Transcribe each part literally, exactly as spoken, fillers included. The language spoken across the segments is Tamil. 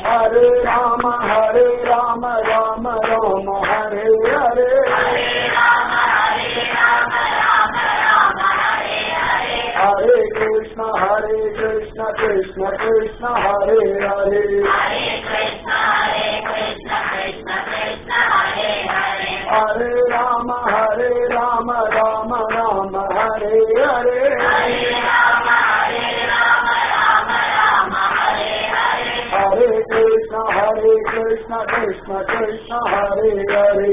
Hare Rama, Hare Rama, Rama Rama, Hare Hare. Hare Krishna, Hare Krishna, Krishna Krishna, Hare Hare. Hare Rama, Hare Rama, Rama Rama, Hare Hare. Hare Krishna, Hare Krishna, Krishna Krishna, Hare Hare.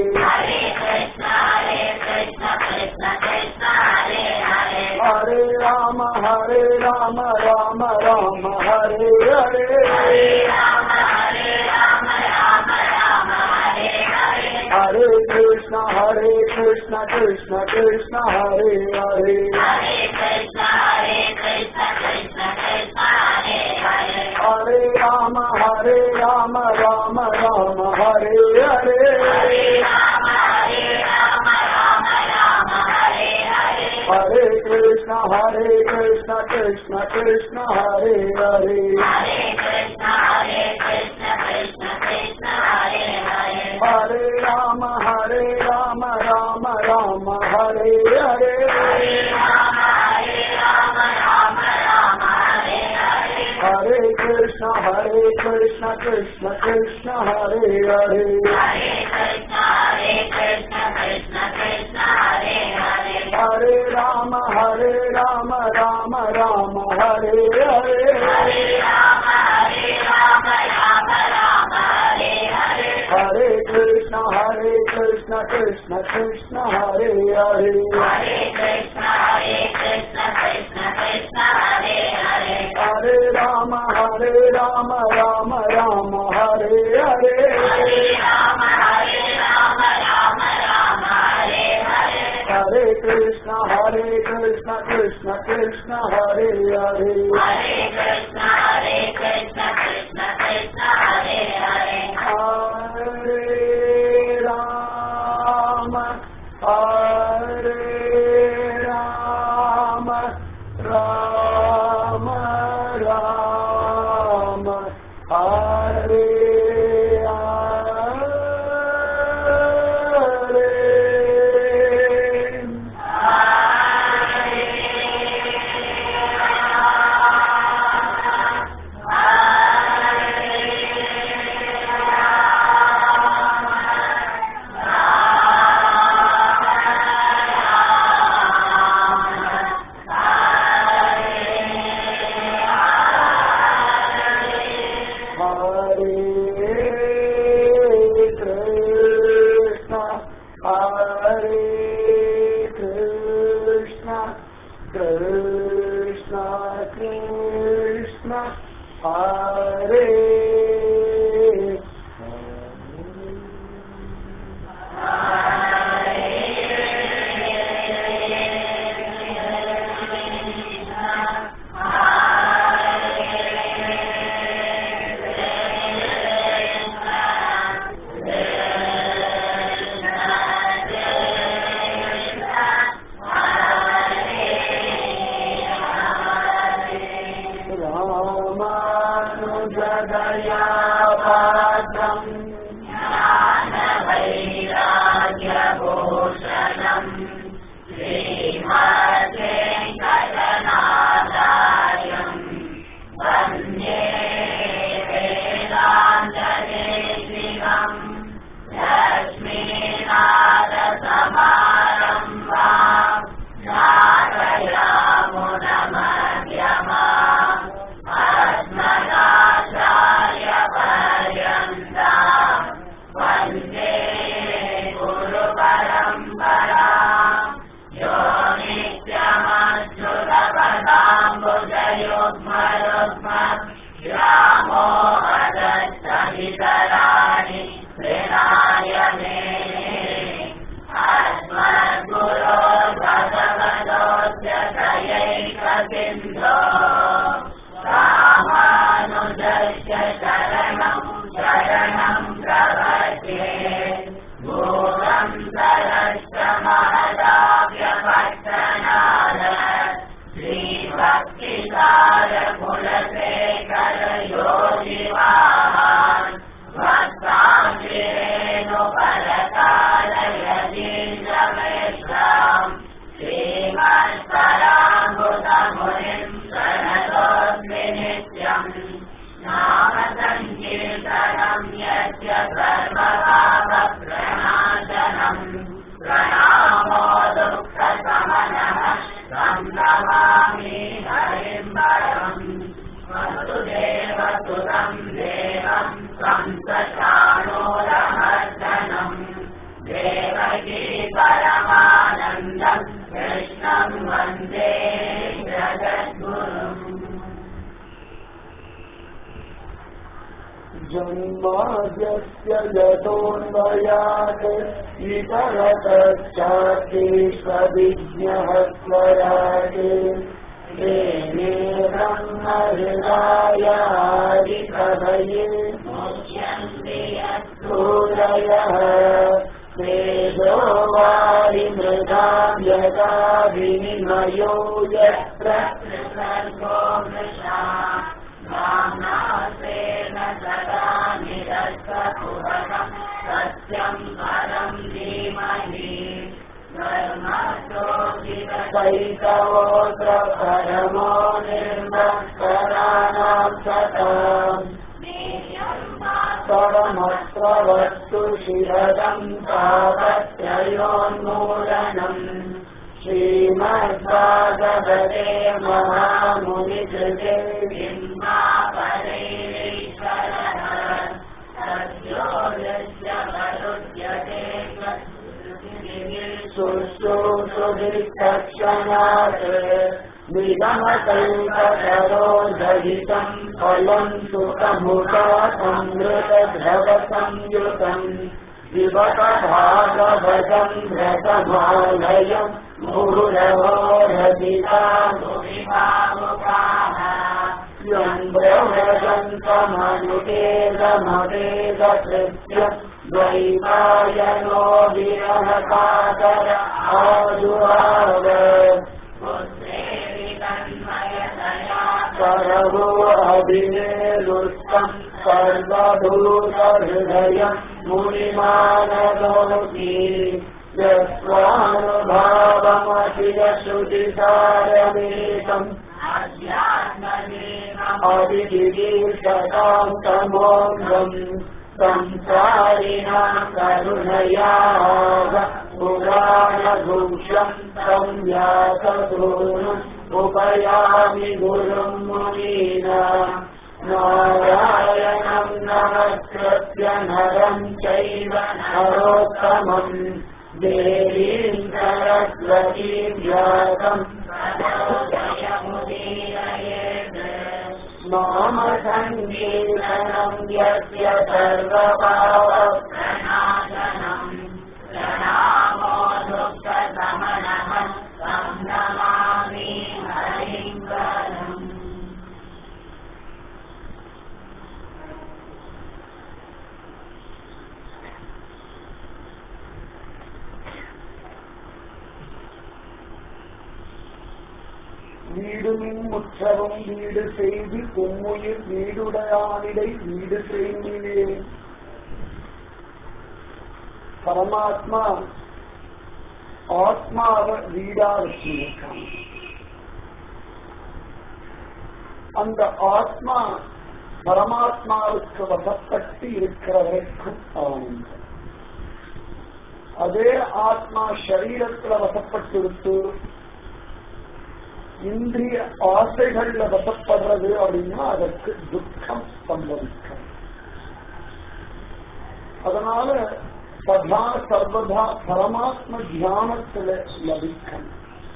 Hare Rama, Hare Rama, Rama Rama, Hare Hare. Hare Krishna, Hare Krishna, Krishna Krishna, Hare Hare. Hare Rama, Hare Rama, Rama Rama, Hare Hare. Hare Krishna, Hare Krishna, Krishna Krishna, Hare Hare. Hare Rama, Hare Rama, Rama Rama, Hare Hare. Hare Krishna, Hare Krishna, Krishna Krishna, Hare Hare. Hare Rama, Hare Rama, Rama Rama, Hare Hare. Hare Krishna, Hare Krishna, Krishna Krishna, Hare Hare. Hare Rama, Hare Rama, Rama Rama, Hare Hare. Hare Krishna, Hare Krishna, Krishna Krishna, Hare Hare. Hare Rama, Hare Rama, Rama Rama, Hare जन्माद्यस्य यतोऽन्वयात् इतरतश्चार्थेष्वभिज्ञः स्वराट् तेने ब्रह्महृदायादिकवये सूरयः तेजो वारिमृगां यदा विनिमयो यत्र सर्गो मृषा भावनासेन सदा निरस्तकुहकं सत्यं परं धीमहि धर्मशोभितकैतवोऽत्र परमो निर्मत्सराणां सताम् परमत्र वस्तु शिरदं तापत्रयोन्मूलनम् श्रीमद्भागवते महामुनिकृते बिम्बापरैरीश्वरः सद्यो यस्य वरुध्यते शुश्रूषुभिस्तक्षणात् निगमकल्पतरोर्धरितं फलं सुखमुखामृतद्रवसंयुतं दिवकभागवतं व्रतमालयं मुहुरवो रचिता यं ब्रह्मजन्तमनुपेदमवेदकृत्य द्वैपायनो विरहकातर आजुहाव करवो अभिनेलुष्टं सर्वभूतहृदयं मुनिमानतोऽपि यस्वानुभावमखिलश्रुतिसारमेकम् अभिजिगीषतां तमोऽङ्गम् संसारिणां करुणयाः पुराणभूषं तं व्यासगुरुम् उपयामि गुरुं मुनीनां नारायणं नमस्कृत्य नरं चैव नरोत्तमं देवीं सरस्वतीं व्यासं नाम संकीर्तनं यस्य सर्वपापप्रणाशनं प्रणामो दुःखशमनः तं नमामि हरिं வீடுமின் முற்றவும் வீடு செய்து பொம்முயிர் வீடுடையானிடை வீடு செய்திலே பரமாத்மா ஆத்மாவை வீடா வச்சிருக்கான். அந்த ஆத்மா பரமாத்மாவுக்கு வசப்பட்டு இருக்கிற வரைக்கும் ஆனந்தம். அதே ஆத்மா சரீரத்துல வசப்பட்டு விட்டு இந்திரிய ஆசைகள்ல வசப்படுறது அப்படின்னா அதற்கு துக்கம் சம்பவிக்கும். அதனால சதா சர்வதா பரமாத்ம தியானத்துல லபிக்கும்.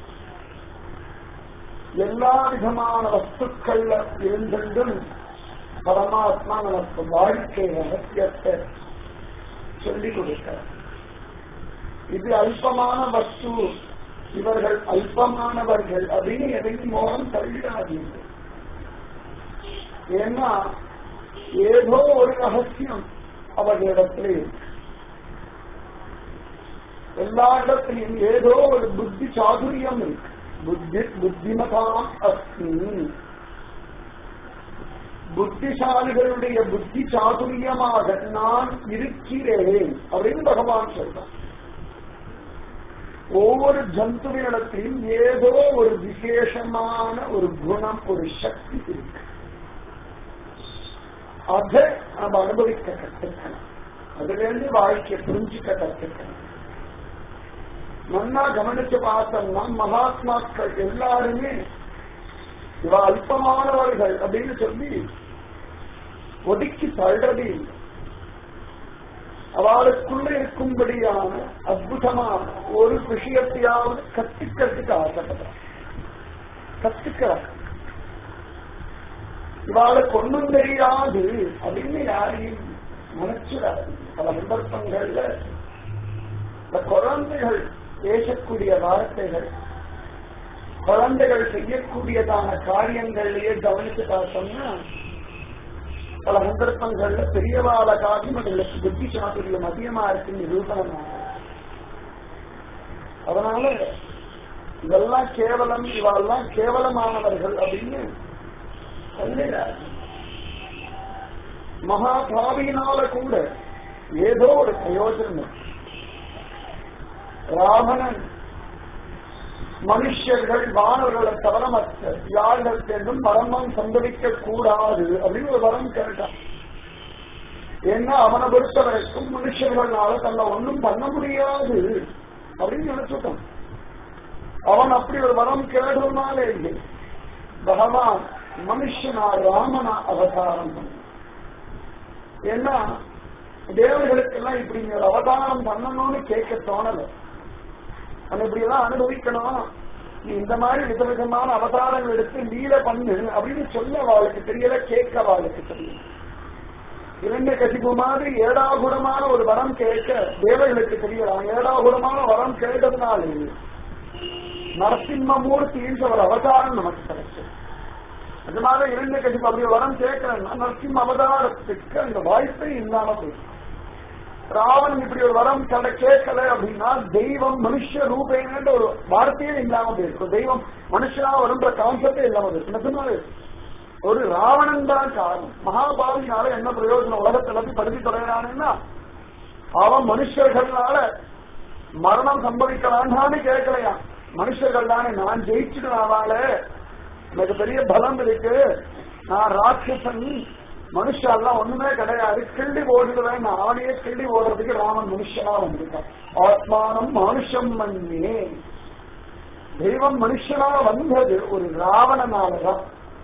எல்லா விதமான வஸ்துக்கள்ல இருந்தும் பரமாத்மா நமக்கு வாழ்க்கை ரகசியத்தை சொல்லிக் கொடுக்கிறார். இது அல்பமான வஸ்து, இவர்கள் அல்பமானவர்கள் அப்படின்னு எதையும் மோகம் தள்ளிடாதீர்கள். ஏன்னா ஏதோ ஒரு ரகசியம் அவர்களிடத்திலே இருக்கு. எல்லா இடத்திலையும் ஏதோ ஒரு புத்தி சாதுரியம் இருக்கு. புத்தி புத்திமதாம் அஸ்மி, புத்திசாலிகளுடைய புத்தி சாதுரியமாக நான் இருக்கிறேன் அப்படின்னு பகவான் சொல்றான். ஒவ்வொரு ஜந்துவினிடத்திலும் ஏதோ ஒரு விசேஷமான ஒரு குணம், ஒரு சக்தி இருக்கு. அதை நம்ம அனுபவிக்க கற்றுக்கணும். அதுல இருந்து வாழ்க்கையை புரிஞ்சுக்க கற்றுக்கணும். நன்னா கவனிச்சு பார்த்தோம்னா மகாத்மாக்கள் எல்லாருமே இவ அல்பமானவர்கள் அப்படின்னு சொல்லி ஒதுக்கி தள்ளுறது இல்லை. அவளுக்குள்ள இருக்கும்படியான அற்புதமான ஒரு விஷயத்தையாவது கத்துக்கிறதுக்கு ஆசைப்படுறார். கத்துக்கிறார். இவாளுக்கு ஒன்றும் தெரியாது அப்படின்னு யாரையும் நினைச்சிடாது. பல சந்தர்ப்பங்கள்ல இந்த குழந்தைகள் பேசக்கூடிய வார்த்தைகள், குழந்தைகள் செய்யக்கூடியதான காரியங்கள்லயே கவனித்து பார்த்தோம்னா பல சந்தர்ப்பங்கள்ல பெரியவாள காட்டும் அதுகளுக்கு புத்தி சாத்துரியம் அதிகமா இருக்குன்னு நிரூபணம். அதனால இதெல்லாம் கேவலம், இவெல்லாம் கேவலமானவர்கள் அப்படின்னு சொல்லுகிறார். மகாபாவியினால கூட ஏதோ ஒரு பிரயோஜனம். ராவணன் மனுஷர்கள் வானவர்களை தவறமற்ற யாழ்கள் என்றும் மரணம் சம்பவிக்க கூடாது அப்படின்னு ஒரு வரம் கேட்டான். ஏன்னா அவனை பொறுத்த வரைக்கும் மனுஷர்களால தன்னை ஒன்றும் பண்ண முடியாது அப்படின்னு நினைச்சுட்டான். அவன் அப்படி ஒரு வரம் கேடுனாலே இல்லை. பகவான் மனுஷனா ராமனா அவதாரம் பண்ண. ஏன்னா தேவர்களுக்கெல்லாம் இப்படி ஒரு அவதாரம் பண்ணணும்னு கேட்க தோணல. அவன் இப்படி எல்லாம் அனுபவிக்கணும், நீ இந்த மாதிரி விதவிதமான அவதாரங்கள் எடுத்து லீல பண்ணு அப்படின்னு சொல்ல அவளுக்கு தெரியல, கேட்க அவளுக்கு தெரியும். இரண்டு கசிப்பு மாதிரி ஏடாகுடமான ஒரு வரம் கேட்க தேவர்களுக்கு தெரியலாம். ஏடாகுடமான வரம் கேட்டதுனால நரசிம்மமூர்த்தி என்ற ஒரு அவதாரம் நமக்கு கிடைச்சு. அது மாதிரி இரண்டு கசிப்பு அப்படி வரம் கேட்கிறேன்னா நரசிம்ம அவதாரத்துக்கு அந்த வாய்ப்பே இல்லாம போயிடும். ராவணன் இப்படி ஒரு வரம் கடை கேட்கல அப்படின்னா தெய்வம் மனுஷ ரூபேன ஒரு வார்த்தையே இல்லாம போயிருக்கும். தெய்வம் மனுஷனா வரும்ன்ற கான்செப்டே இல்லாம போயிருக்கும். ஒரு ராவணன் தான் காரணம். மகாபாவினால என்ன பிரயோஜனம்? உலகத்தை எல்லாத்தையும் படுத்தி தொடங்கினான்னா அவன் மனுஷர்களால மரணம் சம்பவிக்கலான்னு கேட்கலையா. மனுஷர்கள் தானே, நான் ஜெயிச்சுடுவாள, எனக்கு பெரிய பலம் இருக்கு, நான் ராட்சசன், மனுஷெல்லாம் ஒண்ணுமே கிடையாது, கிள்ளி ஓடுவேன், அவனையே கிள்ளி ஓடுறதுக்கு ராமன் மனுஷனா வந்திருக்கான். ஆத்மானம் மனுஷம் மண்ணே. தெய்வம் மனுஷனா வந்தது ஒரு ராவணனாலதான்.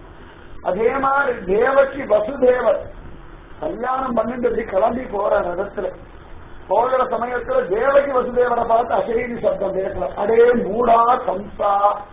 அதே மாதிரி தேவகி வசுதேவர் கல்யாணம் பண்ணிட்டு கிளம்பி போற இடத்துல போகிற சமயத்துல தேவகி வசுதேவரை பார்த்து அசரீரி சப்தம் பேசல. அடே மூடா கம்சா,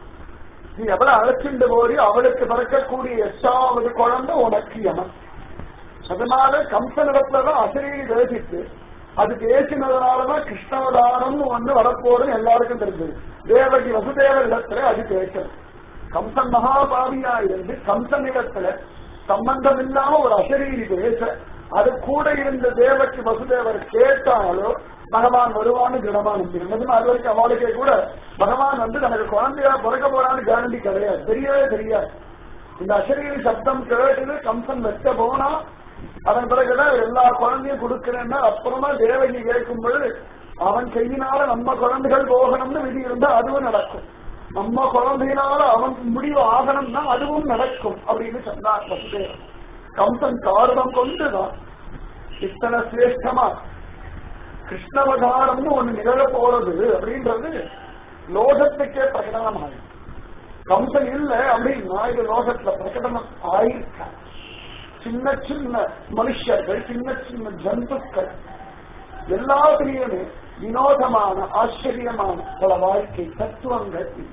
நீ எவ்வளவு அழைச்சிட்டு போய் அவளுக்கு பிறக்கக்கூடிய எட்டாவது குழந்தை உனக்கு யமன். அதனால கம்சனிடத்துலதான் அசரீரி பேசிட்டு அது பேசினதுனாலதான் கிருஷ்ணவதாரம்னு ஒண்ணு வரப்போறதுன்னு எல்லாருக்கும் தெரிஞ்சது. தேவகி வசுதேவர் இடத்துல அது பேசல. கம்சன் மகாபாவியா இருந்து கம்சன் இடத்துல சம்பந்தம் இல்லாம ஒரு அசரீரி பேச அது கூட இருந்த தேவகி வசுதேவர் கேட்டாலோ பகவான் வருவான்னு திடமா நம்பிருந்தது. அது வரைக்கும் அவளுக்கே கூட பகவான் வந்து தனக்கு குழந்தையா பிறக்க போறான்னு கேரண்டி கிடையாது, தெரியவே தெரியாது. இந்த அசரீரி சப்தம் கேட்டது கம்சன் வெட்ட போனா அதன் பிறகுதான் எல்லா குழந்தையும் கொடுக்கிறேன்னா அப்புறமா தேவகி கேட்கும் பொழுது அவன் கையினால நம்ம குழந்தைகள் போகணும்னு விதி இருந்தா அதுவும் நடக்கும், நம்ம குழந்தையினால அவன் முடிவு ஆகணும்னா அதுவும் நடக்கும் அப்படின்னு சொன்னார் வசுதேவர். கம்சன் காரணம் கொண்டுதான் இத்தனை சிரேஷ்டமா கிருஷ்ணவதாரம்னு ஒண்ணு நிகழ போறது அப்படின்றது லோகத்துக்கே பிரகடனம் ஆகும். கம்சன் இல்லை அப்படின்னா இது லோகத்துல பிரகடனம் ஆயிருக்க. சின்ன சின்ன மனுஷர்கள், சின்ன சின்ன ஜந்துக்கள் எல்லாத்திலையுமே வினோதமான ஆச்சரியமான பல வாழ்க்கை தத்துவங்கள் இருக்கு.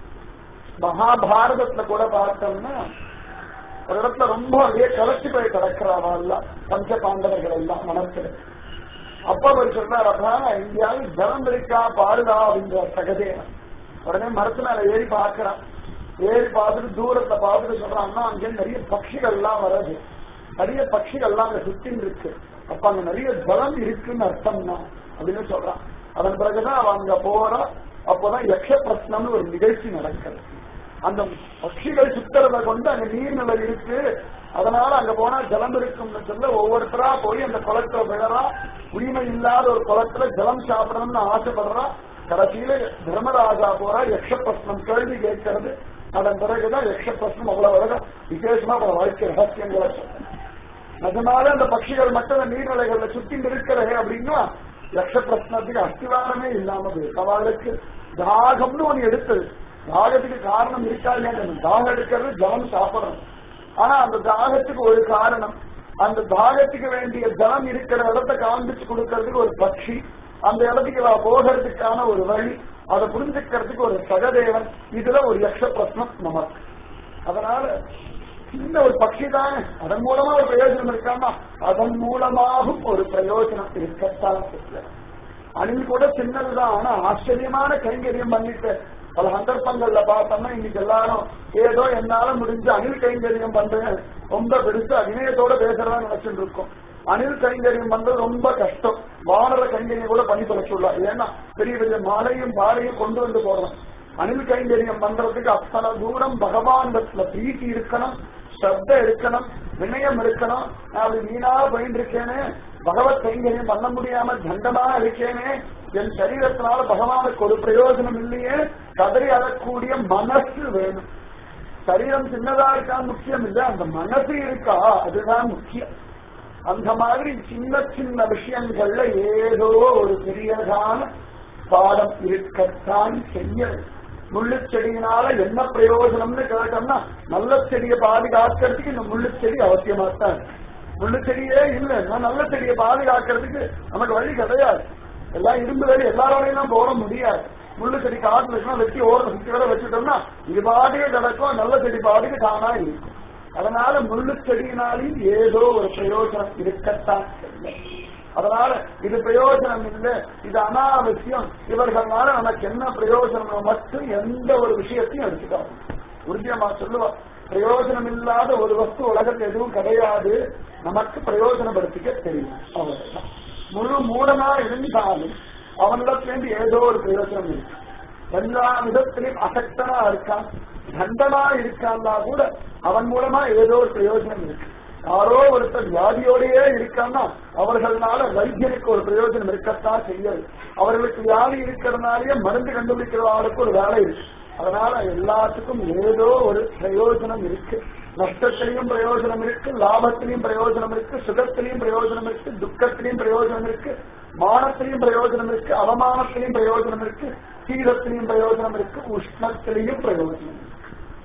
மகாபாரதத்துல கூட பார்த்தோம்னா ஒரு இடத்துல ரொம்ப அப்படியே கலச்சி போய் கிடக்கிறாவா பஞ்ச பாண்டவர்கள் எல்லாம் மனசுல. அப்ப அவர் சொன்னார், அப்பா எங்கேயாவது ஜலம் இருக்கா பாருடா அப்படின்ற சகதேவன். உடனே மரத்து மேல ஏறி பாக்குறான். ஏறி பார்த்துட்டு தூரத்தை பார்த்துட்டு சொல்றான், அண்ணா அங்கே நிறைய பட்சிகள் எல்லாம் வருது, நிறைய பட்சிகள் எல்லாம் அங்க சுத்தி இருக்கு, அப்ப அங்க நிறைய ஜலம் இருக்குன்னு அர்த்தம்னா அப்படின்னு சொல்றான். அதன் பிறகுதான் அவன் அங்க போறான். அப்போதான் யக்ஷ பிரஸ்னம்னு ஒரு நிகழ்ச்சி நடக்கிறது. அந்த பட்சிகள் சுத்தரவை கொண்டு அங்க நீர்நிலை இருக்கு, அதனால அங்க போனா ஜலம் இருக்கும்னு சொல்ல ஒவ்வொருத்தரா போய் அந்த குளத்துல விழறா. உரிமை இல்லாத ஒரு குளத்துல ஜலம் சாப்பிடணும்னு ஆசைப்படுறா. கடைசியில தர்மராஜா போறா யக்ஷ பிரஸ்னம் கேள்வி கேட்கறது. அதன் பிறகுதான் யக்ஷ பிரஸ்னம் அவ்வளவு அழகா விசேஷமா பல வாழ்க்கை ரகசியங்களை சொல்ற. அதனால அந்த பட்சிகள் மட்டும் நீர்நிலைகள்ல சுத்தி இருக்கிறது அப்படின்னா யக்ஷ பிரஸ்னத்துக்கு அஸ்திவாரமே இல்லாம போயிருக்கு. அவளுக்கு தாகம்னு ஒண்ணு எடுத்தது. தாகத்துக்கு காரணம் இருக்கா இல்லையா? தாகம் எடுக்கிறது ஜலம் சாப்பிடணும். ஆனா அந்த தாகத்துக்கு ஒரு காரணம், அந்த தாகத்துக்கு வேண்டிய ஜலம் இருக்கிற இடத்தை காண்பிச்சு கொடுக்கறதுக்கு ஒரு பட்சி, அந்த இடத்துக்கு போகிறதுக்கான ஒரு வழி, அதை புரிஞ்சுக்கிறதுக்கு ஒரு சகதேவன், இதுல ஒரு யக்ஷ பிரஸ்னம் நமக்கு. அதனால சின்ன ஒரு பட்சி தானே, அதன் மூலமா ஒரு பிரயோஜனம் இருக்காமா, அதன் மூலமாகவும் ஒரு பிரயோஜனம் இருக்கத்தான். அணில் கூட சின்னதுதான், ஆனா ஆச்சரியமான கைங்கரியம் பண்ணிட்டு பல சந்தர்ப்பங்கள்ல பார்த்தோம்னா இன்னைக்கு எல்லாரும் ஏதோ என்னால முடிஞ்சு அணில் கைங்கரியம் பண்றேன் ரொம்ப பெருசா வினயத்தோட பேசுறதா நினைச்சுட்டு இருக்கோம். அணில் கைங்கரியம் பண்றது ரொம்ப கஷ்டம். வானர கைங்கரியம் கூட பண்ணி தொலைச்சுள்ளார். ஏன்னா பெரிய பெரிய மாலையும் பாறையும் கொண்டு வந்து போடுறோம். அணில் கைங்கரியம் பண்றதுக்கு அத்தனை தூரம் பகவான்ல பிரீத்தி இருக்கணும், ஸ்ரத்த இருக்கணும், வினயம் இருக்கணும். நான் அப்படி வீணா போயிட்டு இருக்கேனே, பகவத் கைங்கரியம் பண்ண முடியாம தண்டமா இருக்கேனே, என் சரீரத்தினால பகவானுக்கு ஒரு பிரயோஜனம் இல்லையே, கதறி அழக்கூடிய மனசு வேணும். சரீரம் சின்னதா இருக்கான்னு முக்கியம் இல்லை, அந்த மனசு இருக்கா அதுதான் முக்கியம். அந்த மாதிரி சின்ன சின்ன விஷயங்கள்ல ஏதோ ஒரு பெரியதான பாடம் இருக்கத்தான் செய்ய. முள்ளு செடியினால என்ன பிரயோஜனம்னு கேட்டோம்னா, நல்ல செடியை பாதுகாக்கிறதுக்கு இந்த முள்ளு செடி அவசியமாத்தான். முள்ளு செடியே இல்லைன்னா நல்ல செடியை பாதுகாக்கிறதுக்கு நமக்கு வழி கிடையாது. எல்லாம் இரும்பு வேலை எல்லாரோடையும் போட முடியாது. முள்ளு செடி காட்டுல இருக்குன்னா வெட்டி ஓரம் சுற்றி வர வச்சுட்டோம்னா இது பாட்டுக்கு கிடக்கும், நல்ல செடி பாட்டுக்கு தானா இருக்கும். அதனால முள்ளு செடியினாலையும் ஏதோ ஒரு பிரயோஜனம் இருக்கத்தான். அதனால இது பிரயோஜனம் இல்லை, இது அனாவசியம், இவர்களால நமக்கு என்ன பிரயோஜனம் மட்டும் எந்த ஒரு விஷயத்தையும் எடுத்துக்காது. உறுதியமா சொல்லுவா, பிரயோஜனம் இல்லாத ஒரு வஸ்து உலகத்தில் எதுவும் கிடையாது, நமக்கு பிரயோஜனப்படுத்திக்க தெரியும். அவ்வளவுதான். முழு மூடனா இருந்தாலும் அவனிடத்திலிருந்து ஏதோ ஒரு பிரயோஜனம் இருக்கு. எல்லா விதத்திலையும் அசக்தனா இருக்கான், தண்டனா இருக்கான்னா கூட அவன் மூலமா ஏதோ ஒரு பிரயோஜனம் இருக்கு. யாரோ ஒருத்தர் வியாதியோடையே இருக்கான்னா அவர்களால வைத்தியனுக்கு ஒரு பிரயோஜனம் இருக்கத்தான் செய்யாது. அவர்களுக்கு வியாதி இருக்கிறதுனாலேயே மருந்து கண்டுபிடிக்கிறவர்களுக்கு ஒரு வேலை இருக்கு. அதனால எல்லாத்துக்கும் ஏதோ ஒரு பிரயோஜனம் இருக்கு. நஷ்டத்திலையும் பிரயோஜனம் இருக்கு, லாபத்திலையும் பிரயோஜனம் இருக்கு, சுகத்திலையும் பிரயோஜனம் இருக்கு, துக்கத்திலையும் பிரயோஜனம் இருக்கு, மானத்திலையும் பிரயோஜனம் இருக்கு, அவமானத்திலையும் பிரயோஜனம் இருக்கு, சீதத்திலையும் பிரயோஜனம் இருக்கு, உஷ்ணத்திலையும் பிரயோஜனம் இருக்கு.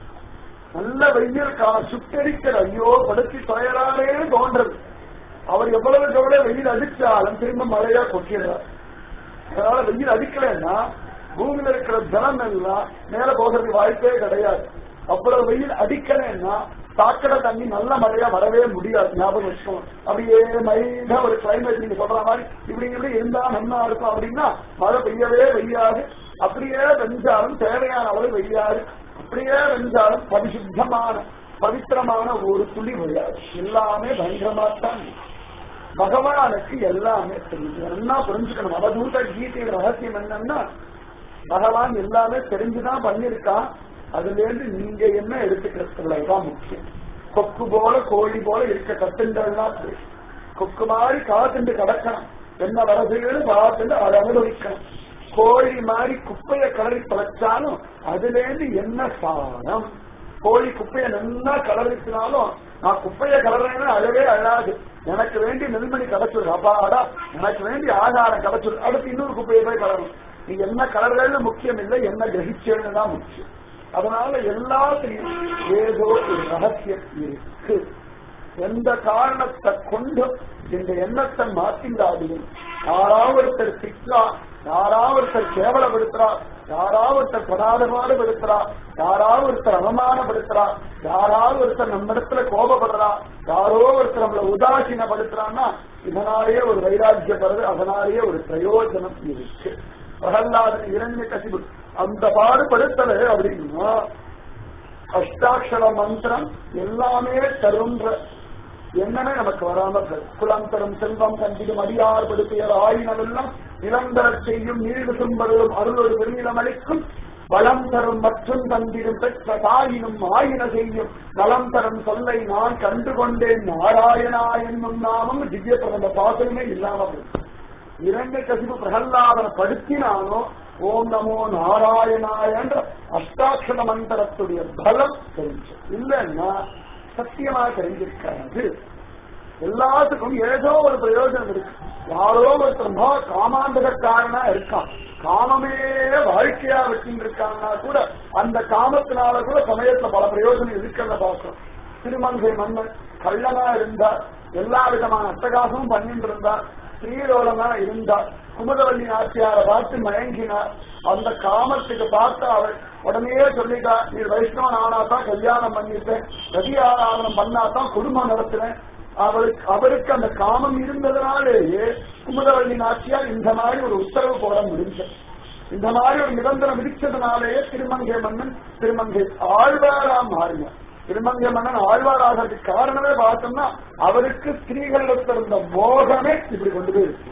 நல்ல வெயில் கால சுட்டரிக்கிற ஐயோ படுத்தி தொலைறாரே தோன்றது. அவர் எவ்வளவு எவ்வளவு வெயில் அடிச்சாலும் திரும்ப மழையா கொட்டிடுறார். அதனால வெயில் அடிக்கலன்னா பூமியில இருக்கிற ஜலம் எல்லாம் மேல போகிறதுக்கு வாய்ப்பே கிடையாது. அவ்வளவு வெயில் அடிக்கலன்னா சாக்கடை தண்ணி நல்ல மழையா வரவே முடியாது. ஞாபகம் வச்சுக்கணும். அப்படியே மைண்டா ஒரு கிளைமேட் நீங்க சொல்ற மாதிரி இப்படி இப்படி இருந்தா நல்லா இருக்கும் அப்படின்னா மழை பெய்யவே பெய்யாது. அப்படியே வெஞ்சாலும் தேவையான அளவு பெய்யாது. அப்படியே வெஞ்சாலும் பரிசுத்தமான பவித்திரமான ஒரு துளி விளையாது. எல்லாமே பயங்கரமாத்தான். பகவானுக்கு எல்லாமே தெரிஞ்சு என்ன புரிஞ்சுக்கணும். அவதூத கீதையின் ரகசியம் என்னன்னா, பகவான் எல்லாமே தெரிஞ்சுதான் பண்ணிருக்கான். அதுல இருந்து நீங்க என்ன எடுத்துக்கிறதுதான் முக்கியம். கொக்கு போல கோழி போல இருக்க கட்டுண்டெல்லாம் கொக்கு மாதிரி காத்துண்டு கிடக்கணும். என்ன வரதுன்னு பார்த்துட்டு அதை அனுபவிக்கணும். கோழி மாதிரி குப்பையை கலரி தொலைச்சாலும் அதுல இருந்து என்ன சாதம். கோழி குப்பையை நல்லா கலரிச்சினாலும் நான் குப்பையை கலறேன்னு அழவே அழாது. எனக்கு வேண்டி நெல்மணி கிடைச்சிரு, அப்பாடா எனக்கு வேண்டி ஆகாரம் கிடைச்சிரு, அடுத்து இன்னொரு குப்பையை போய் கலரணும். நீ என்ன கலர்றன்னு முக்கியம் இல்லை, என்ன கிரகிச்சேன்னு தான் முக்கியம். அதனால எல்லாத்திலையும் ஏதோ ஒரு ரகசியம் இருக்கு. எந்த காரணத்தை கொண்டு இந்த எண்ணத்தை மாற்றிந்தாலும் யாராவது ஒருத்தர் திட்டா, யாராவது ஒருத்தர் கேவலப்படுத்துறா, யாராவது ஒருத்தர் படாதபாடுபடுத்துறா, யாராவது ஒருத்தர் அவமானப்படுத்துறா, யாராவது ஒருத்தர் நம்ம இடத்துல கோபப்படுறா, யாரோ ஒருத்தர் நம்மளை உதாசீனப்படுத்துறான்னா இதனாலேயே ஒரு வைராக்கியப்படுறது, அதனாலேயே ஒரு பிரயோஜனம் இருக்கு. பிரகல்லாதன் இரண்டு கசிவு அந்த பாடுபடுத்தல அப்படின்னா அஷ்டாட்சர மந்திரம் எல்லாமே தருன்ற என்னமே நமக்கு வராம குலம் தரும் செல்வம் கண்டிடும் அடியார் படுத்தியர் ஆயினவெல்லாம் நிரந்தர செய்யும் நீடு சும்பரும் அருளொரு வெளியிலம் அளிக்கும் வளம் தரும் மற்றும் தந்திடும் பெற்ற தாயினும் ஆயின செய்யும் நலம் தரும் சொல்லை நான் கண்டுகொண்டேன் நாராயணா என்னும் நாமம் திவ்ய பிரபந்த பாசமே இல்லாம இரண்டு கசிவு பிரகல்லாதனை படுத்தினானோ ஓம் நமோ நாராயணாய என்ற அஷ்டாட்சர மந்திரத்துடைய பலம் தெரிஞ்சு இல்லைன்னா சத்தியமா தெரிஞ்சிருக்காது. எல்லாத்துக்கும் ஏதோ ஒரு பிரயோஜனம் இருக்கு. யாரோ ஒருத்தர் மகா காமாந்தகக்காரனா இருக்கான், காமமே வாழ்க்கையா வச்சுட்டு இருக்காங்கன்னா கூட அந்த காமத்தினால கூட சமயத்துல பல பிரயோஜனம் இருக்கிறத பார்க்கிறோம். திருமங்கை மன்னன் கள்ளனா இருந்தார், எல்லா விதமான அட்டகாசமும் பண்ணிட்டு இருந்தார், ஸ்ரீரோலமா இருந்தார், குமுதவல்லி நாச்சியாரை பார்த்து மயங்கினார். அந்த காமத்துக்கு பார்த்து அவர் உடனே சொல்லிட்டா, நீ வைஷ்ணவன் ஆனாதான் கல்யாணம் பண்ணிட்டேன், ரதி ஆராதனம் பண்ணாதான் குடும்பம் நடத்துறேன். அவருக்கு அவருக்கு அந்த காமம் இருந்ததுனாலேயே குமுதவள்ளி நாச்சியார் இந்த மாதிரி ஒரு உத்தரவு போட முடிஞ்ச. இந்த மாதிரி ஒரு நிபந்தனை விதிச்சதுனாலேயே திருமங்கை மன்னன் திருமங்கை ஆழ்வாரா மாறினார். திருமங்கை மன்னன் ஆழ்வாராகிறதுக்கு காரணமே பார்த்தோம்னா அவருக்கு ஸ்திரீகளிடத்தில் இருந்த மோகமே இப்படி கொண்டு போய் இருக்கு.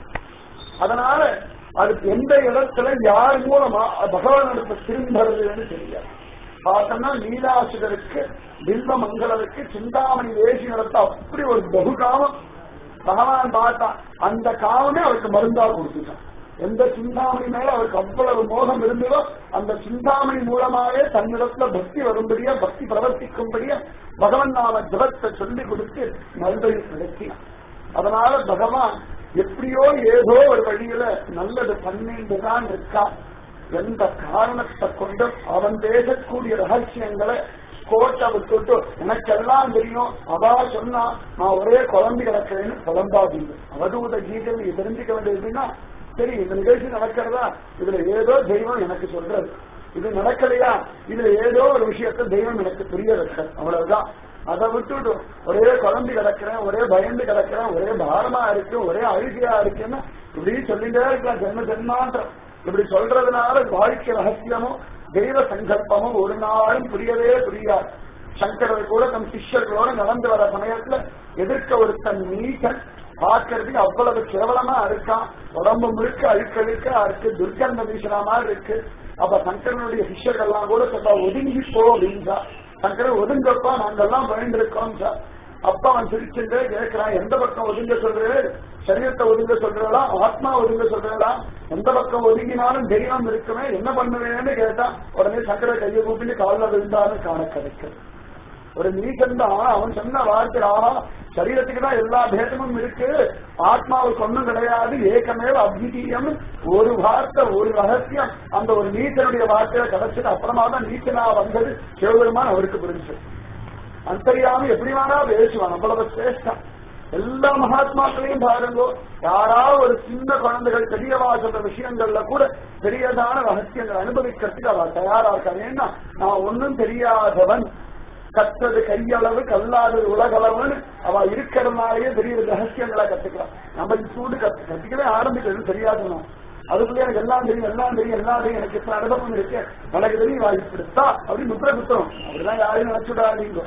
அதனால அதுக்கு எந்த இடத்துல யார் மூலமா பகவான் இடத்துல திரும்புறதுன்னு தெரியாது. பார்த்தோம்னா லீலாசுதருக்கு பில்வ மங்களருக்கு சிந்தாமணி வேசி நடத்த அப்படி ஒரு பகு காமம் பகவான் பார்த்தான். அந்த காமமே அவருக்கு மருந்தா கொடுத்துட்டான். எந்த சிந்தாமணி மேல அவருக்கு அவ்வளவு மோகம் இருந்ததோ அந்த சிந்தாமணி மூலமாவே தன்னிடத்துல பக்தி வரும்படியா பக்தி பிரவர்த்திக்கும்படியா பகவான் நாம ஜபத்தை சொல்லி கொடுத்து மருந்தையும் கிடைக்கிறான். அதனால பகவான் எப்படியோ ஏதோ ஒரு வழியில நல்லது பண்ணிட்டுதான் இருக்கான். எந்த காரணத்தை கொண்டு அவன் பேசக்கூடிய ரகசியங்களை கோட்டை விட்டுட்டு எனக்கெல்லாம் தெரியும் அவா சொன்னா நான் ஒரே குழம்பு கிடக்கிறேன்னு குழம்பாதீங்க. அவதூத கீதை நீ தெரிஞ்சுக்க வேண்டியதுன்னா சரி இந்த நிகழ்ச்சி நடக்கிறதா, இதுல ஏதோ தெய்வம் எனக்கு சொல்றது, இது நடக்கலையா இதுல ஏதோ ஒரு விஷயத்த தெய்வம் எனக்கு புரிய வைக்க, அவ்வளவுதான். அதை விட்டுட்டு ஒரே குழம்பு கிடக்கிறேன், ஒரே பயந்து கிடக்கிறேன், ஒரே பாரமா இருக்கு, ஒரே அழுகையா இருக்குன்னு இப்படி சொல்லிட்டே இருக்கலாம் ஜென்ம ஜென்மாந்திரம். இப்படி சொல்றதுனால வாழ்க்கை ரகசியமும் தெய்வ சங்கல்பமும் ஒரு நாளும் புரியவே புரியாது. சங்கரர் கூட தம் சிஷ்யர்களோட நடந்து வர சமயத்துல எதிர்க்க ஒரு தன் நீசன் பார்க்கறதுக்கு அவ்வளவு கேவலமா இருக்கான். உடம்பு முழுக்க அழுக்கழுக்க இருக்கு, துர்கந்த வீசனமா இருக்கு. அப்ப சங்கரனுடைய சிஷ்யர்கள்லாம் கூட சொல்ல ஒதுங்கி போ அப்படின்றா. சங்கரன் ஒதுங்கப்பா நாங்கெல்லாம் பயந்துருக்கோம் சார். அப்ப அவன் சிரிச்சுட்டு கேட்கிறான், எந்த பக்கம் ஒதுங்க சொல்றே, சரீரத்தை ஒதுங்க சொல்றா, ஆத்மா ஒதுங்க சொல்றா, எந்த பக்கம் ஒதுங்கினாலும் தெய்வம் இருக்குமே என்ன பண்ணுவேன்னு கேட்டான். உடனே சங்கர கையை கூப்பிட்டு காலில் விழுந்தாலும் காண கிடைக்கும். ஒரு நீசன் தான் அவன் சொன்ன வார்த்தை, ஆஹா சரீரத்துக்கு தான் எல்லா பேதமும் இருக்கு, ஆத்மாவுக்கு ஒன்றும் கிடையாது, ஏக்கமேவ அத்விதீயம், ஒரு வார்த்தை ஒரு ரகசியம் அந்த ஒரு நீச்சனுடைய வார்த்தையில கிடைச்சது. அப்புறமா தான் நீச்சனா வந்தது சிவபெருமான் அவருக்கு புரிஞ்சு. அந்தரியாம எப்படி வேணா பேசுவான், அவ்வளவு சிரேஷ்டம். எல்லா மகாத்மாக்களையும் பாருங்கோ, யாராவது ஒரு சின்ன குழந்தைகள் பெரியவா சொல்ற விஷயங்கள்ல கூட பெரியதான ரகசியங்கள் அனுபவிக்கிறதுக்கு அவ தயாரா இருக்காங்க. ஏன்னா நான் ஒன்னும் தெரியாதவன், கற்றது கையளவு கல்லாதது உலகளவுன்னு அவ இருக்கிறதுனாலேயே பெரிய ரகசியங்களா கத்துக்கலாம். நம்ம சூடு கத்து கத்துக்கவே ஆரம்பிக்கிறது தெரியாதுன்னா அதுக்குள்ளே எனக்கு எல்லாம் தெரியும் எல்லாம் தெரியும் எல்லாம் தெரியும் எனக்கு எத்தனை அனுபவம் இருக்கு எனக்கு தெரியும் வாய்ப்பிடுத்தா அப்படின்னு முத்திர குத்தம். அப்படிதான் யாரையும் நினைச்சுடாதீங்க.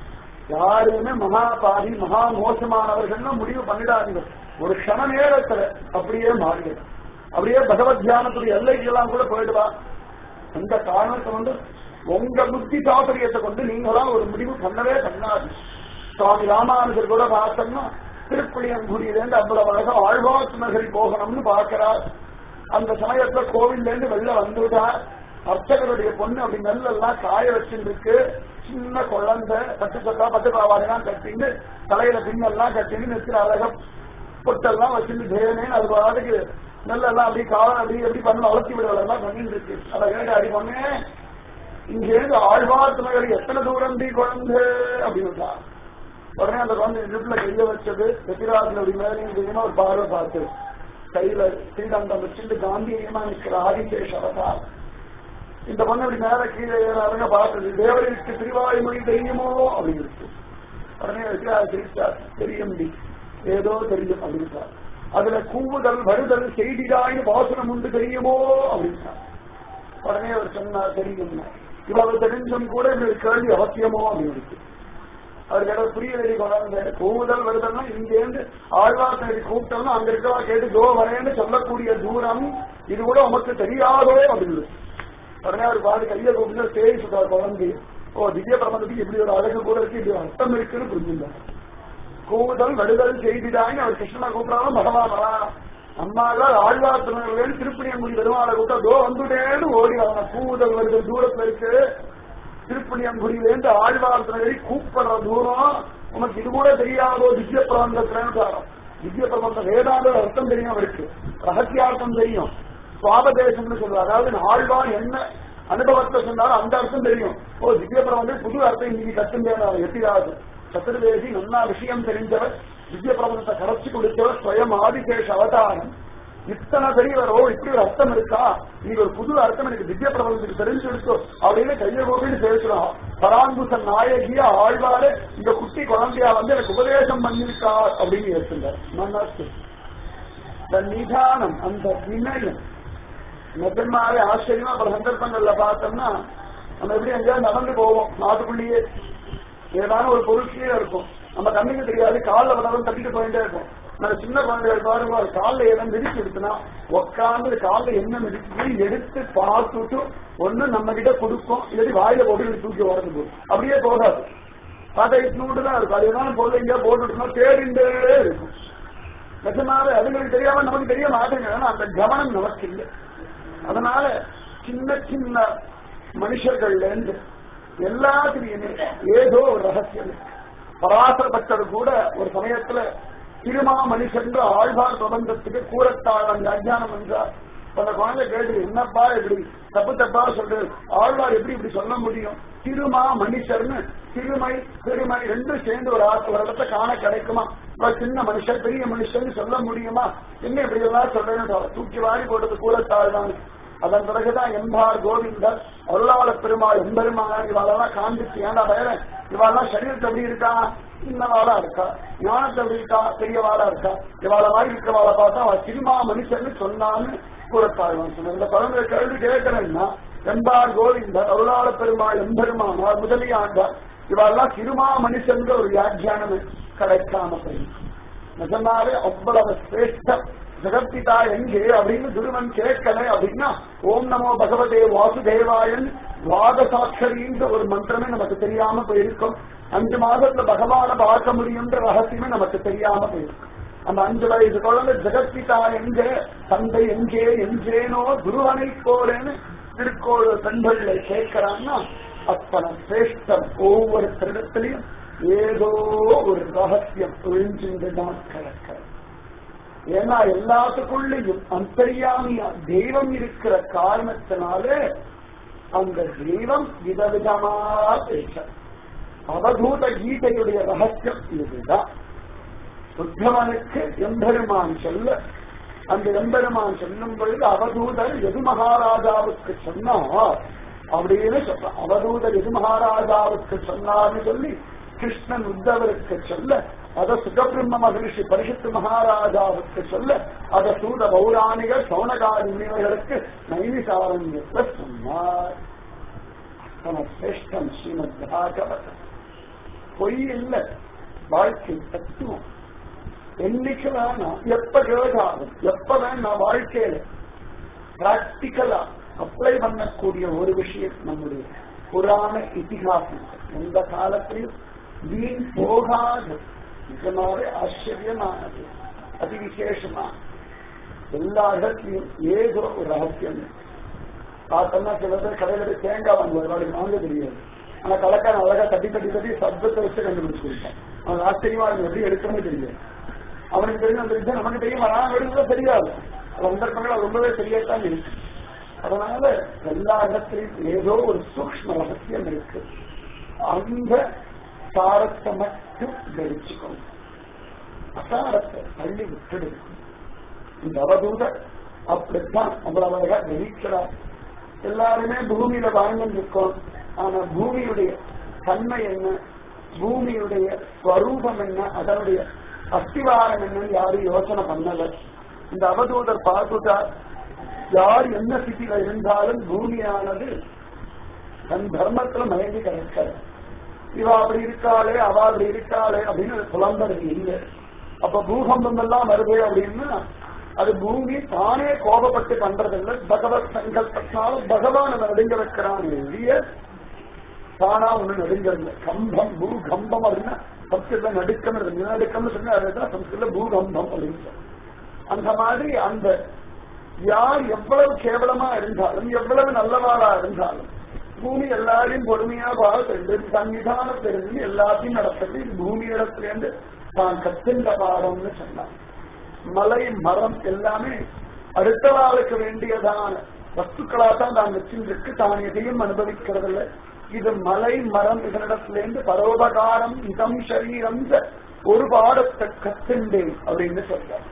யாருமே மகா பாதி மகா மோசமானவர்கள் முடிவு பண்ணிடாதீங்க. ஒரு க்ஷண நேரத்துல அப்படியே மாறிடும். அப்படியே பகவத் தியானத்துடைய எல்லைக்கெல்லாம் கூட போயிடுவா. அந்த காரணத்தை வந்து உங்க புத்தி சாதுரியத்தை கொண்டு நீங்களாம் ஒரு முடிவு பண்ணவே பண்ணாது. சுவாமி ராமானுஜர் கூட பார்த்தோம்னா திருப்புளியங்குடியிலேருந்து அவ்வளவு அழகா ஆழ்வார் நகரி போகணும்னு பார்க்கிறார். அந்த சமயத்துல கோவில்ல இருந்து வெளில வந்துட்டார். அர்ச்சகருடைய பொண்ணு அப்படி நெல்லெல்லாம் காய வச்சுருக்கு. சின்ன குழந்தை பட்டு சத்தா பட்டு பாவாடெல்லாம் கட்டின்னு தலையில பின்னெல்லாம் கட்டின்னு நிற்கிற அழக பொட்டெல்லாம் வச்சுட்டு தேவனே அது பாட்டுக்கு நெல்லெல்லாம் அப்படி காவல் அப்படி எப்படி பண்ண வளர்த்தி விடுவதெல்லாம் பண்ணிட்டு இருக்கு. அதை கேட்டு அடி பண்ணே இங்கிருந்து ஆழ்வார் நகர் எத்தனை தூரம் தீ குழந்தை அப்படின்னு உடனே அந்த குழந்தை இடுப்புல கைய வச்சது வெத்திராஜன் அப்படி மேலே ஒரு பார்வை பார்த்து கையில ஸ்ரீரங்கம் வச்சுட்டு காந்தியமா நிற்கிற ஆதிசேஷ அவதார். இந்த பொண்ணு அப்படி மேல கீழே ஏறாருங்க பார்த்தது தேவருக்கு திருவாய்மொழி தெரியுமோ அப்படின்னு இருக்கு. உடனே வெத்திராஜ் தெரியும் ஏதோ தெரியும் அப்படின்றார். அதுல கூவுதல் வருதல் செய்திடாயின்னு பாசனம் உண்டு தெரியுமோ அப்படின்னா உடனே அவர் சொன்னார் தெரியும். இவ்வளவு தெரிஞ்சும் கூட இப்படி கேள்வி அவசியமோ அப்படின்னு அவருக்கு ஏதாவது புரியலை. கொண்டாந்த கூவுதல் வருதல்னா இங்கேருந்து ஆழ்வார் தேடி கூப்பிட்டோம்னா அங்க இருக்கவா கேட்டு தோ வரேன்னு சொல்லக்கூடிய தூரம் இது கூட உமக்கு தெரியாதோ அப்படின்னு உடனே அவர் பாடு கையை கூப்பிட்டு சேரி சொல்றார் குழந்தை. ஓ திவ்ய பிரபந்தத்துக்கு இப்படி ஒரு அழகு கூட இருக்கு, இப்படி அர்த்தம் இருக்குன்னு புரிஞ்சுட்டார். கூவுதல் வருதல் செய்திடான்னு அவர் கிருஷ்ணனை கூப்பிடாலும் பகவானா அம்மாதான் ஆழ்வார்த்தனர்கள் திருப்பணியங்குடி பெருமாளை கூட்டா தோ வந்துட்டேன்னு ஓடி அவங்க கூவுதல் வருதல் தூரத்துல இருக்கு. திருப்பணியங்குடியிலேருந்து ஆழ்வார்த்தனரை கூப்பிடுற தூரம் உனக்கு இது கூட தெரியாதோ திவ்ய பிரபந்தத்துல. திவ்ய பிரபந்த வேதாந்த அர்த்தம் தெரியும் அவருக்கு, ரகசியார்த்தம் தெரியும், சுவாபதேசம்னு சொல்றாரு. அதாவது ஆழ்வார் என்ன அனுபவத்தை சொன்னாலும் அந்த அர்த்தம் தெரியும். ஓ திவ்ய பிரபந்தம் புது அர்த்தம் இன்னைக்கு கத்துங்க எத்திராது சத்துர்வேதி நல்லா விஷயம் தெரிஞ்சவர், திவ்ய பிரபந்தத்தை கரைச்சி கொடுத்தவர் ஸ்வயம் ஆதிசேஷ அவதாரம். இத்தனை பெரியவரோ இப்படி ஒரு அர்த்தம் இருக்கா, நீங்க ஒரு புது அர்த்தம் எனக்கு திவ்ய பிரபலத்துக்கு தெரிஞ்சு எடுத்தோ அப்படின்னு கையை கோபின்னு பேசுறோம். பராங்குச நாயகியா ஆழ்வாரு இந்த குட்டி குழந்தையா வந்து எனக்கு உபதேசம் பண்ணிருக்கா அப்படின்னு ஏற்றுங்க. மனசு இந்த நிதானம், அந்த வினயம் நிஜமாவே ஆச்சரியமா பல சந்தர்ப்பங்கள்ல பார்த்தோம்னா நம்ம எப்படி எங்கேயாவது நடந்து போவோம், நாட்டுக்குள்ளேயே ஏதாவது ஒரு பொருட்களே இருக்கும், நம்ம கண்ணுக்கு தெரியாது, காலில் வளரும் தட்டிட்டு போயிட்டே இருக்கும். நான் சின்ன குழந்தைகள் பாருங்க, காலில் எல்லாம் மிதிச்சு எடுத்துனா உட்காந்து காலில் என்ன மிதிச்சு எடுத்து பார்த்துட்டு ஒண்ணு நம்ம கிட்ட கொடுக்கும், இல்லாட்டி வாயில போட்டு தூக்கி உடந்து போகும். அப்படியே போகாது, அதை நூண்டு தான் இருக்கும். அது எதாவது பொருள் எங்கேயா போட்டுட்டோம்னா தேடிண்டே இருக்கும். நிஜமாவே அதுங்களுக்கு தெரியாம நமக்கு தெரிய மாட்டேங்க, அந்த கவனம் நமக்கு இல்லை. அதனால சின்ன சின்ன மனுஷர்கள்ல இருந்து எல்லாத்திலையுமே ஏதோ ஒரு ரகசியம் இருக்கு. பராசர பக்தர் கூட ஒரு சமயத்துல திருமா மனுஷன் ஆழ்வார் பிரபந்தத்துக்கு கூறத்தாழ் அஜானம் என்றார். அந்த குழந்தை கேட்டு என்னப்பா இப்படி தப்பு தப்பா சொல்றது, ஆழ்வார் எப்படி இப்படி சொல்ல முடியும், திருமா மனுஷர்னு திருமை பெருமை ரெண்டும் சேர்ந்து ஒரு ஆத்து ஒரு இடத்த காண கிடைக்குமா, சின்ன மனுஷன் பெரிய மனுஷன் சொல்ல முடியுமா, என்ன இப்படி எல்லாம் சொல்றேன்னு தூக்கி வாரி போட்டது கூறத்தாழ் தான். அதன் பிறகுதான் எம்பார் கோவிந்தர் அருளாள பெருமாள் எம்பெருமாள் இவாளெல்லாம் காண்பிச்சு, ஏண்டா வேற இவாளெல்லாம் சரீரத்தை எப்படி இருக்கா, சின்னவாளா இருக்கா, ஞானத்தை எப்படி இருக்கா, பெரியவாளா இருக்கா, இவாள மாதிரி இருக்கிறவாளை பார்த்தா அவள் சினிமா மனுஷன்னு சொன்னான்னு கூறத்தாழ்வான் சொன்ன. இந்த குழந்தை கேள்வி கேட்கலன்னா எம்பார் கோவிந்தர் அருளாள பெருமாள் எம்பெருமானார் முதலியாண்டார் இவாளெல்லாம் சினிமா மனுஷன் ஒரு வியாக்கியானம் கிடைக்காம போயிருக்கும். நிஜமாவே அவ்வளவு சிரேஷ்டம் ஜெகத்பிதா எங்கே அப்படின்னு துருவன் கேட்கல அப்படின்னா ஓம் நமோ பகவதே வாசுதேவாயன் துவாதசாட்சரின்ற ஒரு மந்திரமே நமக்கு தெரியாம போயிருக்கும். அஞ்சு மாதத்துல பகவான பார்க்க முடியும்ன்ற ரகசியமே நமக்கு தெரியாம போயிருக்கும். அந்த அஞ்சு வயசு குழந்தை ஜெகத்பிதா எங்கே, தந்தை எங்கே என்றேனோ துருவனை போறேன்னு திருக்கோள் பெண்களை கேட்கிறான்னா அத்தனை சிரேஷ்டம். ஒவ்வொரு திருடத்திலையும் ஏதோ ஒரு ரகசியம் ஒழிஞ்சுதான் கிடக்கிறது. ஏன்னா எல்லாத்துக்குள்ளேயும் அந்தர்யாமியா தெய்வம் இருக்கிற காரணத்தினாலே அந்த தெய்வம் விதவிதமா பேச. அவதூத கீதையுடைய ரகசியம் இதுதான். உத்தவனுக்கு எம்பெருமான் சொல்ல, அந்த எம்பெருமான் சொல்லும் பொழுது அவதூதர் எது மகாராஜாவுக்கு சொன்னார் அப்படின்னு சொல்ற. அவதூதர் எது மகாராஜாவுக்கு சொன்னார்னு சொல்லி கிருஷ்ணன் உத்தவருக்கு சொல்ல, அத சுகபிரம்ம மகரிஷி பரிசுத்து மகாராஜாவுக்கு சொல்ல, அத சூத பௌராணிகர் சௌனகாதி முனிவர்களுக்கு நைவிசாரண்யத்தை சொன்னார். சிரேஷ்டம் ஸ்ரீமத் பாகவதம். பொய் இல்ல, வாழ்க்கை தத்துவம். என்னைக்கு வேணா எப்ப கேட்டாலும் எப்ப வேணா வாழ்க்கையில பிராக்டிக்கலா அப்ளை பண்ணக்கூடிய ஒரு விஷயம் நம்முடைய புராண இதிகாசம். எந்த காலத்திலையும் வீண் போகாது. நிஜமாவே ஆச்சரியமானது, அதி விசேஷமான எல்லா இடத்திலையும் ஏதோ ஒரு ரகசியம். பார்த்தோம்னா சில பேர் கடையில தேங்காய் வாங்குவார், அவளுக்கு வாங்க தெரியாது. ஆனா கலக்கான அழகா தட்டி தட்டி தட்டி சப்தத்தை வச்சு கண்டுபிடிச்சு கொடுப்பான். அவனுக்கு ஆச்சரியமா எப்படி எடுக்கணும்னு தெரியாது. அவனுக்கு தெரியும் அந்த விஷயம் நமக்கு தெரியும், நான் எடுக்கிறதா தெரியாது. சந்தர்ப்பங்கள் ரொம்பவே சரியாத்தான் இருக்கு. அதனால எல்லா இடத்திலையும் ஏதோ ஒரு சூக்ஷ்ம ரகசியம் இருக்கு. அந்த சாரத்தை மட்டும் கழிச்சுக்கணும், அசாரத்தை தள்ளி விட்டுடு. இந்த அவதூத அப்படித்தான் அவ்வளவா கணிக்கிறார். எல்லாருமே பூமியில வாழ்ந்து இருக்கோம். ஆனா பூமியுடைய தன்மை என்ன, பூமியுடைய ஸ்வரூபம் என்ன, அதனுடைய அஸ்திவாரம் என்னன்னு யாரும் யோசனை பண்ணல. இந்த அவதூதர் பார்த்துட்டார், யார் என்ன ஸ்திதியில இருந்தாலும் பூமியானது தன் தர்மத்துல மயங்கி கிடைக்கிறது. இவா அப்படி இருக்காளே அவ அப்படி இருக்காளே அப்படின்னு புலம்புறது இல்லை. அப்ப பூகம்பம் எல்லாம் வருது அப்படின்னா அது பூமி தானே கோபப்பட்டு பண்றதில்லை, பகவத் சங்கல்பத்தினாலும் பகவான் அதை நடுங்க வைக்கிறான். எளிய தானா ஒண்ணு நடுங்கல. கம்பம் பூகம்பம் அப்படின்னா சம்ஸ்கிருத நடுக்கம், நிலநடுக்கம்னு சொன்னா அதுதான் சம்ஸ்கிருத பூகம்பம் அப்படின்னு. அந்த மாதிரி அந்த யார் எவ்வளவு கேவலமா இருந்தாலும் எவ்வளவு நல்லவாளா இருந்தாலும் பூமி எல்லாரையும் பொறுமையா பார்த்து சன்னிதானத்திலிருந்து எல்லாத்தையும் நடத்துறது பூமி இடத்திலிருந்து தான் கத்தின்ற பாடம்னு சொன்னான். மலை மரம் எல்லாமே அடுத்த நாளுக்கு வேண்டியதான வஸ்துக்களாத்தான் தான் வச்சிருக்கு, தான் எதையும் அனுபவிக்கிறதில்லை. இது மலை மரம் இதனிடத்திலிருந்து பரோபகாரம் இதம் சரீரம் ஒரு பாடத்தை கத்துண்டேன் அப்படின்னு சொல்றார்.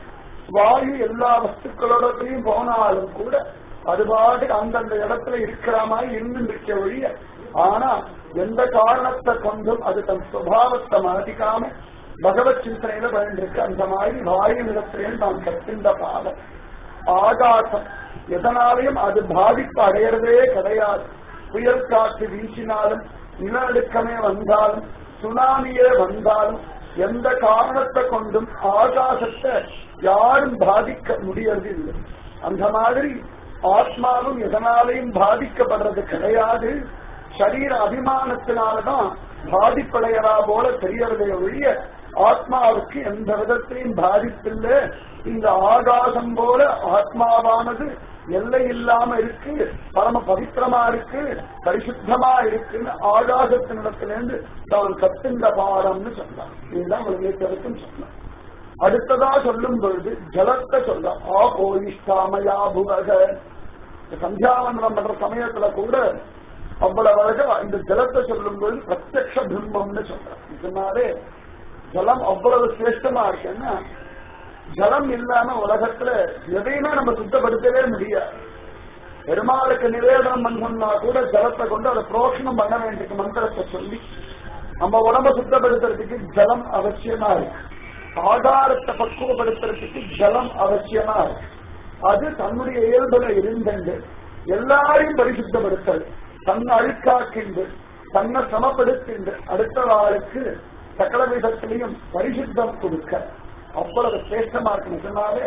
வாயு எல்லா வஸ்துக்களோடத்தையும் போனாலும் கூட அது பாட்டுக்கு அந்தந்த இடத்துல இருக்கிற மாதிரி இருந்துருக்க வழிய ஆனா எந்த காரணத்தை கொண்டும் அது தன் சுபாவத்தை மாற்றிக்காம பகவத் சிந்தனையில பயந்திருக்கு. அந்த மாதிரி வாயு நிலத்திலேயும் தான் கத்தின்ற பாதம் ஆகாசம் எதனாலையும் அது பாதிப்பு அடையறதே கிடையாது. புயல் காற்று வீசினாலும் நிலநடுக்கமே வந்தாலும் சுனாமியே வந்தாலும் எந்த காரணத்தை கொண்டும் ஆகாசத்தை யாரும் பாதிக்க முடியறது இல்லை. அந்த மாதிரி ஆத்மாவும் எதனாலையும் பாதிக்கப்படுறது கிடையாது. சரீர அபிமானத்தினாலதான் பாதிப்படையறா போல தெரியறதே ஒழிய ஆத்மாவுக்கு எந்த விதத்திலையும் பாதிப்பில்லை. இந்த ஆகாசம் போல ஆத்மாவானது எல்லை இல்லாம இருக்கு, பரம பவித்திரமா இருக்கு, பரிசுத்தமா இருக்குன்னு ஆகாசத்தினிடத்திலிருந்து தான் கத்துந்த பாடம்னு சொன்னான். இதுதான் உங்களுக்கு சொன்னான். அடுத்ததா சொல்லும் பொழுது ஜலத்தை சொல்ல ஆபோயிஷ்டாமயா புவக. சந்தியாவந்தனம் பண்ற சமயத்துல கூட அவ்வளவு அழகா இந்த ஜலத்தை சொல்லும் பொழுது பிரத்யக்ஷ பிரம்மம்னு சொல்றான். இதனாலே ஜலம் அவ்வளவு சிரேஷ்டமா இருக்குன்னா ஜலம் இல்லாம உலகத்துல எதையுமே நம்ம சுத்தப்படுத்தவே முடியாது. பெருமாளுக்கு நிவேதனம் பண்ணோம்னா கூட ஜலத்தை கொண்டு அதை புரோஷனம் பண்ண வேண்டிய மந்திரத்தை சொல்லி நம்ம உடம்ப சுத்தப்படுத்துறதுக்கு ஜலம் அவசியமா இருக்கு. ஆதாரத்தை பக்குவப்படுத்துறதுக்கு ஜலம் அவசியமா இருக்கு. அது தன்னுடைய இயல்புல இருந்தது எல்லாரையும் பரிசுத்தப்படுத்தல், தன்னை அழுக்காக்கிண்டு தன்னை சமப்படுத்திண்டு அடுத்த வாளுக்கு சகல விதத்திலையும் பரிசுத்தம் கொடுக்க அவ்வளவு சிரேஷ்டமா இருக்கு. சொன்னாலே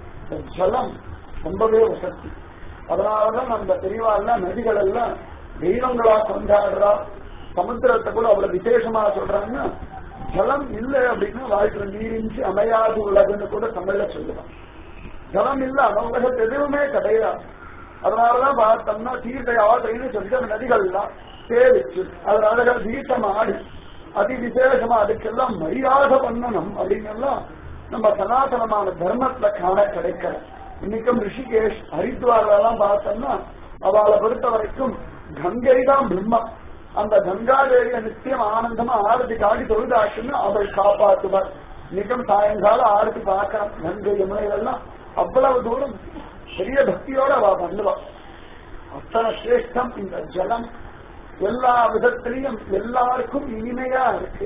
ஜலம் ரொம்பவே வசதி. அதனாலதான் அந்த பெரியவாள்லாம் நதிகள் எல்லாம் தெய்வங்களா கொண்டாடுறா. சமுத்திரத்தை கூட அவ்வளவு விசேஷமா சொல்றாங்கன்னா ஜலம் இல்லை அப்படின்னா வாழ்க்கை நீரின்றி அமையாது உள்ளதுன்னு கூட தமிழ்ல சொல்லுவான். ஜலம் இல்ல அந்த உலகத்து எதுவுமே கிடையாது. அதனாலதான் பார்த்தோம்னா தீர்த்தை ஆட்டைன்னு சொல்லி அந்த நதிகள்லாம் சேவிச்சு அது அழகா தீர்த்தம் ஆடி அதி விசேஷமா அதுக்கெல்லாம் மரியாதை பண்ணணும் அப்படிங்கெல்லாம் நம்ம சனாதனமான தர்மத்துல காண கிடைக்கிற. இன்னைக்கும் ரிஷிகேஷ் ஹரித்வாரெல்லாம் பார்த்தோம்னா அவளை பொறுத்த வரைக்கும் கங்கை தான் பிரம்மம். அந்த கங்காதேவிய நித்தியம் ஆனந்தமா ஆரத்தி காட்டி தொழுதாச்சுன்னு அவள் காப்பாற்றுவார். இன்னைக்கும் சாயங்காலம் ஆரத்தி பார்க்கலாம். கங்கை யமுனைகள்லாம் அவ்வளவு தூரம் பெரிய பக்தியோட அவ பண்ணுவா. அத்தனை சிரேஷ்டம் இந்த ஜலம். எல்லா விதத்திலையும் எல்லாருக்கும் இனிமையா இருக்கு.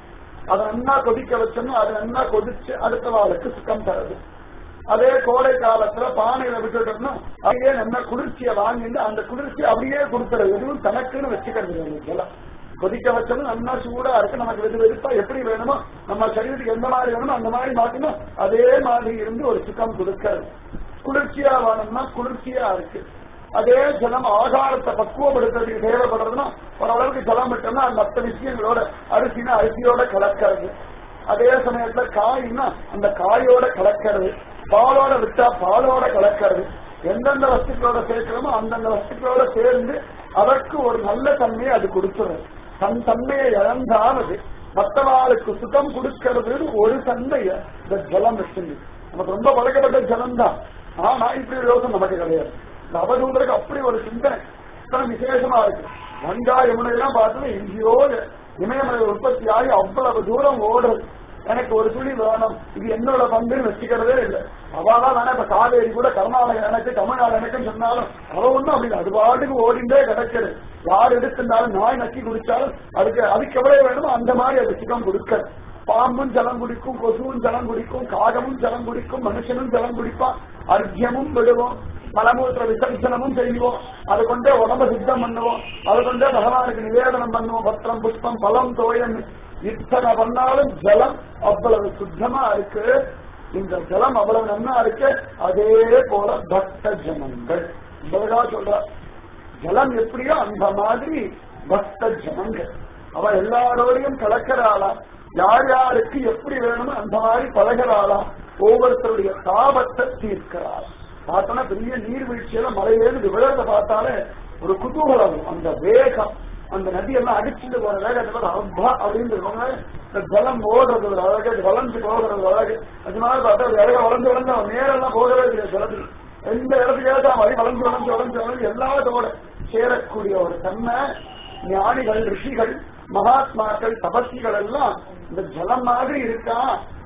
அதை நன்னா கொதிக்க வச்சோம்னா அது நன்னா கொதிச்சு அடுத்த வாளுக்கு சுத்தம் தருது. அதே கோடை காலத்துல பானையில விட்டுட்டோம்னா அப்படியே நல்லா குளிர்ச்சியை வாங்கிட்டு அந்த குளிர்ச்சியை அப்படியே கொடுத்துறது. எதுவும் தனக்குன்னு வச்சுக்கிறது ஜலம். கொதிக்க வச்சோம்னா நல்லா சூடா இருக்கு. நமக்கு வெது வெறுப்பா எப்படி வேணுமோ நம்ம சரீரத்துக்கு எந்த மாதிரி வேணுமோ அந்த மாதிரி மாத்தினோம் அதே மாதிரி இருந்து ஒரு சுத்தம் கொடுக்கிறது. குளிர்ச்சியா வேணும்னா குளிர்ச்சியா இருக்கு. அதே ஜலம் ஆகாரத்தை பக்குவப்படுத்துறதுக்கு தேவைப்படுறதுன்னா ஓரளவுக்கு ஜலம் விட்டோம்னா அந்த மற்ற விஷயங்களோட அரிசினா அரிசியோட கலக்கிறது. அதே சமயத்துல காய்னா அந்த காயோட கலக்கிறது. பாலோட விட்டா பாலோட கலக்கிறது. எந்தெந்த வஸ்துக்களோட சேர்க்கிறோமோ அந்தந்த வஸ்துக்களோட சேர்ந்து அதற்கு ஒரு நல்ல தன்மையை அது கொடுத்துறது. தன் தன்மையை இழந்தானது மற்றவாளுக்கு சுத்தம் கொடுக்கிறது ஒரு தன்மைய இந்த ஜலம் வச்சுங்க. நமக்கு ரொம்ப பழக்கப்பட்ட ஜலம் தான். ஆனா இப்படி ஒரு யோசனை நமக்கு கிடையாது. இந்த அவதூதருக்கு அப்படி ஒரு சிந்தனை விசேஷமா இருக்கு. கங்கா யமுனையெல்லாம் பார்த்தோம்னா எங்கேயோ இமயமலை உற்பத்தி ஆகி அவ்வளவு தூரம் ஓடுறது. எனக்கு ஒரு துளி வேணும் இது என்னோட பங்குன்னு வச்சுக்கிறதே இல்லை. அவதான் வேணா இப்ப காவேரி கூட கர்நாடகா எனக்கு தமிழ்நாடு எனக்குன்னு சொன்னாலும் அவ ஒண்ணும் அப்படி அது பாட்டுக்கு ஓடிண்டே கிடக்குது. யார் எடுத்திருந்தாலும் நாய் நக்கி குடிச்சாலும் அதுக்கு அதுக்கு எவ்வளவு வேணுமோ அந்த மாதிரி அது சுகம் கொடுக்க. பாம்பும் ஜலம் குடிக்கும், கொசுவும் ஜலம் குடிக்கும், காகமும் ஜலம் குடிக்கும், மனுஷனும் ஜலம் குடிப்பான். அர்க்கியமும் விடுவோம், மலமூத்திர விசர்ஜனமும் செய்வோம். அதை கொண்டே உடம்ப சித்தம் பண்ணுவோம். அதை கொண்டே பகவானுக்கு நிவேதனம் பண்ணுவோம். பத்திரம் புஷ்பம் பலம் தோயம் இத்தனை பண்ணாலும் ஜலம் அவ்வளவு சுத்தமா இருக்கு. இந்த ஜலம் அவ்வளவு நன்னா இருக்கு. அதே போல பக்த ஜனங்கள் சொல்ற ஜலம் எப்படியோ அந்த மாதிரி பக்த ஜனங்கள் அவ எல்லாரோடையும் கலக்கிறாளா. யார் யாருக்கு எப்படி வேணுமோ அந்த மாதிரி பழகிறாளா. ஒவ்வொருத்தருடைய தாபத்தை தீர்க்கிறாள். பார்த்தோன்னா பெரிய நீர்வீழ்ச்சியில மலையிலேருந்து விழுறத பார்த்தாலே ஒரு குதூகலம். அந்த வேகம் அந்த நதியெல்லாம் அடிச்சுட்டு போற வேகத்துல அப்பா அப்படின்னு ஜலம் ஓடுறது ஒரு அழகு, வளர்ந்து போகிறது அழகு. அதனால பார்த்தா ஒரு அழகா வளர்ந்து வளர்ந்து அவன் நேரெல்லாம் போகவே இல்லை. ஜலத்தில் எந்த இடத்துக்கு ஏதா வழி வளர்ந்து வளர்ந்து வளர்ந்து வளர்ந்து எல்லாத்தோட சேரக்கூடிய ஒரு தன்மை. ஞானிகள், ரிஷிகள், மகாத்மாக்கள், தபஸ்விகள் எல்லாம் இந்த ஜலம் மாதிரி இருக்கா.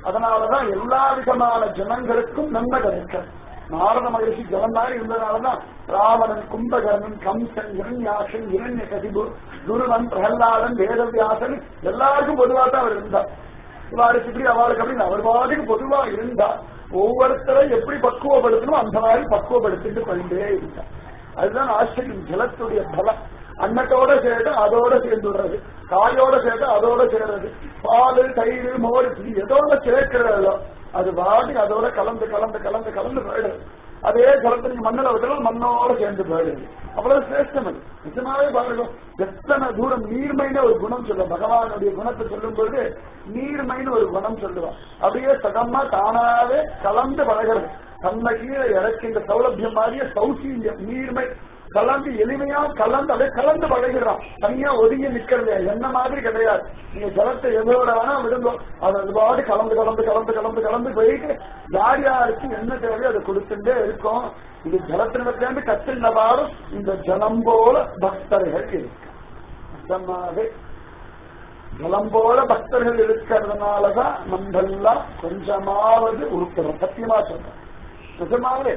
அதனாலதான் எல்லா விதமான ஜனங்களுக்கும் நன்மை கிடைக்கும். நாரத மகிழ்ச்சி ஜனமாக இருந்ததுனாலதான் ராவணன், கும்பகர்ணன், கம்சன், இரண்யாசன், இரண்ய கசிபு, துருவன், பிரகலாதன், வேதவியாசன் எல்லாருக்கும் பொதுவா தான் அவர் இருந்தார். இவாருக்கு இப்படி அவளுக்கு அப்படின்னு அவர் பாட்டுக்கு பொதுவா இருந்தா ஒவ்வொருத்தரை எப்படி பக்குவப்படுத்தணும் அந்த மாதிரி பக்குவப்படுத்திட்டு கொண்டே இருந்தார். அதுதான் ஆச்சரியம். ஜலத்துடைய பலம் அன்னத்தோட சேர்த்து அதோட சேர்ந்து விடுறது, காயோட சேர்த்து அதோட சேர்றது, பால், தயிர், மோர் எதோட சேர்க்கிறதோ அது வாடி அதோட கலந்து கலந்து கலந்து கலந்து போயிடுது. அதே ஜலத்தை நீங்க மண்ணில் விட்டாலும் மண்ணோட சேர்ந்து போயிடுது. அவ்வளவு சிரேஷ்டம் அது. நிஜமாவே பாருங்க, எத்தனை தூரம் நீர்மைன்னு ஒரு குணம் சொல்லுவோம். பகவானுடைய குணத்தை சொல்லும் பொழுது நீர்மைன்னு ஒரு குணம் சொல்லுவான். அப்படியே சகமா தானாவே கலந்து பழகிறது. தன்னை கீழே இறக்கின்ற சௌலபியம் மாதிரியே சௌசீல்யம் நீர்மை கலந்து எளிமையா கலந்து அப்படியே கலந்து பழகிறான். தனியா ஒதுங்கி நிக்கிறது என்ன மாதிரி கிடையாது. நீங்க ஜலத்தை எதோட வேணா விடுங்க, அது அதுபாடு கலந்து கலந்து கலந்து கலந்து கலந்து போயிட்டு யார் யாருக்கு என்ன தேவையோ அதை கொடுத்துட்டே இருக்கும். இது ஜலத்தினிடத்திலிருந்து கற்றில் பாடும் இந்த ஜலம் போல பக்தர்கள் இருக்கு. நிஜமாவே ஜலம் போல பக்தர்கள் இருக்கிறதுனாலதான் நம்மெல்லாம் கொஞ்சமாவது உருக்கிறோம். சத்தியமா சொல்றேன். நிஜமாவே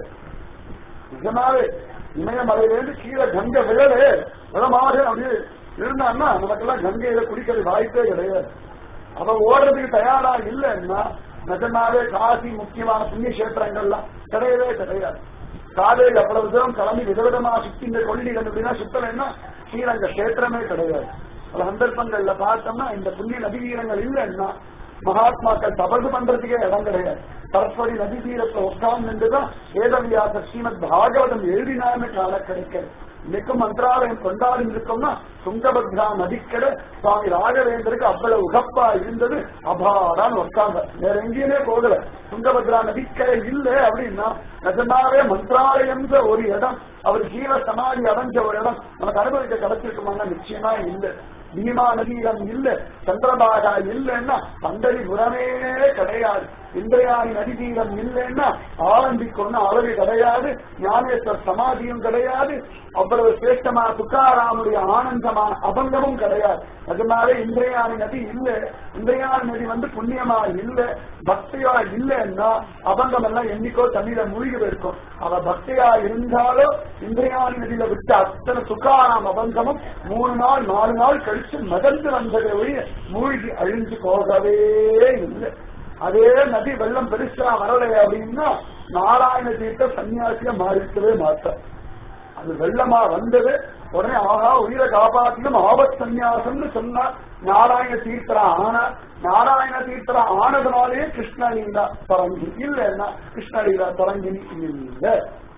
நிஜமாவே இமயமலையிலேருந்து கீழே கங்கை விழலே விழமாக அப்படி இருந்தான்னா நமக்கெல்லாம் கங்கையில குடிக்கிறது வாய்ப்பே கிடையாது. அவ ஓடுறதுக்கு தயாரா இல்லைன்னா நிஜமாவே காசி முக்கியமான புண்ணிய கஷேத்திரங்கள்லாம் கிடையவே கிடையாது. காலையில் அவ்வளவு தூரம் கிளம்பி விதவிதமா சுத்தி இந்த கொள்ளிகள் அப்படின்னா சுத்தலைன்னா ஸ்ரீரங்க கஷேத்திரமே கிடையாது. பல சந்தர்ப்பங்கள்ல பார்த்தோம்னா இந்த புண்ணிய நதி வீரங்கள் இல்லைன்னா மகாத்மாக்கள் தபசு பண்றதுக்கே இடம் கிடையாது. சரஸ்வதி நதி தீரத்தை உட்கார்ந்துதான் வேதவியாச ஸ்ரீமத் பாகவதம் எழுதினான்னு கால கிடைக்கிறது. இன்னைக்கும் மந்திராலயம் கொண்டாடி இருக்கோம்னா துங்கபத்ரா நதிக்கரை சுவாமி ராகவேந்தருக்கு அவ்வளவு உகப்பா இருந்தது. அபாரான்னு உட்கார்ந்த வேற எங்கேயுமே போகல. துங்கபத்ரா நதிக்கரை இல்லை அப்படின்னா நிஜமாவே மந்திராலயம்ன்ற ஒரு இடம், அவர் ஜீவ சமாதி அடைஞ்ச ஒரு இடம் நமக்கு அனுபவிக்க கிடைச்சிருக்குமாங்க? நிச்சயமா இல்லை. பீமா நதியிடம் இல்ல, சந்திரபாகா இல்லைன்னா பண்டரிபுரமே கிடையாது. இந்திரயாணி நதி தீரம் இல்லைன்னா ஆரம்பிக்கொன்னு அளவு கிடையாது. ஞானேஸ்வர் சமாதியும் கிடையாது. அவ்வளவு சிரேஷ்டமான துக்காராமுடைய ஆனந்தமான அபங்கமும் கிடையாது. அதனாலே இந்திரயாணி நதி இல்ல, இந்திரயாணி நதி வந்து புண்ணியமா இல்ல, பக்தியா இல்லைன்னா அபங்கம் எல்லாம் என்னைக்கோ தண்ணீர மூழ்கி இருக்கும். அவ பக்தியா இருந்தாலோ இந்திரயாணி நதியில விட்ட அத்தனை துக்காராம் அபங்கமும் மூணு நாள் நாலு நாள் கழிச்சு மதந்து வந்ததை ஒழிய மூழ்கி அழிஞ்சு போகவே இல்லை. அதே நதி வெள்ளம் பெருசா வரலை அப்படின்னா நாராயண தீர்த்த சன்னியாசியா மாறிக்கவே மாட்டார். அது வெள்ளமா வந்தது உடனே ஆகா உயிரை காப்பாற்றிலும் ஆபத் சன்னியாசம்னு சொன்னா நாராயண தீர்த்தரா ஆனா நாராயண தீர்த்தரா ஆனதுனாலேயே கிருஷ்ணலீலா தொடங்கி இல்லைன்னா கிருஷ்ணலீலா தொடங்கி இல்ல.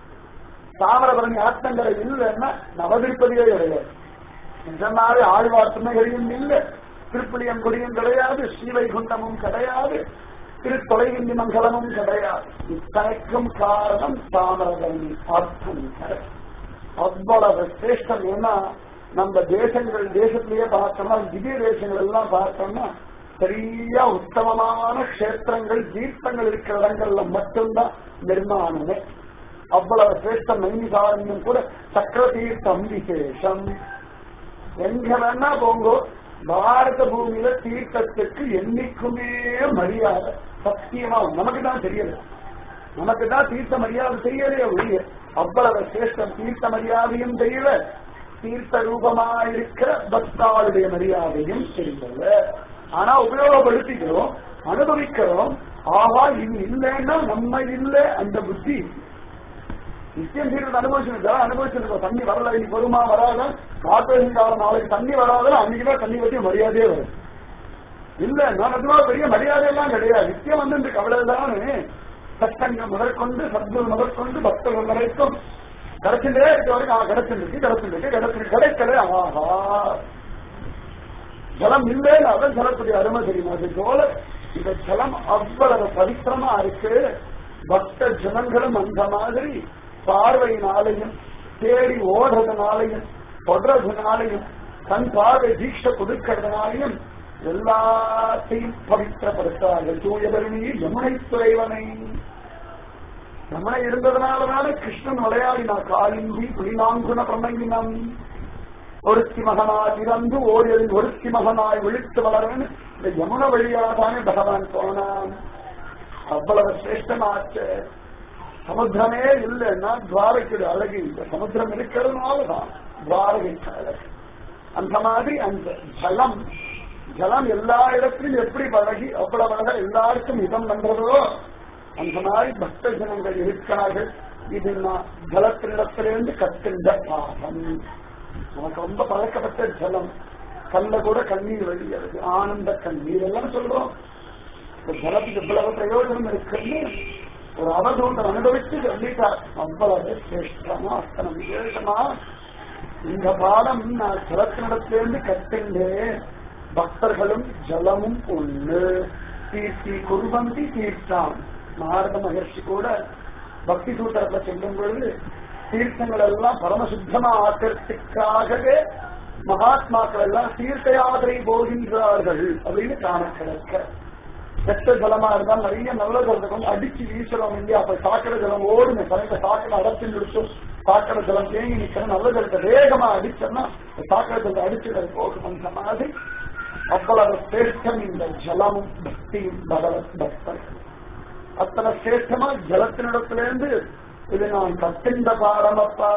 தாமிரபரணி ஆத்தங்கரை இல்லைன்னா நவதிருப்பதியே கிடையாது. நிஜமாவே ஆழ்வார் துணைகளையும் இல்லை, திருப்புளியம் கொடியும் கிடையாது, ஸ்ரீவைகுண்டமும் கிடையாது, திருத்தொலைகின்றி மங்கலமும் கிடையாது. இத்தனைக்கும் காரணம் தாமிரபரணி ஆத்தங்கரை. அவ்வளவு சிரேஷ்டம். ஏன்னா நம்ம தேசங்கள் தேசத்திலேயே பார்த்தோம்னா திவ்ய தேசங்கள் எல்லாம் பார்த்தோம்னா சரியா உத்தமமான கஷேத்திரங்கள் தீர்த்தங்கள் இருக்கிற இடங்கள்ல மட்டும்தான் நிர்மாணமே. அவ்வளவு சிரேஷ்டம். நைமிசாரண்யம் கூட சக்கர தீர்த்தம் விசேஷம். எங்க வேணா போங்கோ, பாரத பூமியில தீர்த்தத்துக்கு என்னைக்குமே மரியாதை சத்தியமா நமக்கு தான் தெரியல. நமக்கு தான் தீர்த்த மரியாதை தெரியலையே ஒழிய அவ்வளவு சிரேஷ்டம். தீர்த்த மரியாதையும் தெரியல, தீர்த்த ரூபமாயிருக்கிற பக்தாளுடைய மரியாதையும் தெரியல. ஆனா உபயோகப்படுத்திக்கிறோம், அனுபவிக்கிறோம். ஆஹா இது இல்லைன்னா நம்ம இல்லை அந்த புத்தி நிச்சயம் தீர்த்து அனுபவிச்சுருக்கா அனுபவிச்சிருக்கோம். தண்ணி வரல, இன்னைக்கு வருமா வராத, கார்பரேஷன் காலம் நாளைக்கு தண்ணி வராத, அன்னைக்குதான் தண்ணி பற்றி மரியாதையே வரும். இல்ல நான் அதுவா பெரிய மரியாதையெல்லாம் கிடையாது. நிச்சயம் வந்து இந்த கவலைதானே சட்டங்கள் முதற்கொண்டு சத்குரு முதற்கொண்டு பக்தர்கள் வரைக்கும் கிடைச்சுட்டே இருக்க வரைக்கும் கிடைச்சிருக்கு கிடைச்சிருக்கு கிடைச்சிருக்கு கிடைக்கல. ஆஹா ஜலம் இல்லைன்னு அதான் ஜலத்துடைய அருமை தெரியுமா? அது போல இந்த ஜலம் அவ்வளவு பவித்திரமா இருக்கு. பக்த ஜனங்களும் அந்த மாதிரி பார்வையினாலையும் தேடி ஓடுறதுனாலையும் தொடர்றதுனாலையும் தன் பார்வை தீட்சை கொடுக்கிறதுனாலையும் எல்லாத்தையும் பவித்திரப்படுத்தார்கள். தூயதருணி யமுனை துறைவனை யமுனை இருந்ததுனாலதான கிருஷ்ணன் விளையாடினார். காலிந்தி புலிநாங்குண பிரமங்கினம் ஒருத்தி மகனாய் இறந்து ஓடியதில் ஒருத்தி மகனாய் விழித்து வளரன்னு இந்த யமுன வழியாதானே பகவான் போனான். அவ்வளவு சிரேஷ்டமாச்சு. சமுத்திரமே இல்லைன்னா துவாரகைக்கு அழகு இல்லை. சமுத்திரம் இருக்கிறதுனாலதான் துவாரகைக்கு அழகு. அந்த மாதிரி அந்த ஜலம் ஜலம் எல்லா இடத்திலும் எப்படி பழகி அவ்வளவு அழகா எல்லாருக்கும் இதம் பண்றதோ அந்த மாதிரி பக்த ஜனங்கள் இருக்கிறார்கள். இது நான் ஜலத்தினிடத்திலிருந்து கற்கின்ற பாகம். நமக்கு ரொம்ப பழக்கப்பட்ட ஜலம். கல்ல கூட கண்ணீர் வெளியது, ஆனந்த கண்ணீர் எல்லாம் சொல்றோம். ஜலத்துக்கு இவ்வளவு பிரயோஜனம் இருக்குன்னு ஒரு அவதூதம் அனுபவிச்சு சொல்லிட்டார். அவ்வளவு சிரேஷ்டமா அத்தனை விசேஷமா இந்த பாடம் நான் ஜலத்தினிடத்திலிருந்து கற்கின்றேன். பக்தர்களும் ஜலமும் ஒண்ணு. தீர்த்தி குருவந்தி தீர்த்தான். நாரத மகர்ஷி கூட பக்தி சூத்திரத்தை சொல்லும் பொழுது தீர்த்தங்கள் எல்லாம் பரமசுத்தமா ஆக்கிறதுக்காகவே மகாத்மாக்கள் எல்லாம் தீர்த்த யாத்திரை போகின்றார்கள் அப்படின்னு காண கிடக்க. கெட்ட ஜலமா இருந்தால் நிறைய நல்ல ஜலத்தை கொண்டு அடிச்சு வீசுறோம் இல்லையா? அப்ப சாக்கடை ஜலம் ஓடுங்க சமயத்தை சாக்கடை அடச்சு நிறுத்தும். சாக்கடை ஜலம் தேங்கி நிற்கிற நல்ல ஜலத்தை வேகமா அடிச்சோம்னா சாக்கடை ஜலத்தை அடிச்சுட போகும். அந்த மாதிரி அவ்வளவு சிரேஷ்டம் இந்த ஜலமும் பக்தியும் பகவத் பக்தர்கள். அத்தனை சிரேஷ்டமா ஜலத்தினிடத்திலிருந்து இது நான் கத்திந்த பாரமப்பா.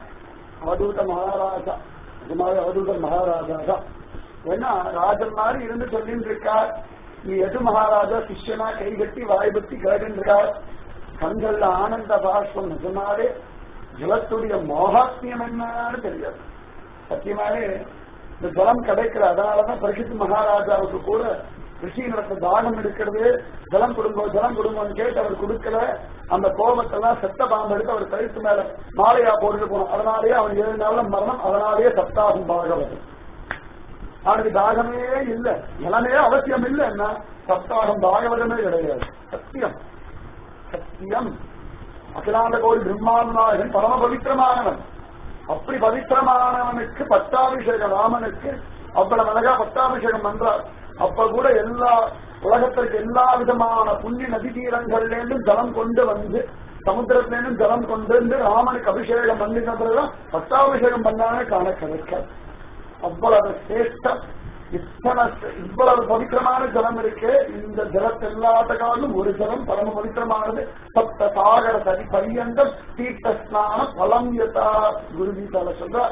அவதூத மகாராஜா இது மாதிரி அவதூத மகாராஜா தான். ஏன்னா ராஜன் மாதிரி இருந்து சொல்லிட்டு இருக்கார். நீ எது மகாராஜா சிஷ்யனா கைகட்டி வாய்பத்தி கேட்டுருக்கார். கண்கள்ல ஆனந்த பாஷ்பம். நிஜமாவே ஜலத்துடைய மோகாத்மியம் என்னன்னு தெரியாது. சத்தியமாவே இந்த ஜலம் கிடைக்கிற. அதனாலதான் பரிசுத்த மகாராஜாவுக்கு கூட ரிஷி நடத்த தாகம் எடுக்கிறது. ஜலம் கொடுங்கோ ஜலம் கொடுங்கோன்னு கேட்டு அவர் கொடுக்கல. அந்த கோபத்தெல்லாம் செத்த பாம்பு எடுத்து அவர் கழுத்து மேல மாலையா போட்டுட்டு போனோம். அதனாலேயே அவன் ஏழு நாளும் மரணம். அதனாலேயே சப்தாகும் பாகவதம். அவனுக்கு தாகமே இல்லை, ஜலமே அவசியம் இல்லை. என்ன சப்தாகம் பாகவதமே கிடையாது. சத்தியம் சத்தியம் அகிலாண்ட கோவில் பிரம்மாநாயகன் பரம பவித்திரமானவன். அப்படி பவித்திரமானவனுக்கு பட்டாபிஷேகம் ராமனுக்கு அவ்வளவு அழகா பட்டாபிஷேகம் பண்றார். அப்ப கூட எல்லா உலகத்திற்கு எல்லா விதமான புண்ணிய நதி தீரங்கள்ல இருந்தும் ஜலம் கொண்டு வந்து சமுத்திரத்திலிருந்தும் ஜலம் கொண்டு வந்து ராமனுக்கு அபிஷேகம் பண்ணினதுதான் பட்டாபிஷேகம் பண்ணானே காண கிடைக்க. அவ்வளவு சிரேஷ்டம். இத்தனை இவ்வளவு பவித்திரமான ஜலம் இருக்கு. இந்த ஜலத்தை எல்லாத்த காலம் ஒரு ஜலம் பரம பவித்திரமானது. சப்த சாகர சரி பரியந்தம் தீர்த்த ஸ்நான பலம் யதா குருஜீதால சொல்றார்.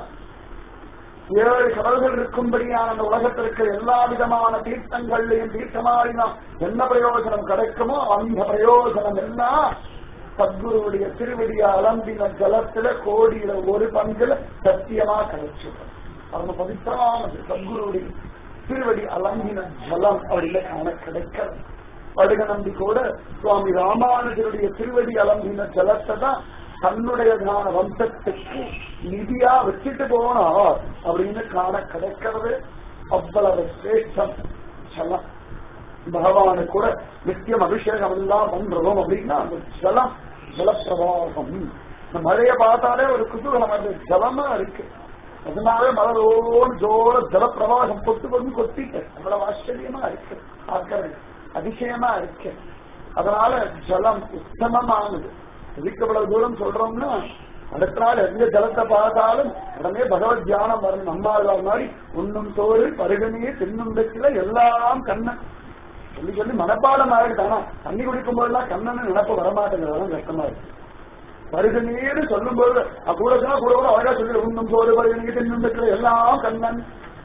ஏழு கடல்கள் இருக்கும்படியான அந்த உலகத்திற்கு எல்லா விதமான தீர்த்தங்கள்லையும் தீர்த்தமாடினா என்ன பிரயோஜனம் கிடைக்குமோ அந்த பிரயோஜனம் எல்லாம் சத்குருவுடைய திருவடிய அலம்பின ஜலத்துல கோடியில ஒரு பங்குல சத்தியமா கிடைச்சிடும். அவங்க பவித்திரமானது சத்குருவுடைய திருவடி அலம்பின ஜலம் அவரில காண கிடைக்கிறது. படுக நம்பி கூட சுவாமி ராமானுஜருடைய திருவடி அலம்பின ஜலத்தை தான் தன்னுடையதான வம்சத்துக்கு நிதியா வச்சுட்டு போனார் அப்படின்னு காண கிடைக்கிறது. அவ்வளவு சிரேஷ்டம் ஜலம். பகவானு கூட நித்தியம் அபிஷேகம் எல்லாம் பண்றோம் அப்படின்னா அந்த ஜலம் ஜலப்பிரவாகம். இந்த மழையை பார்த்தாலே ஒரு குதூகலம். அந்த ஜலமா இருக்கு. அதனாலே மலரோடு ஜோர ஜலப்பிரவாகம் கொட்டு கொண்டு கொட்டிட்டு அவ்வளவு ஆச்சரியமா இருக்கு. பார்க்கறது அதிசயமா இருக்கு. அதனால ஜலம் உத்தமமானது. எதுக்கு அவ்வளவு தூரம் சொல்றோம்னா அடுத்த நாள் எந்த ஜலத்தை பார்த்தாலும் உடனே பகவத் தியானம் வரும். நம்மாழ்வார் மாதிரி உண்ணும் சோறு பருகனியே தின்னும் வெற்றில எல்லாம் கண்ணன் சொல்லி சொல்லி மனப்பாடம் ஆகிட்டானா தண்ணி குடிக்கும் போதெல்லாம் கண்ணன் நினப்பு வரமாட்டேங்கிறதெல்லாம் கஷ்டமா இருக்கு. பருகனீர்னு சொல்லும் போது கூட கூட கூட அழகா சொல்லி உண்ணும் சோறு பருகனியே தின்னும் வெற்றில எல்லாம் கண்ணன்.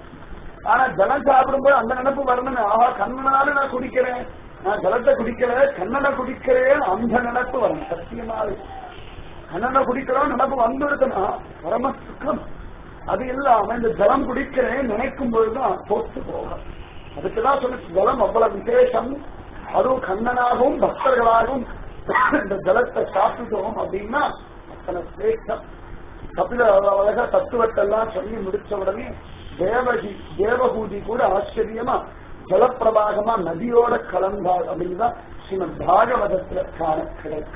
ஆனா ஜலம் சாப்பிடும்போது அந்த நினப்பு வரணுமே. ஆஹா கண்ணனால நான் குடிக்கிறேன், நான் ஜலத்தை குடிக்கிறேன், கண்ணனை குடிக்கிறேன், அந்த நினப்பு வரணும். சத்தியமாவே கண்ணனை குடிக்கிறோம் நினப்பு வந்துடுதுன்னா பரம சுகம். அது இல்லாம இந்த ஜலம் குடிக்கிறேன் நினைக்கும் பொழுதுதான் தோற்று போகும். அதுக்குதான் சொல்லி ஜலம் அவ்வளவு விசேஷம். அதுவும் கண்ணனாகவும் பக்தர்களாகவும் இந்த ஜலத்தை சாப்பிட்டோம் அப்படின்னா அத்தனை சிரேஷ்டம். கபில அழகா தத்துவத்தெல்லாம் சொல்லி முடிச்ச உடனே தேவகி தேவகூதி கூட ஆச்சரியமா ஜலப்பிரபாகமா நதியோட கலந்தாள் அப்படின்னுதான் ஸ்ரீமத் பாகவதத்துல காண கிடைக்க.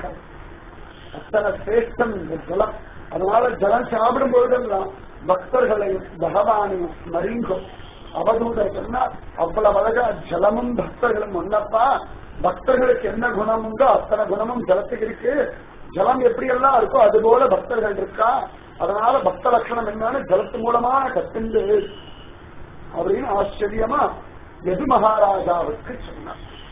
அத்தனை சிரேஷ்டம் இந்த ஜலம். அதனால ஜலம் சாப்பிடும் பொழுதெல்லாம் பக்தர்களையும் பகவானையும் ஸ்மரிங்கும். அவதூதர் சொன்னா அவ்வளவு அழகா ஜலமும் பக்தர்களும் ஒன்னப்பா. பக்தர்களுக்கு என்ன குணம் உண்டோ அத்தனை குணமும் ஜலத்துக்கு இருக்கு. ஜலம் எப்படி எல்லாம் இருக்கோ அது போல பக்தர்கள் இருக்கா. அதனால பக்த லட்சணம் என்னன்னு ஜலத்து மூலமான கத்துண்டு அப்படின்னு ஆச்சரியமா எது மகாராஜாவுக்கு சொன்னார்.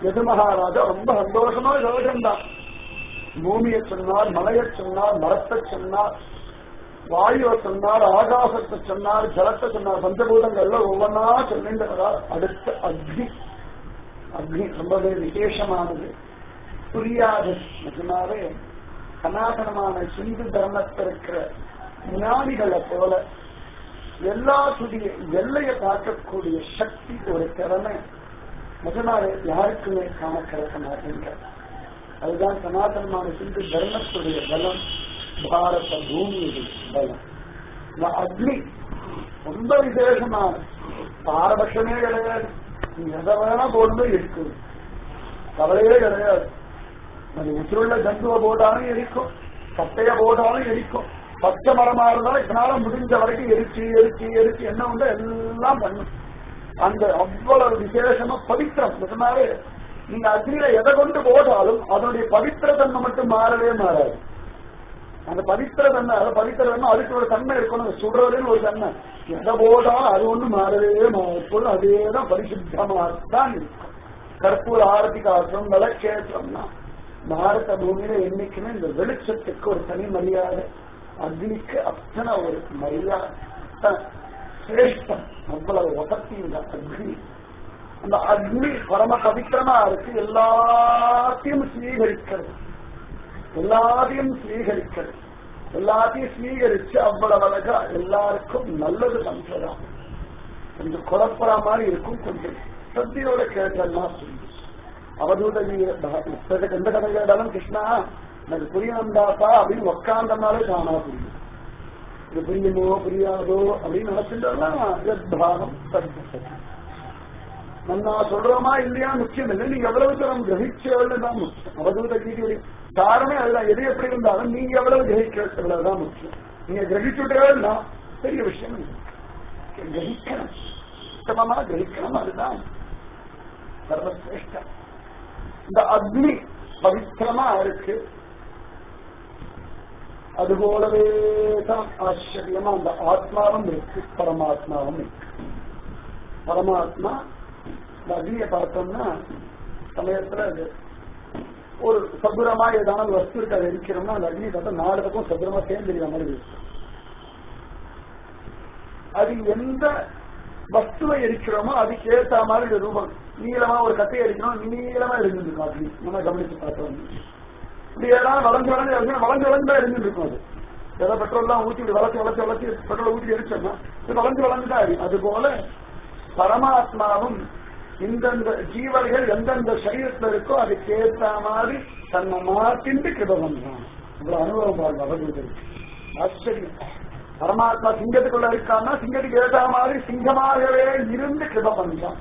எது மகாராஜா ரொம்ப சந்தோஷமா யோகம்தான். பூமியை சொன்னார், மலையை சொன்னார், மரத்தை சொன்னார், வாயுவை சொன்னார், ஆகாசத்தை சொன்னார், ஜலத்தை சொன்னார், பஞ்சபூதங்கள்ல ஒவ்வொன்னா சொல்லின்றதால் அடுத்த அக்னி. அக்னி ரொம்பவே விசேஷமானது, புரியாது. நிஜமாவே சனாதனமான சிந்து தர்மத்தில் இருக்கிற ஞானிகளை போல எல்லாத்துடைய எல்லையை பார்க்கக்கூடிய சக்தி, ஒரு திறமை நிஜமாவே யாருக்குமே காண கிடைக்க மாட்டேங்கிற. அதுதான் சனாதனமான சிந்து தர்மத்துடைய பலம், பாரத பூமியுடைய பலம். அக்னி ரொம்ப விசேஷமான, பாரபட்சமே கிடையாது. நீ எதை வேணா போடுமே இருக்கு, கவலையே கிடையாது. அது உசுருள்ள ஜந்துவ போட்டாலும் எரிக்கும், கட்டைய போட்டாலும் எரிக்கும். பச்சை மரமா இருந்தாலும் இதனால முடிஞ்ச வரைக்கும் எரிச்சு எரிச்சு எரிச்சு என்ன உண்டோ எல்லாம் பண்ணும். அந்த அவ்வளவு விசேஷமா பவித்திரம். நிஜமாவே நீங்க அக்னியில எதை கொண்டு போட்டாலும் அதனுடைய பவித்திர தன்மை மட்டும் மாறவே மாறாது. அந்த பவித்திர தன்மை, அதை பவித்திர தன்மை அதுக்கு ஒரு தன்மை இருக்கணும். சுடுறதுன்னு ஒரு தன்மை, எதை போட்டாலும் அது ஒண்ணு மாறவே மாறும். அதேதான் பரிசுத்தமாகத்தான் இருக்கும். கற்பூர ஆரத்தி காற்றம், விளக்கேற்றம்னா பாரத பூமியில என்னைக்குமே இந்த வெளிச்சத்துக்கு ஒரு தனி மரியாதை, அக்னிக்கு அத்தனை ஒரு மரியாதை, சிரேஷ்டம், அவ்வளவு வசதி இந்த அக்னி. அந்த அக்னி பரம பவித்திரமா இருக்கு, எல்லாத்தையும் ஸ்வீகரிக்கிறது, எல்லாத்தையும் ஸ்வீகரிக்கிறது, எல்லாத்தையும் ஸ்வீகரிச்சு அவ்வளவு அழகா எல்லாருக்கும் நல்லது பண்றதா. கொஞ்சம் குழப்பற மாதிரி இருக்கும், கொஞ்சம் சத்தியோட கேட்டெல்லாம் சொல்லி அவதூத எந்த கதை கேட்டாலும் கிருஷ்ணா எனக்கு புரியணும்டாப்பா அப்படின்னு உக்காந்தனாலே காணா புரியும். இது புரியுமோ புரியாதோ அப்படின்னு நினைச்சுட்டாலும் நான் சொல்றோமா இல்லையா முக்கியம் இல்லை, நீங்க எவ்வளவு தரம் கிரகிச்சதான் முக்கியம். அவதூத கீதையுடைய காரணமே அதுதான். எது எப்படி இருந்தாலும் நீங்க எவ்வளவு கிரகிக்கிறதுதான் முக்கியம். நீங்க கிரகிச்சுட்டா பெரிய விஷயம் இல்லை, கிரகிக்கணும், உத்தமமா கிரகிக்கணும். அதுதான் சர்வசிரேஷ்டம். இந்த அக்னி பவித்திரமா இருக்கு, அதுபோலவே தான் ஆச்சரியமா அந்த ஆத்மாவும் இருக்கு, பரமாத்மாவும் இருக்கு. பரமாத்மா இந்த அக்னியை பார்த்தோம்னா சமயத்துல அது ஒரு சதுரமா ஏதாவது வஸ்து இருக்கு, அதை எரிக்கிறோம்னா அந்த அக்னி பார்த்தா நாலு பக்கம் சதுரமா சேர்ந்துக்கிற மாதிரி இருக்கு. அது எந்த வஸ்துவை எரிக்கிறோமோ அதுக்கு ஏற்ற மாதிரி ரூபம். நீளமா ஒரு கட்டையை எரிக்கணும், நீளமா எரிஞ்சிருக்கும் அக்னி. நம்ம கவனிச்சு பார்த்தோம், இப்படி ஏதாவது வளைஞ்சு வளைஞ்சு எரிஞ்சு வளைஞ்சு வளைஞ்சுதான் எரிஞ்சிருக்கும். அது ஏதோ பெட்ரோல் எல்லாம் ஊற்றி வளர்ச்சி வளர்ச்சி வளர்ச்சி பெட்ரோல் ஊற்றி எரிச்சோம்னா இது வளைஞ்சு வளைஞ்சுதான் எரியும். அது போல பரமாத்மாவும் இந்தந்த ஜீவர்கள் எந்தெந்த சரீரத்துல இருக்கோ அதுக்கு ஏற்ற மாதிரி தன்னை மாற்றிண்டு கிருபை பண்றான். இவ்வளவு அனுபவம் பாருங்க அவர்களுக்கு ஆச்சரியம். பரமாத்மா சிங்கத்துக்குள்ள இருக்கான்னா சிங்கத்துக்கு ஏற்ற மாதிரி சிங்கமாகவே இருந்து கிருபை பண்றான்.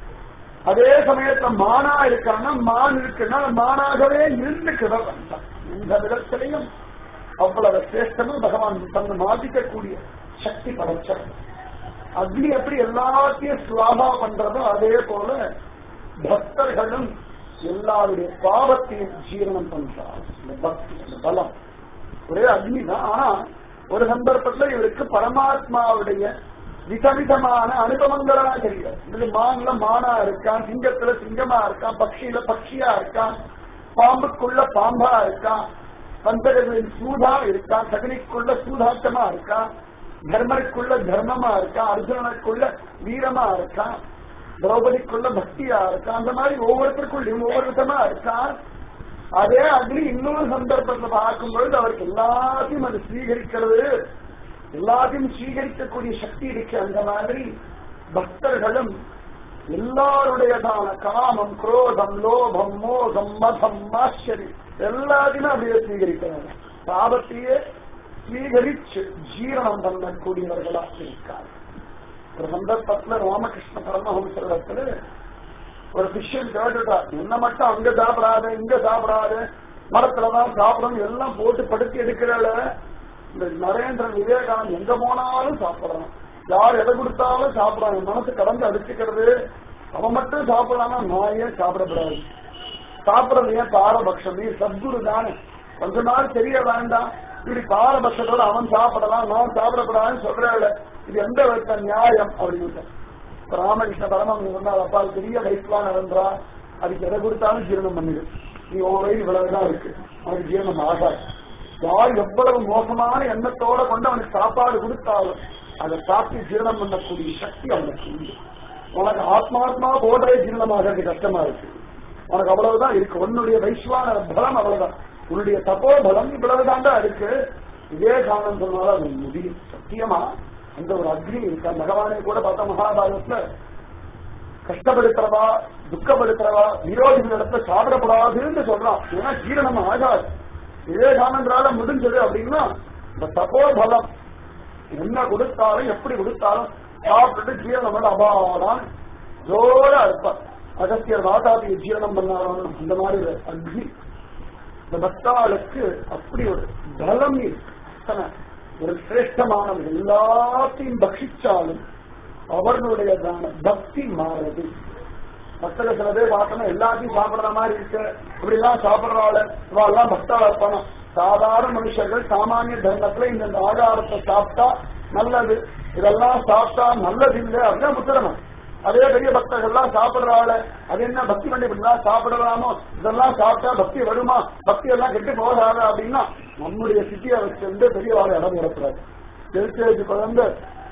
அதே சமயத்துல மானா இருக்கான்னா மான் இருக்குன்னா மானாகவே இருந்து கிருபை பண்றான். இந்த விதத்திலையும் அவ்வளவு சிரேஷ்டமும் பகவான் தன்னை மாற்றிக்கக்கூடிய சக்தி படைச்சார். அக்னி எப்படி எல்லாத்தையும் சுவாபா பண்றதோ அதே போல பக்தர்களும் எல்லாருடைய பாவத்தையும் ஜீரணம் பண்றார். இந்த பக்தி, இந்த பலம் ஒரே அக்னி தான். ஆனா ஒரு சந்தர்ப்பத்துல இவருக்கு பரமாத்மாவுடைய விதவிதமான அனுபவங்களா தெரியும். இது மான்ல மானா இருக்கான், சிங்கத்துல சிங்கமா இருக்கான், பட்சியில பட்சியா இருக்கான், பாம்புக்குள்ள பாம்பா இருக்கான், பந்தகளின் சூதா இருக்கான், சகனிக்குள்ள சூதாட்டமா இருக்கான், தர்மருக்குள்ள தர்மமா இருக்கான், அர்ஜுனனுக்குள்ள வீரமா இருக்கான், திரௌபதிக்குள்ள பக்தியா இருக்கான். அந்த மாதிரி ஒவ்வொருத்தருக்குள்ளையும் ஒவ்வொரு விதமா இருக்கான். அதே அக்னி இன்னொரு சந்தர்ப்பத்தில் பார்க்கும் பொழுது அவருக்கு எல்லாத்தையும் அது ஸ்வீகரிக்கிறது, எல்லாத்தையும் ஸ்வீகரிக்கக்கூடிய சக்தி இருக்கு. அந்த மாதிரி பக்தர்களும் எல்லாருடையதான காமம், குரோதம், லோபம், மோகம், மதம், ஆச்சரியம் எல்லாத்தையுமே அப்படியே ஸ்வீகரிக்கிறாங்க. பாவத்தையே ஸ்வீகரிச்சு ஜீரணம் பண்ணக்கூடியவர்களா இருக்காங்க. ஒரு சந்தர்ப்பத்துல ராமகிருஷ்ண பரமஹம்சத்துல ஒரு சிஷ்யன் கேட்டுட்டார், என்ன மட்டும் அங்க சாப்பிடாத இங்க சாப்பிடாத மரத்துலதான் சாப்பிடணும் எல்லாம் போட்டு படுத்தி எடுக்கிறாள். இந்த நரேந்திரன் விவேகானந்த் எங்க போனாலும் சாப்பிடறான், யார் எதை கொடுத்தாலும் சாப்பிடறான், மனசு கடந்து அடிச்சுக்கிறது. அவன் மட்டும் சாப்பிடலாம்னா நான் ஏன் சாப்பிடக்கூடாது? சாப்பிடறது ஏன் பாரபட்சம்? நீ சத்குரு தானே, கொஞ்ச நாள் தெரிய வேண்டாம். இப்படி பாரபட்சத்தோட அவன் சாப்பிடலாம் நான் சாப்பிடக்கூடாதுன்னு சொல்றாள். இது எந்த வித நியாயம் அப்படின்னு ராமகிருஷ்ண பரமஹம்சர் சொன்னார். அப்பா பெரிய வயசுலாம் நடந்தா அதுக்கு எதை கொடுத்தாலும் ஜீரணம் பண்ணிடு. நீ ஓரை இவ்வளவுதான் இருக்கு, அவனுக்கு ஜீரணம் ஆகாது. யார் எவ்வளவு மோசமான எண்ணத்தோட கொண்டு அவனுக்கு சாப்பாடு கொடுத்தாலும் அதை சாப்பிட்டு ஜீரணம் பண்ணக்கூடிய சக்தி அவனுக்கு உண்டு. உனக்கு ஆத்மாத்மா போடுறே ஜீரணமாகிறது கஷ்டமா இருக்கு, உனக்கு அவ்வளவுதான் இருக்கு. உன்னுடைய வைஸ்வான பலம் அவ்வளவுதான், உன்னுடைய தப்போ பலம் இவ்வளவுதான்டா இருக்கு. இதே காரணம் சொன்னாலும் அது முடியும். சத்தியமா அந்த ஒரு அக்னி இருக்கா. பகவானே கூட பார்த்தா மகாபாரதத்துல கஷ்டப்படுத்துறவா துக்கப்படுத்துறவா விரோதிகள் இடத்துல சாப்பிடப்படாதுன்னு சொல்றான். ஏன்னா ஜீரணம் ஆகாது. இதே காரணங்களால முடிஞ்சது அப்படின்னா இந்த தப்போ பலம் என்ன கொடுத்தாலும் எப்படி கொடுத்தாலும் சாப்பிட்டு ஜீரணம் பண்ண அபாதான் ஜோரா இருப்பார். அகத்தியர் வாதாபியை ஜீரணம் பண்ணாலும் அந்த மாதிரி ஒரு அக்னி இந்த பக்தாளுக்கு அப்படி ஒரு பலம் இருக்கு. ஒரு சிரேஷ்டமானவர் எல்லாத்தையும் பக்ஷிச்சாலும் அவர்களுடைய பக்தி மாறுது. பக்தர்கள் சில பேர் பார்த்தோம்னா எல்லாத்தையும் சாப்பிடுற மாதிரி இருக்கு, இப்படி எல்லாம் சாப்பிடுறாள் இவாள்லாம் பக்தாளா இருப்பானா. சாதாரண மனுஷர்கள் சாமானிய தர்மத்துல இந்த ஆகாரத்தை சாப்பிட்டா நல்லது, இதெல்லாம் சாப்பிட்டா நல்லது இல்லை அப்படின்னா புத்திரமா. அதே பெரிய பக்தர்கள்லாம் சாப்பிடுறாள், அது என்ன பக்தி பண்ணி இப்படிலாம் சாப்பிடலாமோ, இதெல்லாம் சாப்பிட்டா பக்தி வருமா, பக்தி எல்லாம் கெட்டு போகாது அப்படின்னா நம்முடைய சிட்டியை வச்சிருந்து பெரிய வாழை இடம் வரக்கூடாது. எல்கேஜி குழந்தை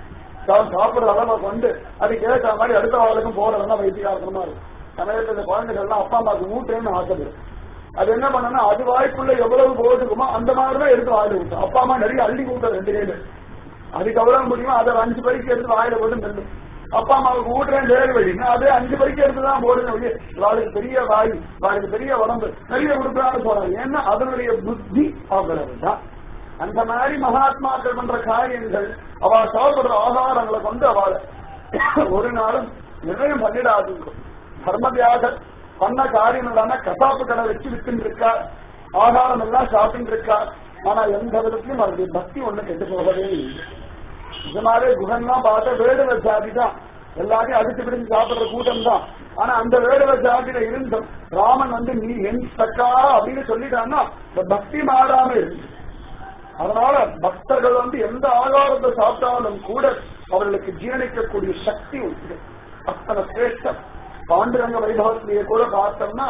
சாப்பிடுற அளவை கொண்டு அதுக்கு ஏற்ற மாதிரி அடுத்த வாழ்க்கும் போறதெல்லாம் வைத்தியாசனமா இருக்கு. சமயத்துல குழந்தைகள்லாம் அப்பா அம்மாவுக்கு ஊட்டேன்னு ஆசைப்படும். அது என்ன பண்ணனா அது வாய்ப்புள்ள எவ்வளவு போட்டுக்குமோ அந்த மாதிரிதான் எடுத்து வாயில ஊட்டும். அப்பா அம்மா நிறைய அள்ளி ஊட்ட ரெண்டு கையில அதுக்கு எவ்வளவு முடியுமோ அதை அஞ்சு பறிக்கு எடுத்து வாயில போட்டு நின்று அப்பா அம்மாவுக்கு ஊட்டுறேன் வேறு வழின்னா அதே அஞ்சு பறிக்கு எடுத்துதான் போடுங்க. அவளுக்கு பெரிய வாய், அவளுக்கு பெரிய உடம்பு நிறைய கொடுக்கலான்னு போறாங்க. ஏன்னா அதனுடைய புத்தி அவ்வளவுதான். அந்த மாதிரி மகாத்மாக்கள் பண்ற காரியங்கள் அவள் சாப்பிடுற ஆகாரங்களை கொண்டு அவளை ஒரு நாளும் நிர்ணயம் பண்ணிடாது. தர்மவியாக பண்ண காரியங்களான கசாப்பு கடை வச்சு விட்டு இருக்கா, ஆகாரம் எல்லாம் சாப்பிட்டு இருக்கா. ஆனா எந்த விதத்திலும் அவருடைய பக்தி ஒண்ணு கெட்டு போகவே இல்லை. இந்த மாதிரி குகன்லாம் பார்த்தா வேடுவ ஜாதி தான், எல்லாரையும் அடிச்சு பிடிச்சு சாப்பிடுற கூட்டம் தான். ஆனா அந்த வேடுவ ஜாதியில இருந்தும் ராமன் வந்து நீ என் சக்கா அப்படின்னு சொல்லிட்டான்னா பக்தி மாறாம இருக்கு. அதனால பக்தர்கள் வந்து எந்த ஆகாரத்தை சாப்பிட்டாலும் கூட அவர்களுக்கு ஜீரணிக்கக்கூடிய சக்தி உண்டு. அத்தனை சிரேஷ்டம். பாண்டுரங்க வைபவத்திலேயே கூட பார்த்தோம்னா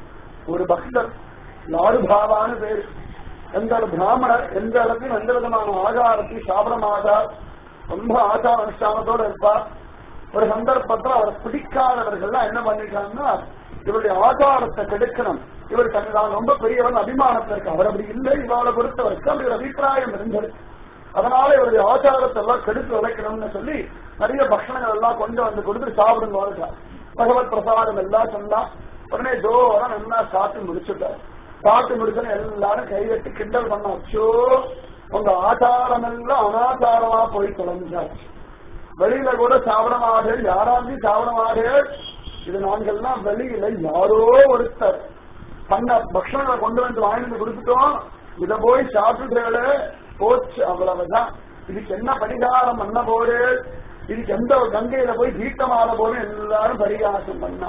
ஒரு பக்தர் லாடுபாவான்னு பேரு, எந்த பிராமணர் எந்த இடத்தையும் எந்த விதமான ஆகாரத்தையும் சாப்பிட மாட்டார், ரொம்ப ஆச்சார அனுஷ்டானத்தோட இருப்பார். ஒரு சந்தர்ப்பத்தில் அவரை பிடிக்காதவர்கள்லாம் என்ன பண்ணிட்டாங்கன்னா இவருடைய ஆச்சாரத்தை கெடுக்கணும், இவர் தன்னால் ரொம்ப பெரியவன் அபிமானத்தில் இருக்கு, அவர் அப்படி இல்லை இவளை பொறுத்தவருக்கு அப்படி ஒரு அபிப்பிராயம் இருந்தது. அதனால இவருடைய ஆச்சாரத்தை எல்லாம் கெடுத்து உழைக்கணும்னு சொல்லி நிறைய பக்ஷணங்கள் எல்லாம் கொண்டு வந்து கொடுத்து சாப்பிடுங்க. பகவத் பிரசாதம் எல்லாம் சொன்னா உடனே ஜோரம் நல்லா சாப்பிட்டு முடிச்சுட்டார். சாப்பிட்டு முடிச்சோன்னு எல்லாரும் கையெட்டு கிண்டல் பண்ணாச்சோ, உங்க ஆச்சாரம் எல்லாம் அனாச்சாரமா போய் தொலைஞ்சாச்சு, வெளியில கூட சாப்பிட மாட்டேன், யாராலையும் சாப்பிட மாட்டேன். இது நாங்கெல்லாம் வெளியில யாரோ ஒருத்தர் பண்ண பக்ஷணங்களை கொண்டு வந்து வாங்கிட்டு கொடுத்துட்டோம், இத போய் சாப்பிட்டு போச்சு, அவ்வளவுதான். இதுக்கு என்ன பரிகாரம் பண்ண போது, இதுக்கு எந்த கங்கையில போய் தீர்த்தமால போது எல்லாரும் பரிகாசம் பண்ணா.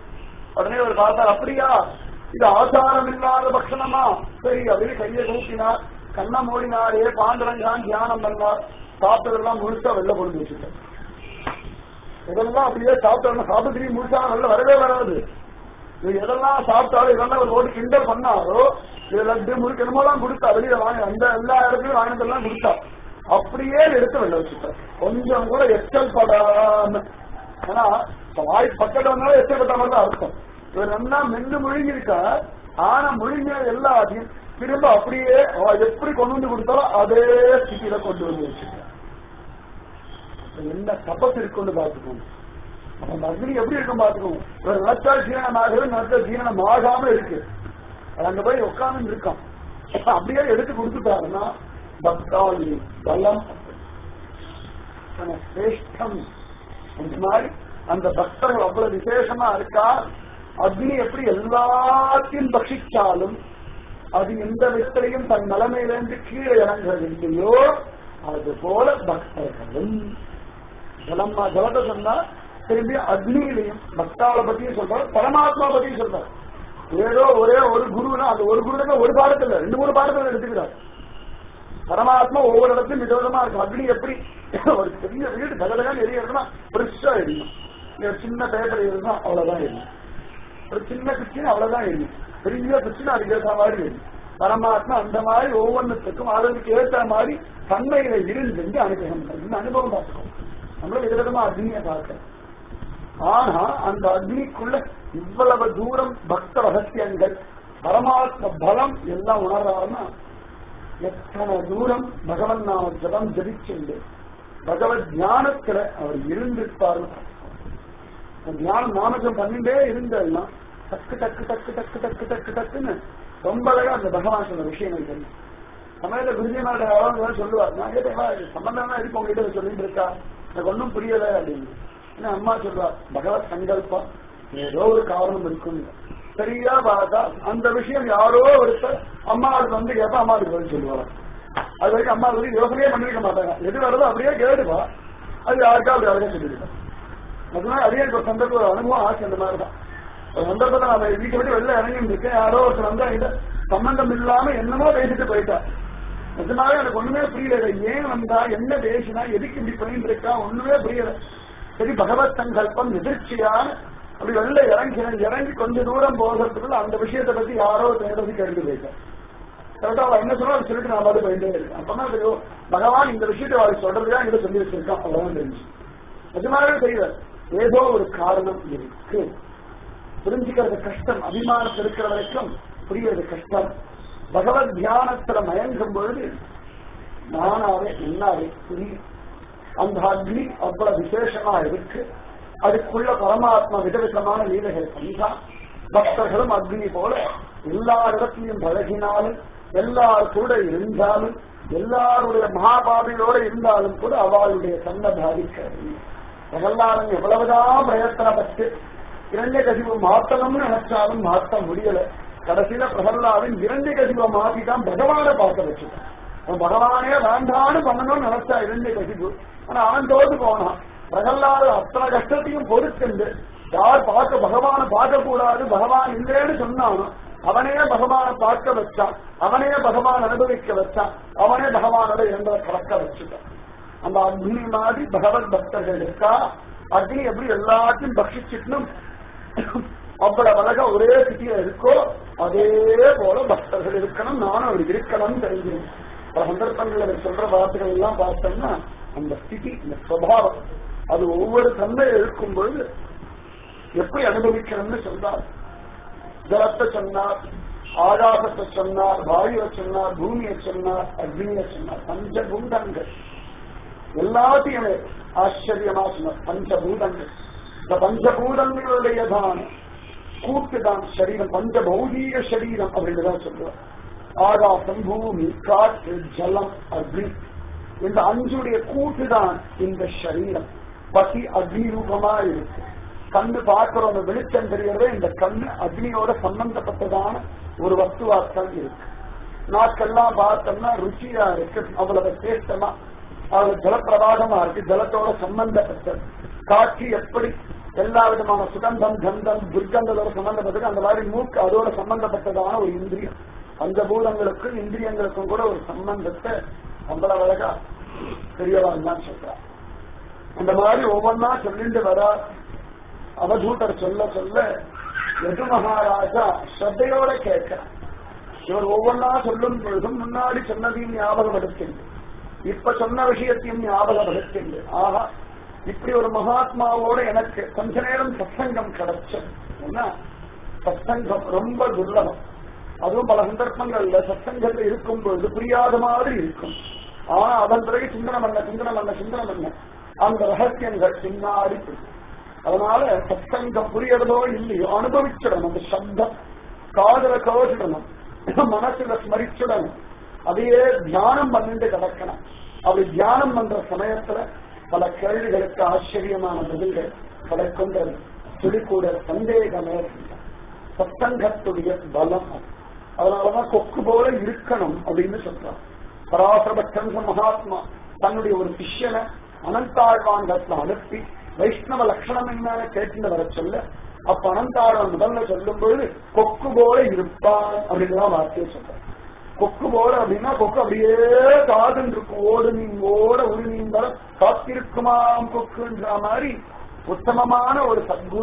உடனே ஒரு பார்த்தார், அப்படியா இது ஆச்சாரம் இல்லாத பக்ஷணமா, சரி அப்படின்னு கையை தூக்கினார், கண்ணை மூடினாரே, பாண்டரங்கான் தியானம் பண்ணார், சாப்பிட்டதெல்லாம் முழுசா வெளில கொண்டு வச்சுட்டார். இதெல்லாம் அப்படியே சாப்பிட்டா சாப்பிட்டு முழுசா வெளில வரவே வராது. இது எதெல்லாம் சாப்பிட்டாலும் இதெல்லாம் ஒரு ஓடி கிண்டல் பண்ணாரோ, இது லட்டு முறுக்கு என்னமோலாம் கொடுத்தா வெளியில வாங்கி அந்த எல்லா இடத்துலயும் வாங்கினதெல்லாம் கொடுத்தா அப்படியே எடுத்து வெளில வச்சுட்டார், கொஞ்சம் கூட எச்சல் படாம. ஏன்னா வாய் பக்கத்துல வந்தாலும் எச்சல் பட்ட மாதிரி தான் அர்த்தம். இவர் நல்லா மென்னு முழுங்கிருக்கா, ஆனா முழுங்கின எல்லாத்தையும் திரும்ப அப்படியே எப்படி கொண்டு வந்து கொடுத்தாலும் அதே ஸ்திதியில கொண்டு வந்து வச்சுட்டார். என்ன தபஸ் இருக்குன்னு பாத்துக்கோங்க, அந்த அக்னி எப்படி இருக்கும் பாத்துக்கோங்க. ஒரு நிலத்தா ஜீரணமாகவே நிலத்த ஜீரணம் ஆகாம இருக்கு, அது அங்க போய் உட்கார்ந்து இருக்கான், அப்படியே எடுத்து கொடுத்துட்டாருன்னா பக்தாளி பலம் சிரேஷ்டம். இந்த மாதிரி அந்த பக்தர்கள் அவ்வளவு விசேஷமா இருக்கா. அக்னி எப்படி எல்லாத்தையும் பட்சிச்சாலும் அது எந்த விதத்திலையும் தன் நிலைமையிலிருந்து கீழே இறங்குறது இல்லையோ அது போல பக்தர்களும். ஜலம்மா ஜலத்தை சொன்னா திரும்பி அக்னியிலையும் பக்தாவை பத்தியும் சொல்றாரு, பரமாத்மா பத்தியும் சொல்றாரு. ஏதோ ஒரே ஒரு குருனா அந்த ஒரு குரு ஒரு பாடத்துல ரெண்டு மூணு பாடத்துல எடுத்துக்கிறார். பரமாத்மா ஒவ்வொரு இடத்துலயும் விதவிதமா இருக்கும். அக்னி எப்படி ஒரு பெரிய வீடு தகதகான்னு எரியறதுன்னா பெருசா எரியும், சின்ன பேப்பர் எரியுதுன்னா அவ்வளவுதான் எரியும். ஒரு சின்ன குச்சின்னு அவ்வளவுதான் எரியும், பெரிய குச்சின்னு அதுக்கு ஏற்ற மாதிரி எரியும். பரமாத்மா அந்த மாதிரி ஒவ்வொன்றுத்துக்கும் அதற்கு ஏற்ற மாதிரி தன்மையில இருந்து அனுகிரகம் இந்த அனுபவம் பார்த்துக்கோம். நம்மளும் விதவிதமா அக்னியை பார்க்கிறோம். ஆனா அந்த அக்னிக்குள்ள இவ்வளவு தூரம் பக்த ரகசியங்கள் பரமாத்ம பலம் எல்லாம் உணர்றாருன்னா எத்தனை தூரம் பகவன் நாம ஜபம் ஜபிச்சுண்டு பகவத் ஞானத்துல அவர் இருந்திருப்பாரு. ஞானம் நாமஜம் பண்ணிட்டே இருந்ததுன்னா டக்கு டக்கு டக்கு டக்கு டக்கு டக்கு டக்குன்னு ரொம்ப அழகா அந்த பகவான் சொன்ன விஷயங்கள் தெரியும். சமயத்துல குருஜிமாட அவங்க சொல்லுவார், நான் கேட்டேன் சம்பந்தமா இருக்கு உங்ககிட்ட சொல்லிட்டு இருக்கா, எனக்கு ஒன்றும் புரியல அப்படின்னு. ஏன்னா அம்மா சொல்லுவார் பகவத் சங்கல்பம் ஏதோ ஒரு காரணம் இருக்கும். சரியா பார்த்தா அந்த விஷயம் யாரோ ஒருத்தர் அம்மாவுக்கு வந்து கேட்டா அம்மாவுக்கு பதில் சொல்லுவாங்க. அது வரைக்கும் அம்மா வந்து யோசனையே பண்ணிருக்க மாட்டாங்க. எது வருதோ அப்படியே கேடுவா, அது யாருக்கா அப்படி அழகா சொல்லிடுவாங்க. அதனால அதே ஒரு சந்தர்ப்ப ஒரு அனுபவம் ஆச்சு. அந்த மாதிரிதான் ஒரு சந்தர்ப்பத்தை நான் வீட்டை விட்டு வெளில இறங்கி இருக்கேன். யாரோ ஒருத்தர் வந்து என்கிட்ட சம்பந்தம் இல்லாம என்னமோ பேசிட்டு போயிட்டா. அதனால எனக்கு ஒண்ணுமே புரியல, ஏன் வந்தா என்ன பேசினா எதுக்கு இப்படி பண்ணிட்டு இருக்கா ஒண்ணுமே புரியல. சரி பகவத் சங்கல்பம் எதிர்ச்சியான அப்படி வெளில இறங்கி இறங்கி கொஞ்ச தூரம் போகிறதுக்குள்ள அந்த விஷயத்தை பத்தி யாரோ தேடுறது கேட்டு போயிட்டேன். கரெக்டா அவ என்ன சொன்னா சொல்லிட்டு நான் பாட்டு போயிட்டே இருக்கேன். அப்பதான் தெரியும் பகவான் இந்த விஷயத்தை அவளுக்கு சொல்றதுதான் என்கிட்ட சொல்லி வச்சிருக்கான். அவ்வளவுதான் தெரிஞ்சு நிஜமாவே தெரியல, ஏதோ ஒரு காரணம் இருக்கு. புரிஞ்சுக்கிறது கஷ்டம், அபிமானத்தில் இருக்கிற வரைக்கும் புரியறது கஷ்டம். பகவத் தியானத்துல மயங்கும் பொழுது நானாவே என்னாவே புரியும். அந்த அக்னி அவ்வளவு விசேஷமா இருக்கு. அதுக்குள்ள பரமாத்மா விதவிதமான லீலைகள் பண்ணா பக்தர்களும் அக்னி போல எல்லா இடத்திலையும் பழகினாலும் எல்லார் கூட இருந்தாலும் எல்லாருடைய மகாபாபியோட இருந்தாலும் கூட அவளுடைய தன்னை பாதிக்கிறது. பிரகலாதன் எவ்வளவுதான் பிரயத்தனப்பட்டு இரண்ய கசிவு மாற்றணும்னு நினைச்சாலும் மாற்ற முடியல. கடைசியில பிரகலாதன் இரண்ய கசிவை மாற்றிதான் பகவானை பார்க்க வச்சுட்டான். அவன் பகவானே வேண்டான்னு பண்ணணும்னு நினைச்சா இரண்ய கசிவு, ஆனா அவன் தோத்து போனான். பிரகலாத அத்தனை கஷ்டத்தையும் பொறுத்துண்டு யார் பார்க்க பகவானை பார்க்க கூடாது பகவான் இல்லைன்னு சொன்னானோ அவனே பகவானை பார்க்க வச்சான், அவனே பகவான் அனுபவிக்க வச்சான், அவனே பகவானோட இரண்டரை கலக்க வச்சுட்டான். அந்த அக்னி மாதிரி பகவத் பக்தர்கள் இருக்கா. அக்னி எப்படி எல்லாத்தையும் பக்ஷிச்சுட்டும் அவ்வளவு அழகா ஒரே ஸ்திதியில இருக்கோ அதே போல பக்தர்கள் இருக்கணும், நானும் அப்படி இருக்கணும்னு தெரிஞ்சுக்கணும். பல சந்தர்ப்பங்கள் சொல்ற வார்த்தைகள் எல்லாம் பார்த்தோம்னா அந்த ஸ்திதி இந்த சுபாவம் அது ஒவ்வொரு தன்மையை இருக்கும் பொழுது எப்படி அனுபவிக்கணும்னு சொல்றார். ஜலத்தை சொன்னார், ஆகாசத்தை சொன்னார், வாயுவை சொன்னார், பூமியை சொன்னார், அக்னியை சொன்னார். பஞ்சபூதங்கள் எல்லாத்தையுமே ஆச்சரியமா சொன்னார். பஞ்சபூதங்கள் இந்த பஞ்சபூதங்களுடையதான் கூட்டுதான் சரீரம், பஞ்சபௌதீக சரீரம் அப்படின்னுதான் சொல்லுவார். ஆகாசம், பூமி, காற்று, ஜலம், அக்னி இந்த அஞ்சுடைய கூட்டுதான் இந்த சரீரம். பசி அக்னி ரூபமா இருக்கு. கண்ணு பார்க்கிறோம், வெளிச்சம் தெரிகிறதே இந்த கண்ணு அக்னியோட சம்பந்தப்பட்டதான ஒரு வஸ்துவாத்தான் இருக்கு. நாட்கள்லாம் பார்த்தோம்னா ருச்சியா இருக்கு, அவ்வளவு சேஷ்டமா அவ்வளவு ஜலப்பிரவாகமா இருக்கு, ஜலத்தோட சம்பந்தப்பட்டது. காட்சி எப்படி எல்லா விதமான சுகந்தம் கந்தம் துர்க்கங்களோட சம்பந்தப்பட்டது, அந்த மாதிரி மூக்கு அதோட சம்பந்தப்பட்டதான ஒரு இந்திரியம். பஞ்சபூதங்களுக்கும் இந்திரியங்களுக்கும் கூட ஒரு சம்பந்தத்தை அவ்வளவு அழகா பெரியவான் தான் சொல்றார். அந்த மாதிரி ஒவ்வொன்னா சொல்லிட்டு வர அவதூதர் சொல்ல சொல்ல யது மகாராஜா ஸ்ரத்தையோட கேட்கிறார். இவர் ஒவ்வொன்னா சொல்லும் பொழுதும் முன்னாடி சொன்னதையும் ஞாபகப்படுத்திண்டு இப்ப சொன்ன விஷயத்தையும் ஞாபகப்படுத்திண்டு ஆஹா இப்படி ஒரு மகாத்மாவோட எனக்கு கொஞ்ச நேரம் சத்சங்கம் கிடைச்சது. ஏன்னா சத்சங்கம் ரொம்ப துர்லபம். அதுவும் பல சந்தர்ப்பங்கள்ல சத்சங்கத்தில் இருக்கும் பொழுது புரியாத மாதிரி இருக்கும். ஆனா அதன் பிறகு சிந்தனம் பண்ண சிந்தனம் பண்ண சிந்தனம் பண்ண அந்த ரகசியங்கள் பின்னாடி. அதனால சத்சங்கம் புரியறதோ இல்லையோ அனுபவிச்சிடணும். அந்த சப்தம் காதல கவச்சிடணும், மனசுல ஸ்மரிச்சிடணும், அதையே தியானம் பண்ணிட்டு கிடக்கணும். அப்படி தியானம் பண்ற சமயத்துல பல கேள்விகளுக்கு ஆச்சரியமான பதில்கள் கிடைக்கின்றது. துடிக்கூட சந்தேகமே சத்சங்கத்துடைய பலம். அதனாலதான் கொக்கு போல இருக்கணும் அப்படின்னு சொல்றான். பராசரபட்சன் மகாத்மா தன்னுடைய ஒரு சிஷ்யனை அனந்தாழ்வாண்டத்துல அனுப்பி வைஷ்ணவ லட்சணம் என்னன்னு கேட்டு வர சொல்ல அப்ப அனந்தாழ்வான் முதல்ல சொல்லும் பொழுது கொக்கு போல இருப்பான் அப்படின்னுதான் வார்த்தையை சொல்றான். கொக்கு போல அப்படின்னா கொக்கு அப்படியே காதுன்னு இருக்கும், ஓடு மீன் ஓட ஒரு மீன் வர காத்திருக்குமாம் கொக்குன்ற மாதிரி உத்தமமான ஒரு சத்குரு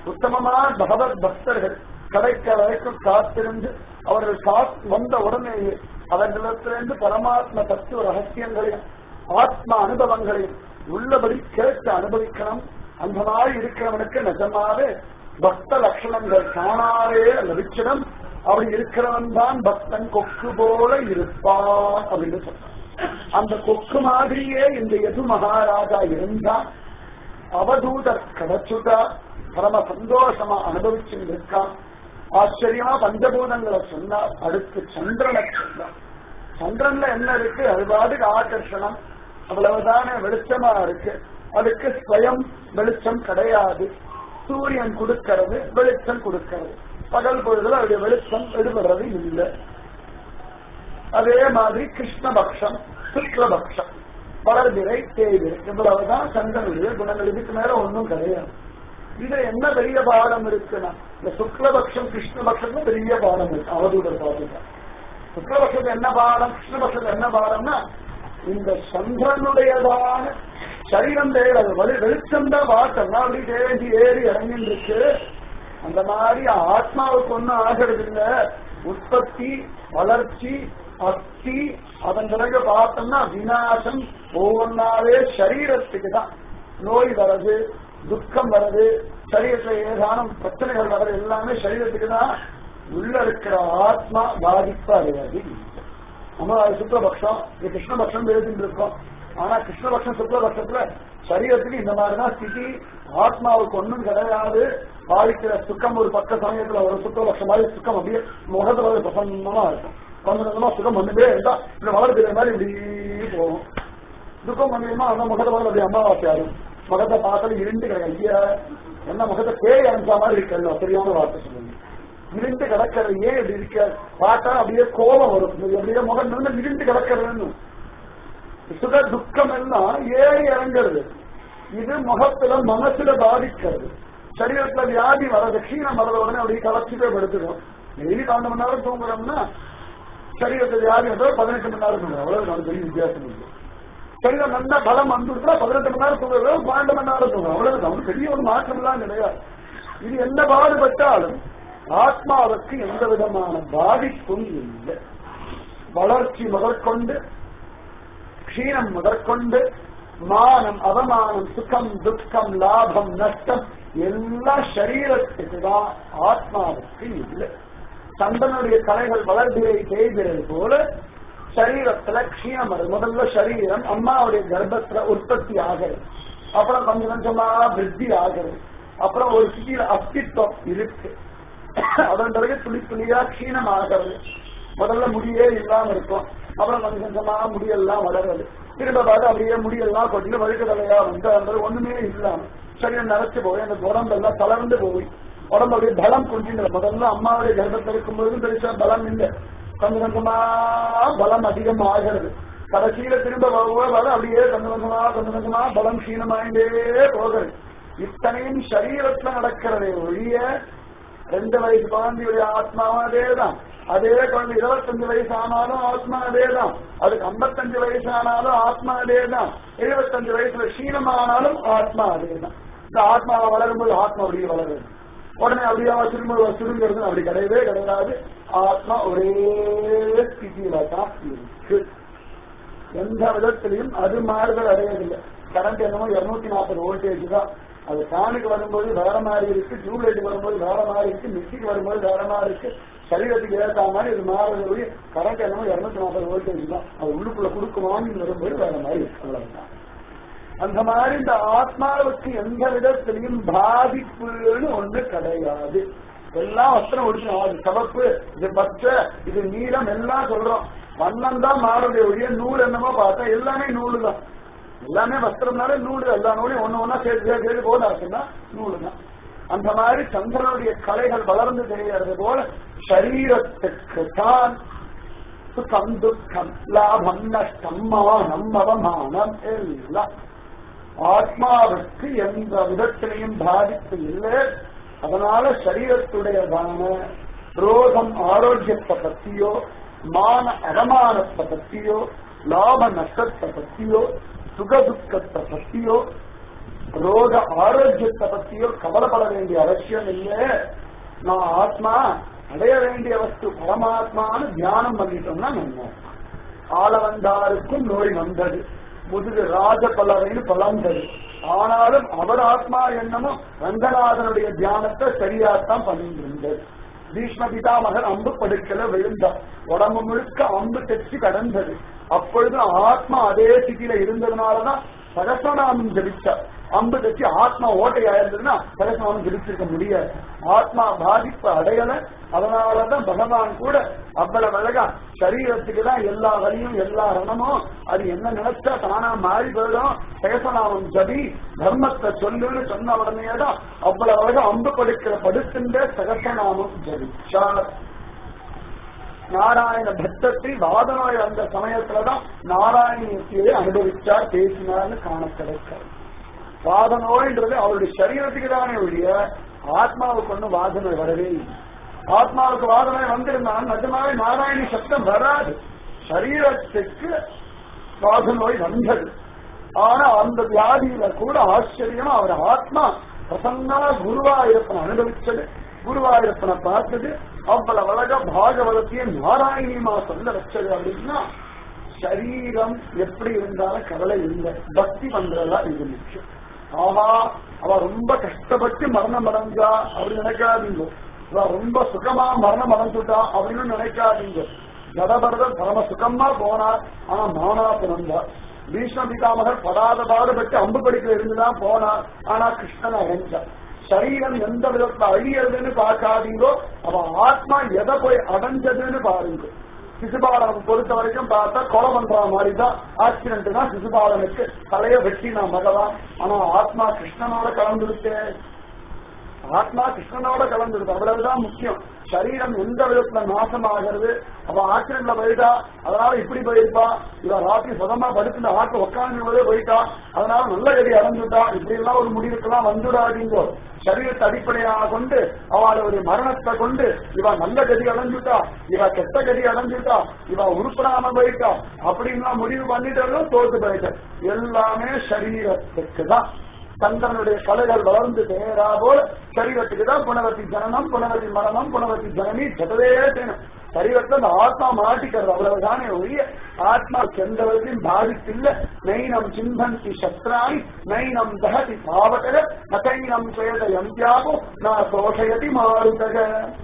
உத்தமமான பகவத் பக்தர்கள் கிடைக்க வரைக்கும் காத்திருந்து அவர்கள் காத்து வந்த உடனேயே அவர்களிடத்திலிருந்து பரமாத்ம தத்துவ ரகசியங்களையும் ஆத்மா அனுபவங்களையும் உள்ளபடி கேட்டு அனுபவிக்கணும். அந்த மாதிரி இருக்கிறவனுக்கு நிஜமாவே பக்த லட்சணங்கள் தானாவே லபிச்சிடம். அப்படி இருக்கிறவன் தான் பக்தன் கொக்கு போல இருப்பான் அப்படின்னு சொல்றான். அந்த கொக்கு மாதிரியே இந்த எது மகாராஜா இருந்தா அவதூதர் கிடைச்சுட்டா பரம சந்தோஷமா அனுபவிச்சு இருக்கான். ஆச்சரியமா பஞ்சபூதங்களை சொன்னா அடுத்து சந்திரனை சொன்னா சந்திரன்ல என்ன இருக்கு? அது பாட்டுக்கு ஆகர்ஷணம், அவ்வளவுதானே வெளிச்சமா இருக்கு. அதுக்கு ஸ்வயம் வெளிச்சம் கிடையாது. சூரியன் கொடுக்கிறது, வெளிச்சம் கொடுக்கிறது. பகல் பொழுதுல அவருடைய வெளிச்சம் எடுபடுறது இல்லை. அதே மாதிரி கிருஷ்ணபக்ஷம், சுக்லபக்ஷம், வளர்பிறை, தேய்பிறை, இவ்வளவுதான் சந்திரனுடைய குணங்கள். இதுக்கு மேல ஒன்றும் கிடையாது. இது என்ன பெரிய பாடம் இருக்குன்னா இந்த சுக்லபக்ஷம் கிருஷ்ணபக்ஷம் பெரிய பாடம் இருக்கு. அவதூதர் பாருங்க, சுக்லபக்ஷத்துக்கு என்ன பாடம், கிருஷ்ணபக்ஷத்துக்கு என்ன பாடம்னா இந்த சந்திரனுடையதான சரீரம் தேவை வெளிச்சம் தான் பார்த்தோம்னா அப்படி தேடி ஏறி இறங்கிட்டு இருக்கு. அந்த மாதிரி ஆத்மாவுக்கு ஒன்னும் ஆகிறது இல்லை. உற்பத்தி, வளர்ச்சி, அஸ்தி, அதன் பிறகு பார்த்தோம்னா விநாசம். ஒவ்வொன்னாவே சரீரத்துக்கு தான் நோய் வர்றது, துக்கம் வருது, சரீரத்துல ஏதான பிரச்சனைகள் வர்றது எல்லாமே சரீரத்துக்கு தான். உள்ள இருக்கிற ஆத்மா பாதிப்பு அடையாது. நம்ம சுக்லபக்ஷம், இது கிருஷ்ணபக்ஷம் எழுதிட்டு இருக்கோம். ஆனா கிருஷ்ணபக்ஷம் சுக்லபக்ஷத்துல சரீரத்துக்கு இந்த மாதிரிதான் ஸ்திதி. ஆத்மாவுக்கு ஒன்றும் கிடையாது. பாதிக்கிற சுக்கம் ஒரு பக்க சமயத்துல ஒரு சுக்லபக்ஷம் மாதிரி சுக்கம் அப்படியே முகத்துல பிரசன்னமா இருக்கும். பிரசன்னமா சுகம் வந்துட்டே இருந்தா இப்படி வளர்க்கிற மாதிரி இப்படி போகும். துக்கம் பண்ணியமா அந்த முகத்தை வந்து அப்படி அமாவாசை ஆகும். முகத்தை பார்த்தாலும் இருண்டு கிடையாது. ஐயா என்ன முகத்தை பேய் அனுப்பிச்ச மாதிரி இருக்கல தெரியாம வார்த்தை சொல்லுங்க. இருண்டு கிடக்கிறது ஏன் இப்படி இருக்க பார்த்தா அப்படியே கோபம் வரும். அப்படியே முகம் இருந்து இருண்டு கிடக்கிறதுன்னு சுக துக்கம் எல்லாம் ஏறி இறங்குறது. இது முகத்துல மனசுல பாதிக்கிறது. சரீரத்துல வியாதி வர்றது, க்ஷீணம் வர்றது உடனே அப்படியே கலச்சிட்டே படுத்துடும். டெய்லி பன்னெண்டு மணி நேரம் தூங்குறோம்னா சரீரத்துல வியாதி வந்தா பதினெட்டு மணி நேரம் தூங்குறோம். அவ்வளவு நான் பெரிய வித்தியாசம் இல்லை. சரீரம் நல்ல பலம் வந்துட்டா பதினெட்டு மணி நேரம் தூங்குறோம், பன்னெண்டு மணி நேரம் தூங்குறோம். அவ்வளவு பெரிய ஒரு மாற்றம் எல்லாம் கிடையாது. இது என்ன பாடுபட்டாலும் ஆத்மாவுக்கு எந்த விதமான பாதிப்பும் இல்லை. வளர்ச்சி முதற்கொண்டு, க்ஷீணம் முதற்கொண்டு, மானம், அவமானம், சுகம், துக்கம், லாபம், நஷ்டம் எல்லா சரீரத்துக்கு தான், ஆத்மாவுக்கு இல்லை. சந்தனுடைய கலைகள் வளர்பிறை தேய்பிறை போல சரீரத்துல க்ஷீணம் வருது. முதல்ல சரீரம் அம்மாவுடைய கர்ப்பத்துல உற்பத்தி ஆகிறது, அப்புறம் கொஞ்சம் கொஞ்சமா விருத்தி ஆகிறது, அப்புறம் ஒரு சிட்டியில அஸ்தித்வம் இருக்கு, அதன் பிறகு துளி துளியா க்ஷீணம் ஆகிறது. முதல்ல முடியே இல்லாம இருக்கும், அப்புறம் கொஞ்சம் கொஞ்சமா முடியெல்லாம் வளர்றது, திரும்ப பார்த்து அப்படியே முடியெல்லாம் கொட்டில வழுக்க தலையா வந்து அந்த ஒண்ணுமே இல்லாம சரீரம் நினைச்சு போய் அந்த உடம்பெல்லாம் தளர்ந்து போய் உடம்பு அப்படியே பலம் கொஞ்சம். முதல்ல அம்மாவுடைய கர்ப்பத்தில் இருக்கும்போது பெருசா பலம் இல்லை, கொஞ்சம் கொஞ்சமா பலம் அதிகம் ஆகிறது. கடைசியில திரும்ப வர அப்படியே கொஞ்சம் கொஞ்சமா கொஞ்சம் கொஞ்சமா பலம் க்ஷீணமாயிட்டே போகிறது. இத்தனையும் சரீரத்துல நடக்கிறதே ஒழிய ரெண்டு வயசு குழந்தையுடைய ஆத்மாவும் அதேதான். அதே குழந்தை இருபத்தஞ்சு வயசு ஆனாலும் ஆத்மா அதேதான், அதுக்கு ஐம்பத்தஞ்சு வயசு ஆனாலும் ஆத்மா அதேதான், எழுபத்தஞ்சு வயசுல க்ஷீணமானாலும் ஆத்மா அதேதான். இந்த ஆத்மாவை வளரும்போது ஆத்மா அப்படியே வளருது, உடனே அப்படியே திரும்ப சுருங்கிறது அப்படி கிடையவே கிடையாது. ஆத்மா ஒரே ஸ்திதியில தான் இருக்கு. எந்த விதத்திலையும் அது மாறுதல் அடையவில்லை. கரண்ட் என்னமோ இருநூத்தி நாற்பது வோல்டேஜ் தான். அது ஃபேனுக்கு வரும்போது வேற மாதிரி இருக்கு, டியூப்லைட்டுக்கு வரும்போது வேற மாதிரி இருக்கு, மிக்சிக்கு வரும்போது வேற மாதிரி இருக்கு, சரீரத்துக்கு ஏற்ற மாதிரி இது மாறுறது. கரண்ட் என்னமோ இருநூத்தி நாற்பது வோல்டேஜ் தான். அது உள்ளுக்குள்ள கொடுக்குமான்னு வரும்போது வேற மாதிரி இருக்கு. அவ்வளவுதான். அந்த மாதிரி இந்த ஆத்மாவுக்கு எந்த விதத்திலையும் பாதிப்புன்னு ஒண்ணு கிடையாது. எல்லாம் வஸ்திரம் ஒடிச்சு, அது சிவப்பு, இது பச்சை, இது நீளம் எல்லாம் சொல்றோம். வண்ணம் தான் மாறுடைய ஒழிய நூல் என்னமோ பார்த்தா எல்லாமே நூலு தான். எல்லாமே வஸ்திரம்னாலே நூலு, எல்லா நூலையும் ஒண்ணு ஒன்னா சேர்த்து சேர்த்து போதாச்சுன்னா நூலு தான். அந்த மாதிரி சந்திரனுடைய கலைகள் வளர்ந்து தெரிகிறது போல சரீரத்துக்கு தான் சுகம், துக்கம், லாபம், நஷ்டம், மானம், அவமானம் எல்லாம். ஆத்மாவுக்கு எந்த விதத்திலையும் பாதிப்பு இல்லை. அதனால சரீரத்துடையதான ரோகம் ஆரோக்கியத்தை பத்தியோ, மான அவமானத்தை பத்தியோ, லாப நஷ்டத்தை பத்தியோ, சுகதுக்கத்தை பத்தியோ ரோக ஆரோக்கியத்தை பத்தியோ கவலைப்பட வேண்டிய அவசியம் இல்லை. நான் ஆத்மா அடைய வேண்டிய வஸ்து பரமாத்மான்னு தியானம் பண்ணிட்டோம்னா நம்ம ஆள வந்தாருக்கும் நோய் வந்தது, முதுகு ராஜ பலரைன்னு பலந்தது. ஆனாலும் அவர் ஆத்மா என்னமோ ரங்கநாதனுடைய தியானத்தை சரியாத்தான் பண்ணிட்டு இருந்தது. பீஷ்ம பிதாமகர் அம்பு படுக்கல விழுந்தார், உடம்பு முழுக்க அம்பு தெச்சு கடந்தது. அப்பொழுது ஆத்மா அதே ஸ்திதியில இருந்ததுனாலதான் சகசநாமம் ஜபிச்சார். அம்பு தச்சு ஆத்மா ஓட்டையாயிருந்ததுன்னா சகசநாமம் ஜபிச்சிருக்க முடியாது. ஆத்மா பாதிப்பு அடையல, அதனாலதான் பகவான் கூட அவ்வளவு அழகா சரீரத்துக்குதான் எல்லா வலியும் எல்லா ரணமும் அது என்ன நினைச்சா தானா மாறி போயிடும், சகசநாமம் ஜபி தர்மத்தை சொல்லுன்னு சொன்ன உடனேதான் அவ்வளவு அழகா அம்பு படுக்கிற படுத்துன்ற சகசநாமம் ஜபிச்சார். நாராயண பக்தத்தை வாதநோய் வந்த சமயத்துலதான் நாராயணியத்தையே அனுபவிச்சார், பேசினார்னு காண கிடைக்காது. வாதநோய்ன்றது அவருடைய சரீரத்துக்கு தானே ஒழிய ஆத்மாவுக்கு ஒன்றும் வாதநோய் வரவே இல்லை. ஆத்மாவுக்கு வாதநோய் வந்திருந்தால் நிஜமாவே நாராயணி சப்தம் வராது, சரீரத்துக்கு வாதநோய் வந்தது. ஆனா அந்த வியாதியில கூட ஆச்சரியமா அவர் ஆத்மா பிரசன்னா குருவாயூரப்பனை அனுபவிச்சது, குருவாயூரப்பனை பார்த்தது, அவ்வளவு அழக பாகவதத்தையும் நாராயணியமா சொல்ல வச்சது. அப்படின்னா சரீரம் எப்படி இருந்தாலும் கவலை இல்லை, பக்தி பண்றதா இது முக்கியம். ஆஹா அவ ரொம்ப கஷ்டப்பட்டு மரணம் அடைஞ்சா அப்படின்னு நினைக்காதீங்க, அவ ரொம்ப சுகமா மரணம் அடைஞ்சுட்டா அப்படின்னு நினைக்காதீங்க. ஜடபரதர் பரம சுகமா போனார், ஆனா மானா பிறந்தார். பீஷ்ம பிதாமகர் படாத பாடுபட்டு அம்பு படிக்கல இருந்துதான் போனார், ஆனா கிருஷ்ணன் அடைஞ்சார். சரீரம் எந்த விதத்துல அழியறதுன்னு பார்க்காதீங்கோ, அவ ஆத்மா எதை போய் அடைஞ்சதுன்னு பாருங்க. சிசுபாலனை பொறுத்த வரைக்கும் பார்த்தா கொலை பண்ற மாதிரிதான் ஆக்சிடென்ட் தான் சிசுபாலனுக்கு தலைய வெட்டினா பகவான். ஆனா ஆத்மா கிருஷ்ணனோட கலந்துருச்சு, ஆத்மா கிருஷ்ணனோட கலந்துருக்கு, அவ்வளவுதான் முக்கியம். சரீரம் எந்த விதத்துல நாசமாகிறது, அவ ஆக்சிடென்ட்ல போயிட்டா அதனால இப்படி போயிருப்பா, இவ ராத்திரி சுதமா படுத்து ஆட்டு உட்காந்து போயிட்டா அதனால நல்ல கதி அடைஞ்சுட்டா, இப்படி எல்லாம் ஒரு முடிவுக்கெல்லாம் வந்துடாதீங்கோ. சரீரத்தை அடிப்படையாக கொண்டு அவளுடைய மரணத்தை கொண்டு இவ நல்ல கதி அடைஞ்சுட்டா, இவ கெட்ட கதி அடைஞ்சுட்டா, இவ உருப்படாம போயிட்டா அப்படின்னா முடிவு பண்ணிட்டு தோத்து போயிட்ட. எல்லாமே சரீரத்துக்கு தான். சந்திரனுடைய கலைகள் வளர்ந்து தேரா போல சரீரத்துக்கு தான் புனவத்தி ஜனனம், புனவத்தி மரணம், புனவத்தி ஜனனி ஜதவே தேனும். சரீரத்துல அந்த ஆத்மா மாட்டிக்கிறது, அவ்வளவுதானே ஒழிய ஆத்மாவுக்கு எந்த விதத்தையும் பாதிப்பில்லை. நைனம் சிந்தந்தி சத்ராணி நைனம் தகதி பாவகர நைனம் சுயத எந்தியாகோ நான் சோஷயதி மாறுதக.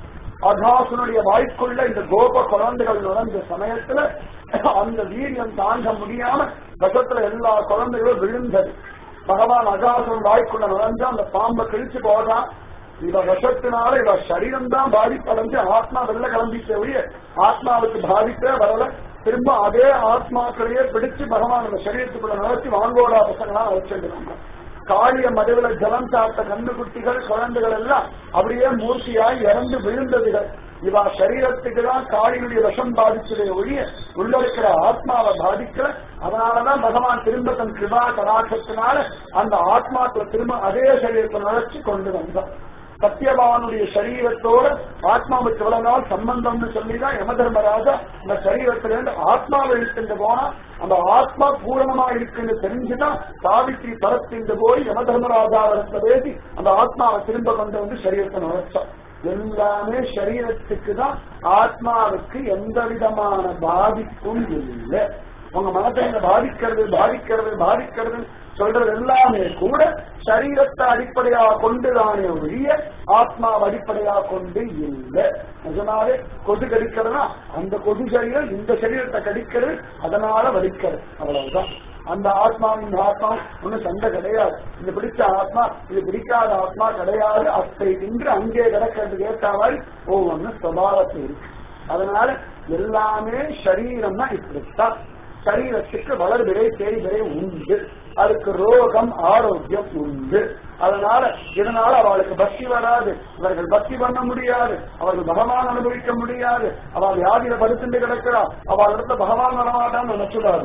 அகாசுனுடைய வாய்க்குள்ள இந்த கோப குழந்தைகள் நுழைஞ்ச சமயத்துல அந்த வீரியம் தாங்க முடியாம விஷத்துல எல்லா குழந்தைகளும் விழுந்தது. பகவான் அகாசுன் வாய்க்குள்ள நுழைஞ்சா அந்த பாம்பை கிழிச்சு போதான். இவ விஷத்தினால இவ சரீரம் தான் பாதிப்படைஞ்சு ஆத்மா வெளில கிளம்பிச்ச ஒழிய ஆத்மாவுக்கு பாதிப்பே வரல. திரும்ப அதே ஆத்மாக்களையே பிடிச்சு பகவான் அந்த சரீரத்துக்குள்ள நுழைச்சி வாங்கோடா பசங்களா வச்சிருக்காங்க. காளிய மதுவில ஜலம் சாப்பிட்ட கண்ணுக்குட்டிகள் குழந்தைகள் எல்லாம் அப்படியே மூர்த்தியாய் இறந்து விழுந்ததுகள். இவா சரீரத்துக்கு தான் காளியுடைய விஷம் பாதிச்சதே ஒழிய உள்ள இருக்கிற ஆத்மாவை பாதிக்கல. அதனாலதான் பகவான் திரும்ப தன் கிருபா கடாட்சத்தினால அந்த ஆத்மாக்களை திரும்ப அதே சரீரத்தை நுழைச்சு கொண்டு வந்தான். சத்தியவானுடைய சரீரத்தோட ஆத்மாவுக்கு எவ்வளவு நாள் சம்பந்தம்னு சொல்லிதான் யம தர்மராஜா இந்த சரீரத்திலிருந்து ஆத்மாவை இழுத்துட்டு போனா அந்த ஆத்மா பூரணமா இருக்குன்னு தெரிஞ்சுதான் சாவித்திரி பரத்திட்டு போய் யம தர்மராஜாவிடத்துல பேசி அந்த ஆத்மாவை திரும்ப கொண்டு வந்து சரீரத்தை நுழைச்சா. எல்லாமே சரீரத்துக்கு தான், ஆத்மாவுக்கு எந்த விதமான பாதிப்பும் இல்லை. உங்க மனத்தை பாதிக்கிறது பாதிக்கிறது பாதிக்கிறது சொல்றது எல்லாமே கூட சரீரத்தை அடிப்படையாக கொண்டுதானே ஒழிய ஆத்மாவை அடிப்படையாக கொண்டு இல்லை. நிஜமாவே கொது கடிக்கிறதுனா அந்த கொது சரீரம் இந்த சரீரத்தை கடிக்கிறது, அதனால வலிக்கிறது, அவ்வளவுதான். அந்த ஆத்மாவின் ஆத்மா ஒன்னும் சண்டை கிடையாது. இது பிடிச்ச ஆத்மா இது பிடிக்காத ஆத்மா கிடையாது. அத்தை இன்று அங்கே கிடக்கிறது ஏற்றாவாய் ஒவ்வொன்னு சுபாவத்தை இருக்கு. அதனால எல்லாமே சரீரம் தான் இப்படித்தான். சரீரத்துக்கு வளர்பிறை தேய்பிறை உண்டு, அதுக்கு ரோகம் ஆரோக்கியம் உண்டு. அதனால இதனால அவளுக்கு பக்தி வராது, இவர்கள் பக்தி பண்ண முடியாது, அவர்கள் பகவான் அனுபவிக்க முடியாது. அவள் வியாதியில படுத்துட்டு கிடக்கிறா, அவள் இடத்துல பகவான் வரமாட்டான்னு நினைச்சுடாது.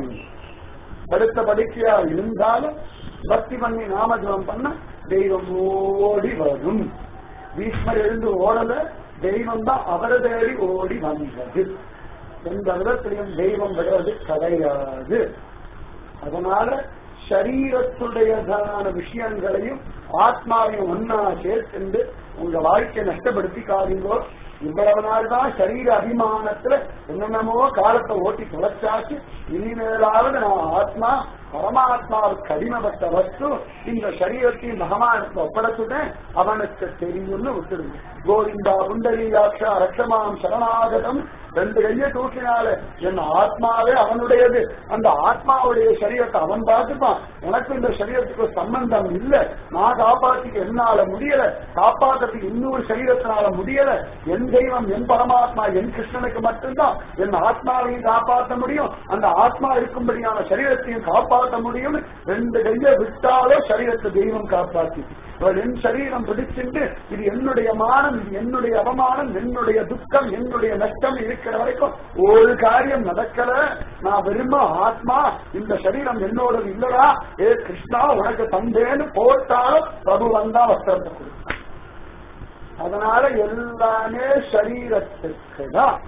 படுத்த படுக்கையா இருந்தாலும் பக்தி பண்ணி நாமஜபம் பண்ண தெய்வம் ஓடி வரும். பீஷ்மர் எழுந்து ஓடல, தெய்வம் தான் அவரை தேடி ஓடி வந்தது. எந்த விதத்திலையும் தெய்வம் விடுறது கிடையாது. அதனால சரீரத்துடையதான விஷயங்களையும் ஆத்மாவையும் ஒன்னா சேர்த்து உங்க வாழ்க்கையை நஷ்டப்படுத்திக்காதீங்கோ. இவ்வளவு நாள் தான் சரீர அபிமானத்துல என்னென்னமோ காலத்தை ஓட்டி தொலைச்சாச்சு. இனிமேலாவது நான் ஆத்மா பரமாத்மாவுக்கு அடிமைப்பட்ட வஸ்து, இந்த சரீரத்தையும் பகவானுக்கு ஒப்படைச்சுட்டேன், அவனுக்கு தெரியும்னு விட்டுருங்க. கோவிந்தா புண்டரீகாட்சா ரட்சமாம் சரணாகதம் ரெண்டு கையை தூக்கினால என் ஆத்மாவே அவனுடையது. அந்த ஆத்மாவுடைய சரீரத்தை அவன் பார்த்துப்பான். எனக்கு இந்த சரீரத்துக்கு சம்பந்தம் இல்லை. நான் காப்பாற்றிக்க என்னால முடியல, காப்பாற்றுறதுக்கு இன்னொரு சரீரத்தினால முடியல. என் தெய்வம் என் பரமாத்மா என் கிருஷ்ணனுக்கு மட்டும்தான் என் ஆத்மாவையும் காப்பாற்ற முடியும், அந்த ஆத்மா இருக்கும்படியான சரீரத்தையும் காப்பாற்ற முடியும். ரெண்டு கையை விட்டாலே சரீரத்தை தெய்வம் காப்பாற்றி என் சரீரம் பிடிச்சிட்டு இது என்னுடைய மானம், இது என்னுடைய அவமானம், என்னுடைய துக்கம், என்னுடைய நஷ்டம் இருக்கிற வரைக்கும் ஒரு காரியம் நடக்கல. நான் விரும்ப ஆத்மா இந்த சரீரம் என்னோடது இல்லடா, ஏ கிருஷ்ணா உனக்கு தந்தேன்னு போட்டாலும் பிரபு வந்தா வஸ்திரத்தை கொடுத்தான். அதனால எல்லாமே சரீரத்துக்கு தான்.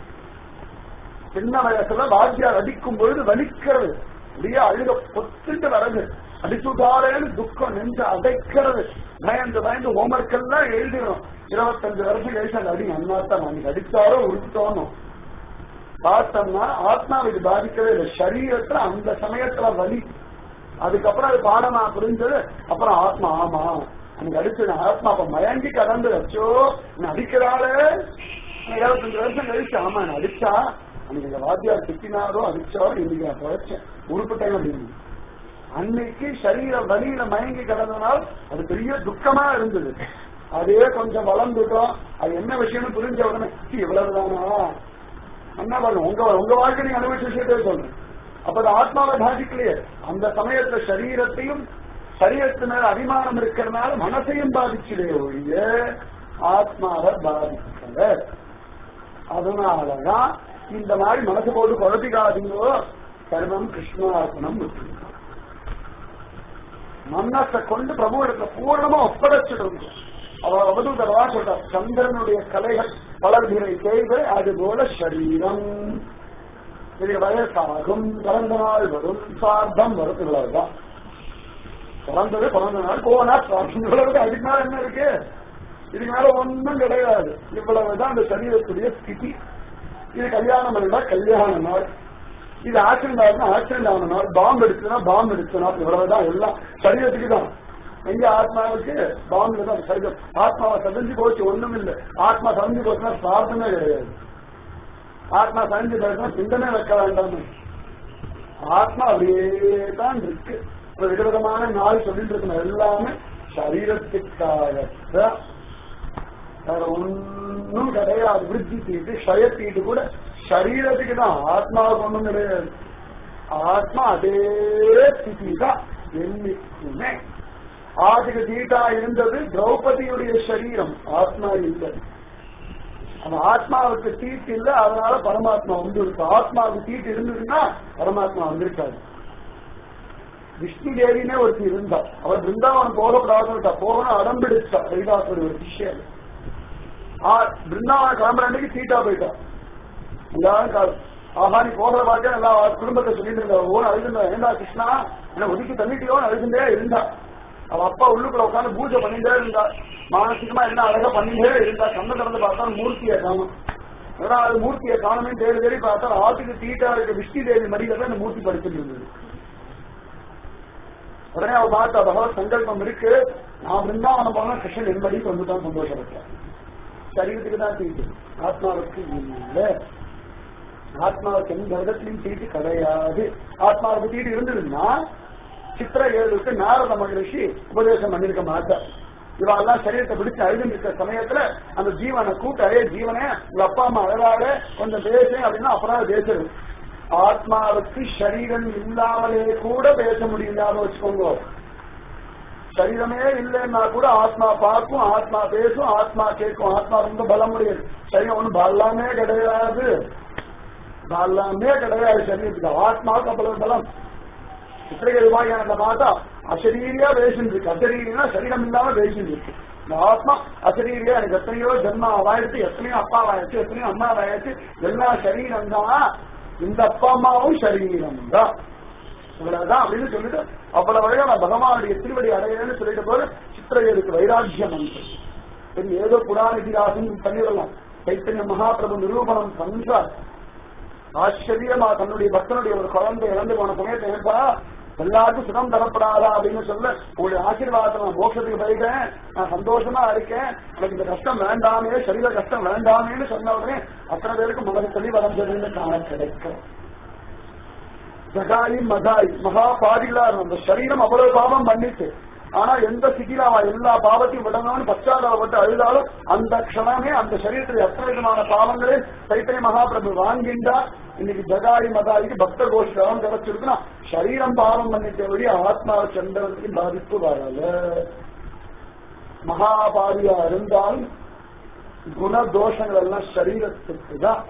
சின்ன வயசுல வாத்தியார் அடிக்கும் பொழுது வலிக்கிறது, அப்படியே அழுக பொத்துட்டு வரது, அடிச்சுட்டாரேன்னு துக்கம் நெஞ்சு அடைக்கிறது. பயந்து பயந்து ஹோம்ஒர்க் எல்லாம் எழுதிடும். இருபத்தஞ்சு வருஷம் கழிச்சு அந்த அடி அண்ணாத்தான் அன்னைக்கு அடித்தாரோ உருட்டோனோ பார்த்தோம்னா ஆத்மாவுக்கு பாதிக்கவே இல்லை. சரீரத்துல அந்த சமயத்துல வலி, அதுக்கப்புறம் அது பாடமா புரிஞ்சது. அப்புறம் ஆத்மா ஆமா அன்னைக்கு அடிச்சு ஆத்மா அப்ப மயங்கி கடந்து வச்சோ அடிக்கிறாளே. இருபத்தஞ்சு வருஷம் கழிச்சு ஆமா நான் அடிச்சா அன்னைக்கு இந்த வாத்தியார் திட்டினாரோ அடிச்சாரோ இன்னைக்கு நான் குறைச்சேன் உருப்பிட்டேன் அப்படின்னு. அன்னைக்கு சரீர வலியில மயங்கி கிடந்தனால் அது பெரிய துக்கமா இருந்தது. அதே கொஞ்சம் வளர்ந்துட்டோம், அது என்ன விஷயம்னு புரிஞ்ச உடனே இவ்வளவுதானா என்ன பண்ணும் உங்க உங்க வாழ்க்கை நீங்க அனுபவிச்ச விஷயத்தையே சொல்றேன். அப்ப அது ஆத்மாவை பாதிக்கலையே. அந்த சமயத்துல சரீரத்தையும் சரீரத்து மேல அபிமானம் இருக்கிறதுனால மனசையும் பாதிச்சுடைய ஒழிய ஆத்மாவை பாதிக்கல. அதனாலதான் இந்த மாதிரி மனசு போட்டு குழப்பிக்காதீங்களோ. சர்வம் கிருஷ்ணார்ப்பணம் விட்டு மனசை கொண்டு பிரபு இடத்துல பூர்ணமா ஒப்படைச்சிடுங்க. அவர் அவதூதரவா சொல்றார், சந்திரனுடைய கலைகள் பலர்களை செய்து அது போல சரீரம் இது வயசாகும், பிறந்த நாள் வரும், சார்த்தம் வரும், இவ்வளவுதான். பிறந்தது பிறந்த நாள் போனா சார்த்தம், இவ்வளவு. அதுக்கு மேல என்ன இருக்கு? இதுக்கு மேல ஒன்றும் கிடையாது. இவ்வளவுதான் அந்த சரீரத்துடைய ஸ்திதி. இது கல்யாணம் பண்ணா கல்யாண நாள், இது ஆக்சிடென்ட் ஆகுதுன்னா ஆக்சிடென்ட் ஆன நாள், பாம்பு எடுத்துனா பாம்பு எடுத்த நாள், இவ்வளவுதான். எல்லாம் சரீரத்துக்கு தான். எங்க ஆத்மாவுக்கு பாம்பு தான் சரீரம். ஆத்மாவை சதஞ்சு போச்சு ஒண்ணும் இல்லை. ஆத்மா சதஞ்சு போச்சுன்னா பிரார்த்தமே கிடையாது. ஆத்மா சதஞ்சு போச்சுன்னா சிந்தனை வைக்க வேண்டாம். ஆத்மா அப்படியே தான் இருக்கு. விதவிதமான நாள் சொல்லிட்டு இருக்கணும். எல்லாமே சரீரத்துக்காக வேற ஒன்னும் கிடையாது. விருத்தி தீட்டு ஷய தீட்டு கூட சரீரத்துக்கு தான், ஆத்மாவுக்கு ஒன்றும் கிடையாது. ஆத்மா அதே ஸ்திதி தான் என்னைக்குமே. ஆதிக்கு தீட்டா இருந்தது திரௌபதியுடைய சரீரம், ஆத்மா இல்லை. அந்த ஆத்மாவுக்கு தீட்டு இல்லை, அதனால பரமாத்மா வந்து இருக்கு. ஆத்மாவுக்கு தீட்டு இருந்ததுன்னா பரமாத்மா வந்திருக்காது. விஷ்ணு தேவினே ஒருத்தி இருந்தா, அவர் பிருந்தாவனம் போகப்படாத போகணும் அடம்பிடிச்சா. ரைதாசுடைய ஒரு விஷயம் பிருந்தாவன கிளம்புற அன்னைக்கு தீட்டா போயிட்டா. எல்லாரும் ஆஹா நீ போகிற பார்க்க எல்லா குடும்பத்தை சொல்லிட்டு இருந்தா. ஓன் அழுதுண்டா, ஏண்டா கிருஷ்ணா என்ன ஒதுக்கி தள்ளிட்டியோன்னு அழுதுண்டே இருந்தா. அவ அப்பா உள்ளுக்குள்ள உட்காந்து பூஜை பண்ணிட்டே இருந்தா. மானசிகமா என்ன அழகா பண்ணிட்டே இருந்தா. கண்ண திறந்து பார்த்தா மூர்த்தியை காணும். ஏன்னா அது மூர்த்தியை காணுமே தேடி தேடி பார்த்தா ஆத்துக்கு தீட்டா இருக்க விஷ்ணு தேவி மடியில அந்த மூர்த்தி படிச்சுட்டு இருந்தது. உடனே அவ பார்த்தா பகவத் சங்கல்பம் இருக்கு, நான் பிருந்தாவனம் போனா கிருஷ்ணன் என்படிக்கு வந்துதான் சந்தோஷப்பட்டேன். சரீரத்துக்கு தான் தீட்டு, ஆத்மாவுக்கு இல்லை. ஆத்மாவுக்கு எந்த விதத்திலையும் தீட்டு கிடையாது. ஆத்மாவுக்கு தீட்டு இருந்ததுன்னா சித்திர ஏழுக்கு நாரத மகரிஷி உபதேசம் பண்ணிருக்க மாட்டார். இவெல்லாம் சரீரத்தை பிடிச்சு அழுது இருக்கிற சமயத்துல அந்த ஜீவனை கூட்ட, அதே ஜீவனே உங்க அப்பா அம்மா அழகாக கொஞ்சம் பேச அப்படின்னா அப்புறம் பேசுறது. ஆத்மாவுக்கு சரீரம் இல்லாமலே கூட பேச முடியாத வச்சுக்கோங்க. சரீரமே இல்லைன்னா கூட ஆத்மா பார்க்கும், ஆத்மா பேசும், ஆத்மா கேட்கும். ஆத்மா ரொம்ப பலம் முடியாது. சரீரம் ஒண்ணு பல்லாமே கிடையாது, பல்லாமே கிடையாது சரீரத்துக்கு. ஆத்மாவுக்கு அவ்வளவு பலம். சித்திரகை உபாயானத்தை பார்த்தா அசரீரியா பேசிட்டு இருக்கு. அசரீரியா சரீரம் இல்லாம பேசிட்டு இருக்கு. இந்த ஆத்மா அசரீரியா எனக்கு எத்தனையோ ஜென்மா வாயிடுச்சு, எத்தனையோ அப்பா வாயிடுச்சு, எத்தனையோ அம்மா வாயிடுச்சு, எல்லா சரீரம் தான். இந்த அப்பா அம்மாவும் சரீரம் தான். இவ்வளவுதான் அப்படின்னு சொல்லிட்டு அவ்வளவு வரையா நான் பகவானுடைய திருவடி அடையன்னு சொல்லிட்டு போது சித்திரையருக்கு வைராக்கியம் வந்து சரி ஏதோ புராண இதிகாசம் பண்ணிடலாம். சைத்தன்ய மகாபிரபு நிரூபணம் பண்றார். ஆச்சரியமா தன்னுடைய பக்தனுடைய ஒரு குழந்தை இறந்து போன சமயத்தை ஏன்பா எல்லாருக்கும் சுகம் தரப்படாதா அப்படின்னு சொல்ல உங்களுடைய ஆசீர்வாதத்தை நான் மோட்சத்துக்கு போயிட்டேன், நான் சந்தோஷமா இருக்கேன், எனக்கு இந்த கஷ்டம் வேண்டாமே, சரீர கஷ்டம் வேண்டாமேன்னு சொன்ன உடனே அத்தனை பேருக்கு மனது தெளிவடைஞ்சதுன்னு காண கிடைக்கும். ஜகாயி மகாய் மகா பாதிகளா இருக்கும். அந்த சரீரம் அவ்வளவு பாவம் பண்ணிட்டு ஆனா எந்த சிட்டியில அவன் எல்லா பாவத்தையும் விடணும்னு பச்சாதாபப்பட்டு அழுதாலும் அந்த க்ஷணமே அந்த சரீரத்தில் எத்தனை விதமான பாவங்களே சைத்தன்ய மகாபிரபு வாங்கிண்டா. இன்னைக்கு ஜகாயி மகாய்க்கு பக்த கோஷம் கிடைச்சிருக்குன்னா சரீரம் பாவம் பண்ணிட்ட வழி ஆத்மாவை சென்றவர்களுக்கு பாதிப்பு வரல. மகாபாதியா இருந்தாலும் குணதோஷங்கள் எல்லாம் சரீரத்திற்கு தான்.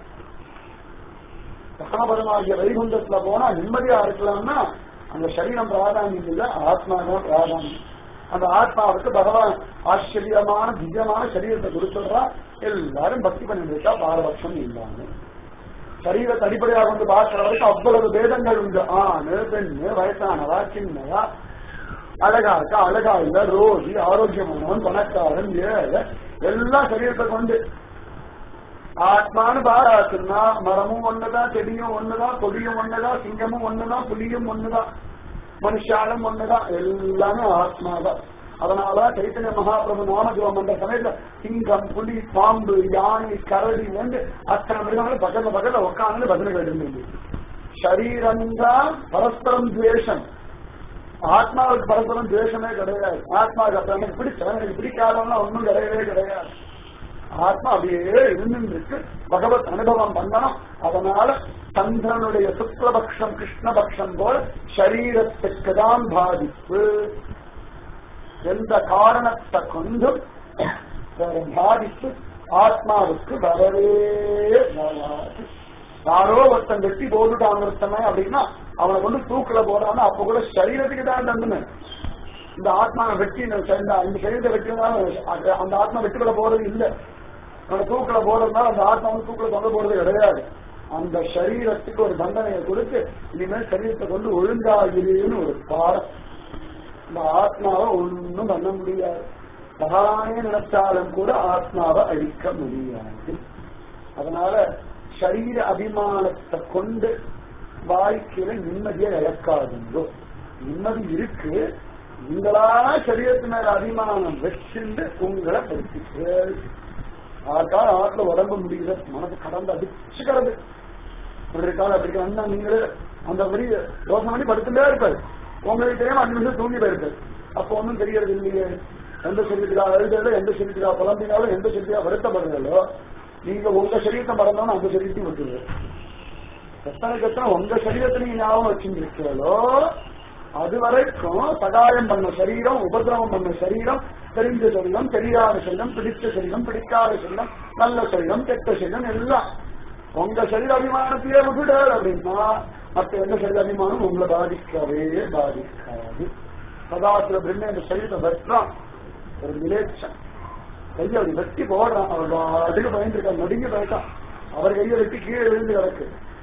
சகனபரமாகிய வைகுண்டத்துல போனா நிம்மதியா இருக்கலாம்னா அந்த சரீரம் பிராதானியம் இல்ல, ஆத்மா தான் பிராதானியம். அந்த ஆத்மாவுக்கு பகவான் ஆச்சரியமான திவ்யமான சரீரத்தை கொடுத்துடுறா. எல்லாரும் பக்தி பண்ணிட்டு இருக்கா பாரபட்சம் இல்லாம. சரீரத்தை அடிப்படையாக வந்து பார்க்கிற வரைக்கும் அவ்வளவு பேதங்கள் உண்டு. ஆணு பெண்ணு வயசானவா சின்னவா, அழகா இருக்கா அழகா இல்ல, ரோகி ஆரோக்கியமானவன் பணக்காரன் ஏழை, எல்லாம் சரீரத்தை கொண்டு ஆத்மானு பாராட்டுனா மரமும் ஒண்ணுதான், செடியும் ஒண்ணுதான், கொடியும் ஒண்ணுதான், சிங்கமும் ஒண்ணுதான், புலியும் ஒண்ணுதான், மனுஷாலும் ஒண்ணுதான், எல்லாமே ஆத்மாதான். அதனால சைத்தன்ய மகாபிரபு நாமஜபம் பண்ற சமயத்துல சிங்கம், புலி, பாம்பு, யானை, கரடி வந்து அத்தனை மிருகங்களும் பக்கத்துல பக்கத்துல உட்காந்து பஜனை கேட்டு. சரீரம்தான் பரஸ்பரம் துவேஷம். ஆத்மாவுக்கு பரஸ்பரம் துவேஷமே கிடையாது. ஆத்மாவுக்கு அப்ப எனக்கு பிடிச்சவன் எனக்கு பிடிக்காதவன்னா ஒன்னும் கிடையவே கிடையாது. ஆத்மா அப்படியே இருந்துருக்கு. பகவத் அனுபவம் பண்ணணும். அதனால சந்திரனுடைய சுக்லபக்ஷம் கிருஷ்ணபக்ஷம் போல சரீரத்துக்கு தான் பாதிப்பு. எந்த காரணத்தை கொண்டும் பாதிப்பு ஆத்மாவுக்கு வரவே வராது. யாரோ ஒருத்தன் வெட்டி போட்டுட்டான் ஒருத்தனை அப்படின்னா அவனை கொண்டு தூக்கில போறான்னா அப்ப கூட சரீரத்துக்கு தான் தந்துன்னு. இந்த ஆத்மாவை வெட்டி இந்த சரீரத்தை வெட்டினாலும் அந்த ஆத்மா வெட்டிக்குள்ள போறது இல்லை. அவனை தூக்கில போறதுனால அந்த ஆத்மா வந்து தூக்கில தொங்க போறது கிடையாது. அந்த சரீரத்துக்கு ஒரு தண்டனையை கொடுத்து இனிமேல் சரீரத்தை கொண்டு ஒழுங்காகிறேன்னு ஒரு பாடம். இந்த ஆத்மாவை ஒன்னும் பண்ண முடியாது. பகவானே நினைச்சாலும் கூட ஆத்மாவை அழிக்க முடியாது. அதனால சரீர அபிமானத்தை கொண்டு வாழ்க்கையில நிம்மதியை இழக்காதுங்களோ. நிம்மதி இருக்கு. நீங்களா சரீரத்து மேல அபிமானம் வச்சுண்டு உங்களை படுத்திட்டு ஆக்கால ஆற்றுல உடம்பு முடியல, மனசு கடந்து அடிச்சு கிடந்து இருக்காது. அப்படி வந்தா நீங்களே அந்த மாதிரி யோசனை பண்ணி படுத்துட்டே இருப்பாரு. உங்களுக்கு தெரியாம அஞ்சு நிமிஷம் தூங்கி போயிருப்பாரு. அப்போ ஒன்னும் தெரியறது இல்லையே. எந்த சரீரத்துக்காக எழுதுறதோ, எந்த சரீரத்துக்காக புலம்பினாலும், எந்த சரீரத்துக்காக வருத்தப்படுறதோ, நீங்க உங்க சரீரத்தை மறந்தாலும் அந்த சரீரத்தையும் விட்டுருது. எத்தனைக்கு எத்தனை உங்க சரீரத்தை நீங்க ஞாபகம் வச்சுருக்கிறதோ அது வரைக்கும் சகாயம் பண்ண சரீரம், உபதிரவம் பண்ண சரீரம், தெரிஞ்ச சரீரம், தெரியாத சரீரம், பிடிச்ச சரீரம், பிடிக்காத சரீரம், நல்ல சரீரம், கெட்ட சரீரம், எல்லாம் உங்க சரீர அபிமானத்தையே விட்டுடாது அப்படின்னா மற்ற எந்த சரீர அபிமானம் உங்களை பாதிக்கவே பாதிக்காது. சதாசில பிரம்ம இந்த சரீரத்தை வெற்றான் ஒரு விலேச்சன் கையை அப்படி வெட்டி போடுறான். அவர் அதுக்கு பயந்துருக்கான், நடுங்கி போயிட்டான். அவர் கையை வெட்டி கீழே விழுந்து கிடக்கு.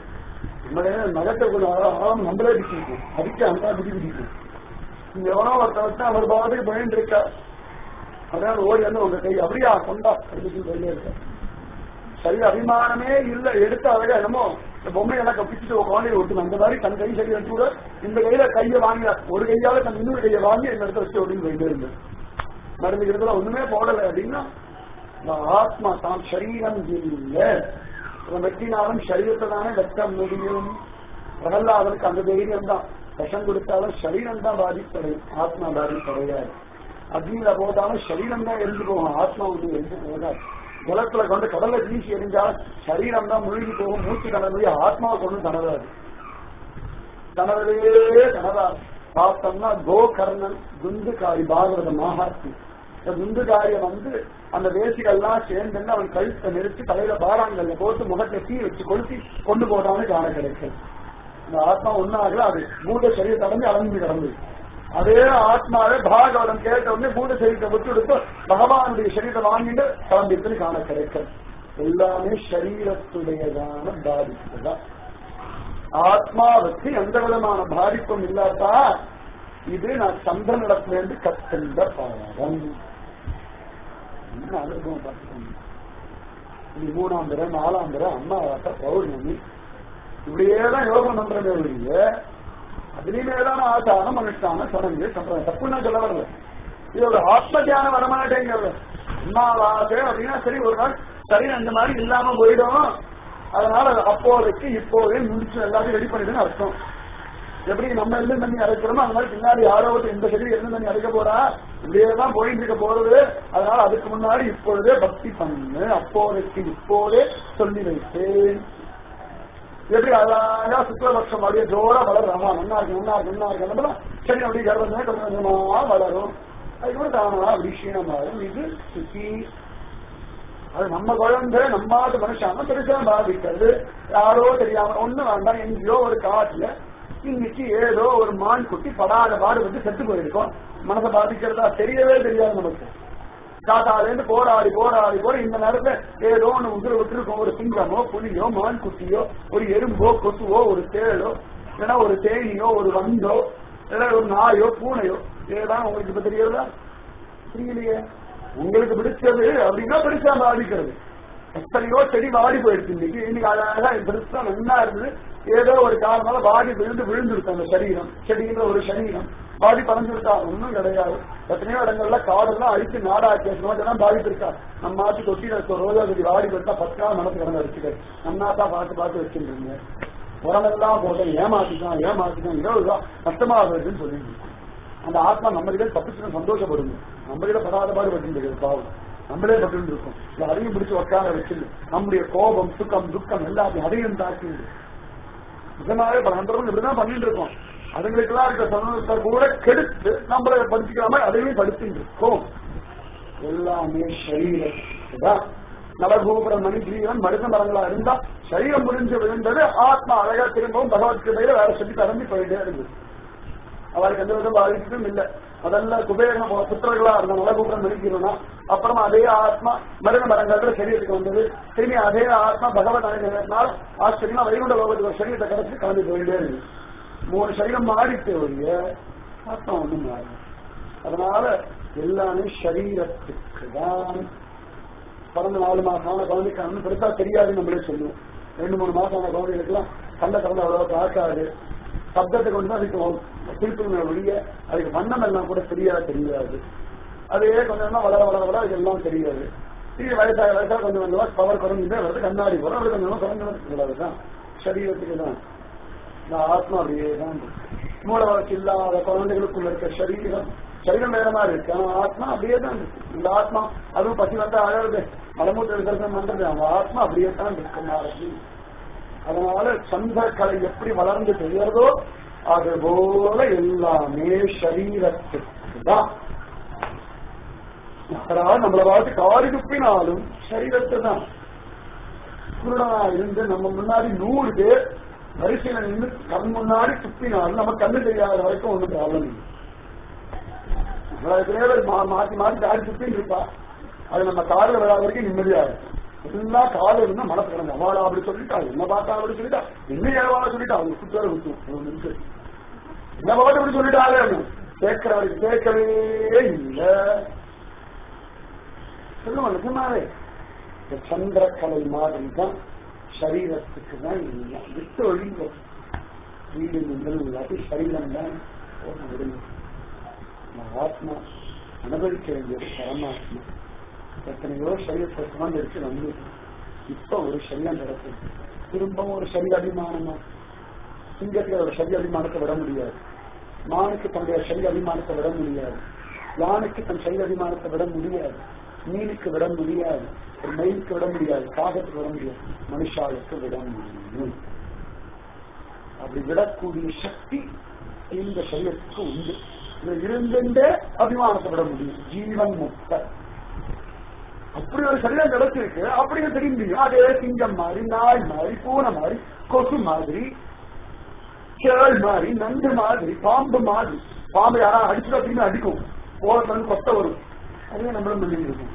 நகத்தை ஆழம் நம்மளே பிடிச்சிருக்கும், அடிக்க அந்த பிடி பிடிக்கும். நீங்க எவனோ ஒருத்த வச்சு அவர் பாட்டுக்கு பயந்து இருக்கா. அதான் ஓடி வந்து உங்க கை அப்படியா கொண்டா அப்படின்னு வெளியே இருக்க. சரி அபிமானமே இல்ல. எடுத்து அழகா என்னமோ இந்த பொம்மை எல்லாம் கப்பிச்சுட்டு குழந்தைய விட்டு அந்த மாதிரி தன் கை சரி வச்சு கூட இந்த கையில கையை வாங்கி ஒரு கையால தன் இன்னொரு கையை வாங்கி இந்த இடத்த வச்சு அப்படின்னு போயிட்டே இருந்து நடந்துக்கிறதுல ஒண்ணுமே போடலை அப்படின்னா ஆத்மா தான் சரீரம் இல்லை. வெட்டினாலும் சரீரத்தை தானே வெட்ட முடியும். பிரகல்லாதனுக்கு அந்த தைரியம் தான். விஷம் கொடுத்தாலும் சரீரம் தான் பாதிப்படையும், ஆத்மா பாதிப்படையாது. அக்னியில போட்டாலும் சரீரம் தான் எரிஞ்சு போகும், ஆத்மா வந்து எரிஞ்சு போகாது. ஜலத்துல கொண்டு கடலை வீசி எரிஞ்சாலும் சரீரம் தான் முழுகி போகும், மூச்சு கணவரையே ஆத்மாவை கொண்டு கணவாது. கணவரையே கணவாது. பார்த்தோம்னா கோகர்ணன் துந்துகாரி பாகவத மகாத்மி. இந்த துந்துகாரியை வந்து அந்த வேசிகள்லாம் சேர்ந்து அவன் கழுத்தை நிறுத்தி தலையில பாராங்கல்ல போட்டு முகத்தை தீ வச்சு கொளுத்தி கொண்டு போட்டான்னு காண கிடைக்கும். இந்த ஆத்மா ஒன்னாகல, அது பூத சரீரத்தை அடைஞ்சு அலைஞ்சு கிடந்து. அதே ஆத்மாவே பாகவதம் கேட்ட உடனே பூத சரீரத்தை விட்டு எடுத்து பகவானுடைய சரீரத்தை வாங்கிட்டு கிளம்பிட்டுன்னு காண கிடைக்கும். எல்லாமே சரீரத்துடையதான பாதிப்புதான். ஆத்மாவுக்கு எந்த விதமான பாதிப்பும் இல்லாதா இது நான் சந்திரனிடத்துல இருந்து கற்கின்ற பாடம். என்ன அனுபவம் பார்த்துக்கோங்க. இது மூணாம் தர நாலாம் தர அம்மாவாச பௌர்ணமி இப்படியேதான் யோகம் பண்றதே ஒழிய அதுலயுமேதான் ஆச்சாரம் அனுஷ்டான சடங்கு சம்பிரதாயம் தப்புன்னா சொல்ல வரல. இது ஒரு ஆத்ம தியானம் வரமாட்டேங்கிறது. அம்மாவாசை அப்படின்னா சரி ஒரு நாள் சரி அந்த மாதிரி இல்லாம போயிடும். அதனால அப்போதைக்கு இப்போதே முடிச்சு எல்லாத்தையும் ரெடி பண்ணிடுன்னு அர்த்தம். எப்படி நம்ம எந்த தண்ணி அரைக்கிறோமோ அந்த மாதிரி பின்னாடி யாரோ எந்த சரி எந்த தண்ணி அரைக்க போறா இப்படியேதான் போயிட்டு இருக்க போறது. அதனால அதுக்கு முன்னாடி இப்பொழுதே பக்தி பண்ணு, அப்போதைக்கு இப்போதே சொல்லி வைத்தேன். எப்படி அழகா சுக்லபக்ஷம் அப்படியே ஜோரா வளர்றாமா நன்னா இருக்கு நன்னா இருக்கு நன்னா இருக்கு சரி அப்படி கர்ப்பமே கொஞ்சம் கொஞ்சமா வளரும். அதுக்கப்புறம் தானா அப்படி க்ஷீணமாகும். இது சுத்தி அது நம்ம குழந்தை நம்மாட்டு மனுஷாம பெருசா பாதிக்கிறது. யாரோ தெரியாம ஒண்ணு வேண்டாம் எங்கேயோ ஒரு காட்டுல இன்னைக்கு ஏதோ ஒரு மான் குட்டி படாத பாடு வந்து செத்து போயிருக்கோம். மனசை பாதிக்கிறதா தெரியவே தெரியாது நமக்கு. காட்டால இருந்து போராடி போராடி போற இந்த நேரத்துல ஏதோ ஒண்ணு உதிர விட்டுருக்கோம். ஒரு சிங்கமோ புலியோ மான் குட்டியோ ஒரு எறும்போ கொசுவோ ஒரு தேளோ இல்லைன்னா ஒரு தேனியோ ஒரு வண்டோ இல்லைன்னா ஒரு நாயோ பூனையோ ஏதான் உங்களுக்கு இப்ப தெரியறதா? தெரியலையே. உங்களுக்கு பிடிச்சது அப்படின்னா பெருசா பாதிக்கிறது. எத்தனையோ செடி வாடி போயிடுச்சு. இன்னைக்கு இன்னைக்கு அழகா பெருசா நல்லா இருந்தது. ஏதோ ஒரு காரணமால வாடி விழுந்து விழுந்துருக்கு அந்த சரீரம். செடிங்கிற ஒரு சரீரம் பாதி பறந்துருக்கா ஒன்னும் கிடையாது. எத்தனையோ இடங்கள்ல காடெல்லாம் அழிச்சு நாடாக்கி நோட்டெல்லாம் பாதிப்பு இருக்கா. நம்ம ஆச்சு தொட்டில ரோஜா செடி வாடி போட்டா பத்து நாள் மனசு கிடந்து வச்சுக்க நன்னா தான் பார்த்து பார்த்து வச்சுருந்தீங்க. உரமெல்லாம் போட்டேன் ஏமாத்திட்டான் ஏமாத்திட்டான் இருபதுதான் கஷ்டமா இருக்குன்னு சொல்லிட்டு அந்த ஆத்மா நம்ம கிட்ட தப்பிச்சு சந்தோஷப்படுங்க. நம்ம கிட்ட படாத பாடு பட்டு பாவம் நம்மளே பட்டு இருக்கும். அதையும் பிடிச்சு உட்கார வச்சிருந்து நம்முடைய கோபம் சுக்கம் துக்கம் எல்லாத்தையும் அதையும் தாக்கி இதனாலே பல நண்பர்கள் இப்படிதான் பண்ணிட்டு இருக்கோம். அதுங்களுக்கு எல்லாம் இருக்க சந்தோஷத்தை கூட கெடுத்து நம்மளை படிச்சுக்கிற மாதிரி அதையும் படிச்சுட்டு இருக்கோம். எல்லாமே சரீரம் நலகோபுரம் மணி ஜீவன் மருத மரங்களா இருந்தா சரீரம் முடிஞ்சு விழுந்தது ஆத்மா அழகா திரும்பவும் பகவத்கீதையில வேற சொல்லி தரம்பி போயிட்டே இருந்தது. அவருக்கு எந்த விதம் பாதிப்பும் இல்லை. அதெல்லாம் குபேரன புத்திரர்களா இருந்த நலகோபுரம் மணிக்கிறோம்னா அப்புறமா அதே ஆத்மா மருத மரங்கள்ல சரீரத்துக்கு வந்தது. திரும்பி அதே ஆத்மா பகவத் அணைனால் ஆச்சரியமா வைகுண்ட லோகத்துக்கு ஒரு சரீரத்தை கிடைச்சு கலந்து போயிட்டே இருக்கு. மூணு சரீரம் மாறிட்டு ஒழிய ஆத்மா ஒண்ணும் மாறி. அதனால எல்லாமே சரீரத்துக்கு தான். பிறந்த நாலு மாசம் ஆன குழந்தைக்கு அண்ணன் பெருசா தெரியாதுன்னு நம்மளே சொல்லுவோம். ரெண்டு மூணு மாசம் ஆன குழந்தைகளுக்குலாம் கண்ணை திறந்து அவ்வளவு பார்க்காது. சப்தத்தை கொண்டு தான் அதுக்கு திருப்பி ஒழிய அதுக்கு வண்ணம் எல்லாம் கூட தெரியாது தெரியாது. அதே கொஞ்சம் வளர வளர வளர இதெல்லாம் தெரியாது. இது வயசாக வயசாக கொஞ்சம் கொஞ்சமா பவர் குறைஞ்சுட்டே வருது. கண்ணாடி போறோம் அது கொஞ்சம் குறைஞ்சுதான் சரீரத்துக்கு தான். இந்த ஆத்மா அப்படியே தான் மூல வளர்ச்சி இல்லாத குழந்தைகளுக்குள்ள இருக்க சரீரம் சரீரம் வேற மாதிரி இருக்கு. ஆனா ஆத்மா அப்படியே தான் இருக்கு. இந்த ஆத்மா அதுவும் பசி வந்தா அழகுது மலமூத்த விசர்ஜனம் பண்றது அந்த ஆத்மா அப்படியே தான் இருக்கு. அதனால சந்திரக்கலை எப்படி வளர்ந்து தெரிகிறதோ அது போல எல்லாமே சரீரத்துக்கு தான். நம்மளை பார்த்து காரி துப்பினாலும் சரீரத்தை தான். குருடனா இருந்து நம்ம முன்னாடி நூறு பேர் வரிசையில நின்று கண் முன்னாடி துப்பினாலும் நம்ம கண்ணு தெரியாத வரைக்கும் ஒன்றும் ப்ராப்ளம் இல்லை. மாத்தி மாத்தி காரி துப்பின்னு இருப்பா. அது நம்ம காரில் விழாத வரைக்கும் நிம்மதியா இருக்கும். எல்லாம் காலம் இருந்தா மனசு கிடந்து அவாளா அப்படி சொல்லிட்டா என்ன பார்த்தா அப்படி சொல்லிட்டா என்ன ஏவாளா சொல்லிட்டா அவங்க குத்தோட குத்தும் என்ன பாட்டு அப்படி சொல்லிட்டாலே கேட்கிறாரு கேட்கவே இல்லை. சொல்லுவாங்க நிஜமாவே இந்த சந்திரக்கலை மாதிரி தான் சரீரத்துக்கு தான் இல்லை. விட்டு ஒழிங்க வீடு நீங்கள் இல்லாட்டி சரீரம் தான் விடுங்க. ஆத்மா அனுபவிக்க வேண்டியது பரமாத்மா. எத்தனையோ சரீரத்தை சுமந்திருக்கு வந்து இப்ப ஒரு சரீரம் கிடைக்கும். திரும்பவும் ஒரு சரீர அபிமானமா சிங்கத்துக்கு ஒரு சரீர அபிமானத்தை விட முடியாது. மானுக்கு தன்னுடைய சரீர அபிமானத்தை விட முடியாது. யானைக்கு தன் சரீர அபிமானத்தை விட முடியாது. மீனுக்கு விட முடியாது. ஒரு மயிலுக்கு விட முடியாது. காகத்துக்கு விட முடியாது. மனுஷாளுக்கு விட முடியும். அப்படி விடக்கூடிய சக்தி இந்த சரீரத்துக்கு உண்டு. இருந்துட்டே அபிமானத்தை விட முடியும். ஜீவன் முக்த அப்படி ஒரு சரீரம் கிடைச்சிருக்கு. அப்படியே தெரியும். அதே சிங்கம் மாதிரி நாய் மாதிரி பூனை மாதிரி கொசு மாதிரி சேள் மாதிரி நண்டு மாதிரி பாம்பு மாதிரி. பாம்பு யாரா அடிச்சுட்டா திரும்பி அடிக்கும். போறதுல இருந்து கொத்த வரும். அதுவே நம்மளும் பண்ணி இருக்கும்.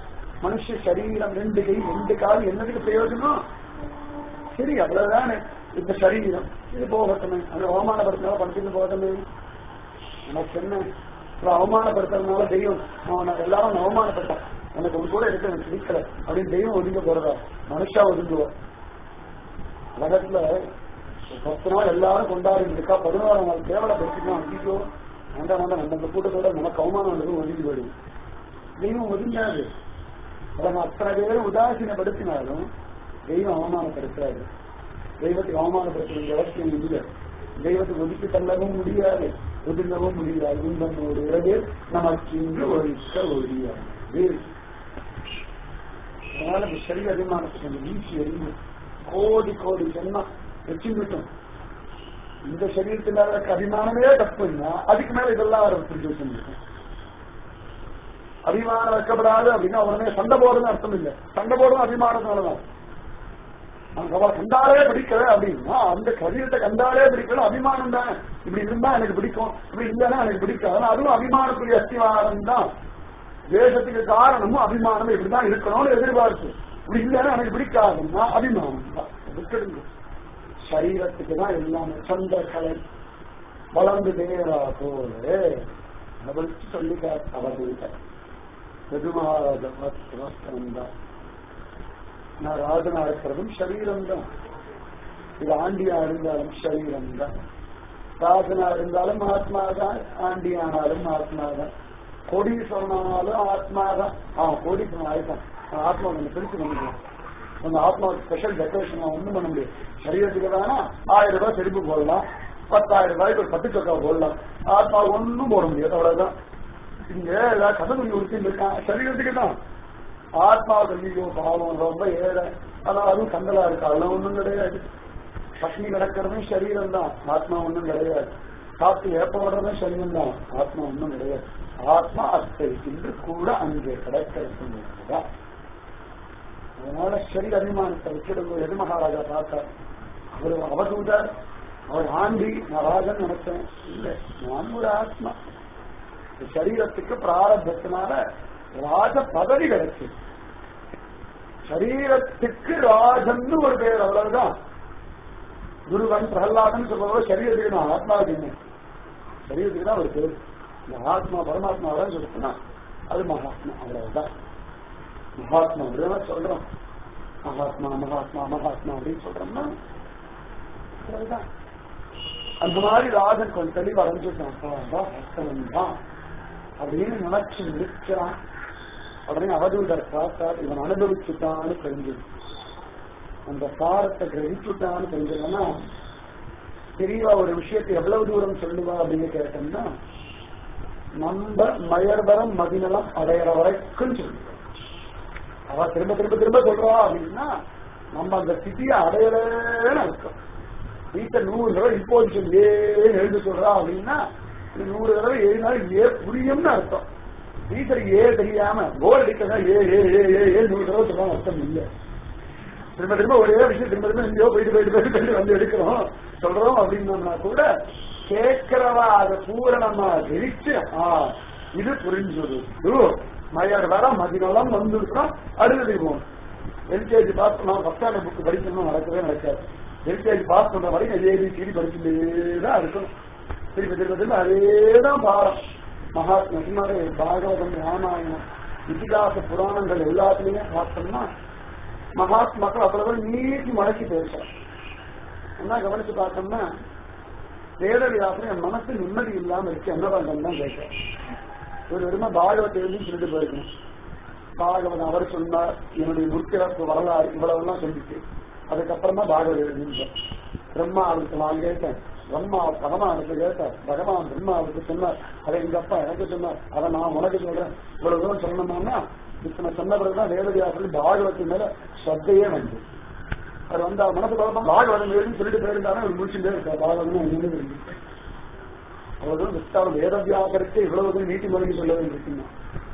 மனுஷ சரீரம் ரெண்டு கை ரெண்டு கால் என்னதுக்கு பிரயோஜனம்? சரி அவ்வளவுதானே. இந்த சரீரம் இது போகட்டுமே, அது அவமானப்படுத்தினால பணத்துக்கு போகட்டுமே, எனக்கு என்ன அவமானப்படுத்துறதுனால தெய்வம் அவனை எல்லாரும் அவமானப்பட்டான், எனக்கு ஒரு கூட இருக்கு எனக்கு பிடிக்கல அப்படின்னு தெய்வம் ஒதுங்க போறதா? மனுஷா ஒதுங்குவோம். உலகத்துல பத்து நாள் எல்லாரும் கொண்டாடி இருக்கா, பதினோராம் நாள் கேவலப்படுத்தினா அதிகோ வேண்டாம் வேண்டாம் நம்ம கூட்டத்தோட நமக்கு அவமானம் வந்து ஒதுங்கி போயிடும். தெய்வம் ஒதுங்காது. அவங்க அத்தனை பேரும் உதாசீனப்படுத்தினாலும் தெய்வம் அவமானப்படுத்தாது. தெய்வத்துக்கு அவமானப்படுத்த வேண்டிய அவசியம் இல்லை. தெய்வத்துக்கு ஒதுக்கி தள்ளவும் முடியாது, ஒதுங்கவும் முடியாது. உண்மையோடு இரவு நமக்கு இன்று ஒழிக்க ஒழியாது. அதனால சரி அபிமானத்துக்கு அந்த வீழ்ச்சி எறிந்து கோடி கோடி ஜென்மம் வச்சுட்டோம். இந்த சரீரத்தினால அபிமானமே தப்புன்னா அதுக்கு மேல இதெல்லாம் வர சிச்சுவேஷன் இருக்கும். அபிமானம் வைக்கப்படாது அப்படின்னா உடனே சண்டை போடுறதுன்னு அர்த்தம் இல்லை. சண்டை போடுறது அபிமானத்தினாலதான். அவ கண்டாலே பிடிக்கல அப்படின்னா அந்த சரீரத்தை கண்டாலே பிடிக்கல அபிமானம் தானே. இப்படி இருந்தா எனக்கு பிடிக்கும், இப்படி இல்லைன்னா எனக்கு பிடிக்காது. அதுவும் அபிமானத்துடைய அஸ்திவாரம் தான். தேசத்துக்கு காரணமும் அபிமானம் இப்படிதான் இருக்கணும்னு எதிர்பார்ப்பு. இப்படி இல்லைன்னா எனக்கு பிடிக்காதுன்னா அபிமானம் தான். விட்டுடுங்க. சரீரத்துக்கு தான் எல்லாமே. சந்திரகலை வளர்ந்து தேரா போல சொல்லி அவர்கிட்ட பெருமாராஜம் தான். நான் ராஜனா இருக்கிறதும் சரீரம் தான். இது ஆண்டியா இருந்தாலும் சரீரம் தான். ராஜனா இருந்தாலும் ஆத்மா தான், ஆண்டியானாலும் ஆத்மா தான், கோடீஸ்வரனாலும் ஆத்மா தான். ஆஹ் கோடீஸ்வரன் ஆயிட்டான். ஆத்மா கொஞ்சம் பிரிச்சு பண்ணிக்கலாம். உங்க ஆத்மாவுக்கு ஸ்பெஷல் டெக்கரேஷன் ஒண்ணும் பண்ண முடியாது. சரீரத்துக்கு தானா ஆயிரம் ரூபாய் செருப்பு போடலாம், பத்தாயிரம் ரூபாய்க்கு ஒரு பத்து சொக்கா போடலாம். ஆத்மா ஒன்னும் போட முடியாது. அவ்வளவுதான். இங்க ஏதாவது கதை கொஞ்சம் உறுத்தி இருக்கான். சரீரத்துக்கு தான். ஆத்மாவுக்கு ஐயோ பாவம் ரொம்ப ஏழை, அதான் அதுவும் கந்தலா இருக்கு, அதெல்லாம் ஒண்ணும் கிடையாது. பட்னி கிடக்கிறதும் சரீரம் தான், ஆத்மா ஒண்ணும் கிடையாது. காத்து ஏற்படுறதும் சரீரம் தான், ஆத்மா ஒண்ணும் கிடையாது. ஆத்மா அத்தை இன்று கூட அங்கே கிடைக்கிறது. அதனால சரீர அபிமானத்தை விட்டுடுங்க. எது மகாராஜா பார்த்தார், அவரு அவதூதர், அவர் ஆண்டி, நான் ராஜன் நினைச்சேன். இல்லை, நான் ஒரு ஆத்மா. சரீரத்துக்கு பிராரத்தத்தினால ராஜ பதவி கிடைச்சு, சரீரத்துக்கு ராஜன்னு ஒரு பேர், அவ்வளவுதான். குருவன் பிரகலாதன் சொல்றதோ சரீரத்துக்கு தான், ஆத்மாவுக்கு என்ன, சரீரத்துக்கு தான் ஒரு பேர். இந்த ஆத்மா பரமாத்மாவதான் சொல்லுன்னா அது மகாத்மா, அவ்வளவுதான். மகாத்மா அப்படிதான் சொல்றோம். மகாத்மா மகாத்மா மகாத்மா அப்படின்னு சொல்றோம்னா அவ்வளவுதான். அந்த மாதிரி ராஜன் கொஞ்சம் தெளிவு அடைஞ்சுட்டான் தான் அப்படின்னு நினைச்சு நிற்கிறான். உடனே அவதூதர் பார்த்தார், இவன் அனுபவிச்சுட்டான்னு தெரிஞ்சது, அந்த சாரத்தை கிரகிச்சுட்டான்னு தெரிஞ்சதுன்னா தெரியவா ஒரு விஷயத்தை எவ்வளவு தூரம் சொல்லுவா அப்படின்னு கேட்டோம்னா நம்ம மயர்வரம் மதிநலம் அடையிற வரைக்கும் சொல்லுவோம். அவ திரும்ப திரும்ப திரும்ப சொல்றா அப்படின்னா நம்ம அந்த ஸ்திதியை அடையலன்னு அர்த்தம். வீட்டை நூறு தடவை இம்போசிஷன் ஏன்னு எழுத சொல்றா அப்படின்னா நூறு தடவை ஏழுனால ஏ புரியும்னு அர்த்தம். வீட்டை ஏ தெரியாம கோல் அடிக்கிறதா ஏ ஏ ஏ ஏ ஏ நூறு தடவை சொல்றாங்க அர்த்தம் இல்லை. திரும்ப திரும்ப ஒரே விஷயம் திரும்ப திரும்ப எங்கேயோ போயிட்டு போயிட்டு போயிட்டு போயிட்டு வந்து எடுக்கிறோம் சொல்றோம் அப்படின்னோம்னா கூட கேட்கிறவா அதை பூரணமா தெரிச்சு ஆஹ் இது புரிஞ்சது மயர் வர மதிநலம் வந்துருக்கோம். அடுத்தது போகணும். எல்கேஜி பாஸ் பண்ண பத்தாண்டு புக்கு படிக்கணும் நடக்கவே நடக்காது. எல்கேஜி பாஸ் பண்ற வரைக்கும் ஏபிசிடி படிச்சுட்டேதான் இருக்கணும். திருப்பி திரும்ப திரும்ப அதேதான் பாடம். மகாத்மா பாகவதம், ராமாயணம், இதிகாச புராணங்கள் எல்லாத்துலயுமே பார்த்தோம்னா மகாத்மாக்கள் அவ்வளவு நீட்டி மடக்கி பேசுறோம். என்ன கவனிச்சு பார்த்தோம்னா வேதவியாசம் என் மனசு நிம்மதி இல்லாம இருக்கு, என்ன பண்றோம் தான் கேட்கிறேன். ஒரு விதமா பாகவத்தை எழுதி சொல்லிட்டு போயிருக்கணும். பாகவன் அவர் சொன்னார், என்னுடைய முற்பிறப்பு வரலாறு இவ்வளவுலாம் சொல்லிட்டு அதுக்கப்புறமா பாகவத் எழுதின்றேன். பிரம்மா அவருக்கு நான் கேட்டேன், பிரம்மா பகவானுக்கு கேட்டார், பகவான் பிரம்மா அவருக்கு சொன்னார், அதை எங்க அப்பா எனக்கு சொன்னார், அதை நான் உனக்கு சொல்றேன். இவ்வளவு தூரம் சொல்லணும்னா இத்தனை சொன்ன பிறகுதான் வேதவியாசன் பாகவத்தின் மேல சத்தையே வந்து அவர் வந்து அவர் மனசு குழப்பம் பாகவதம் எழுதி சொல்லிட்டு போயிருந்தாலும் அவர் முடிச்சுட்டே இருக்கா பாகவதம் என்ன இருக்கு. அவ்வளவு விஸ்தாரம் வேதவியாசருக்கு இவ்வளவு நீட்டி முறைக்கு சொல்ல வேண்டியிருக்குன்னா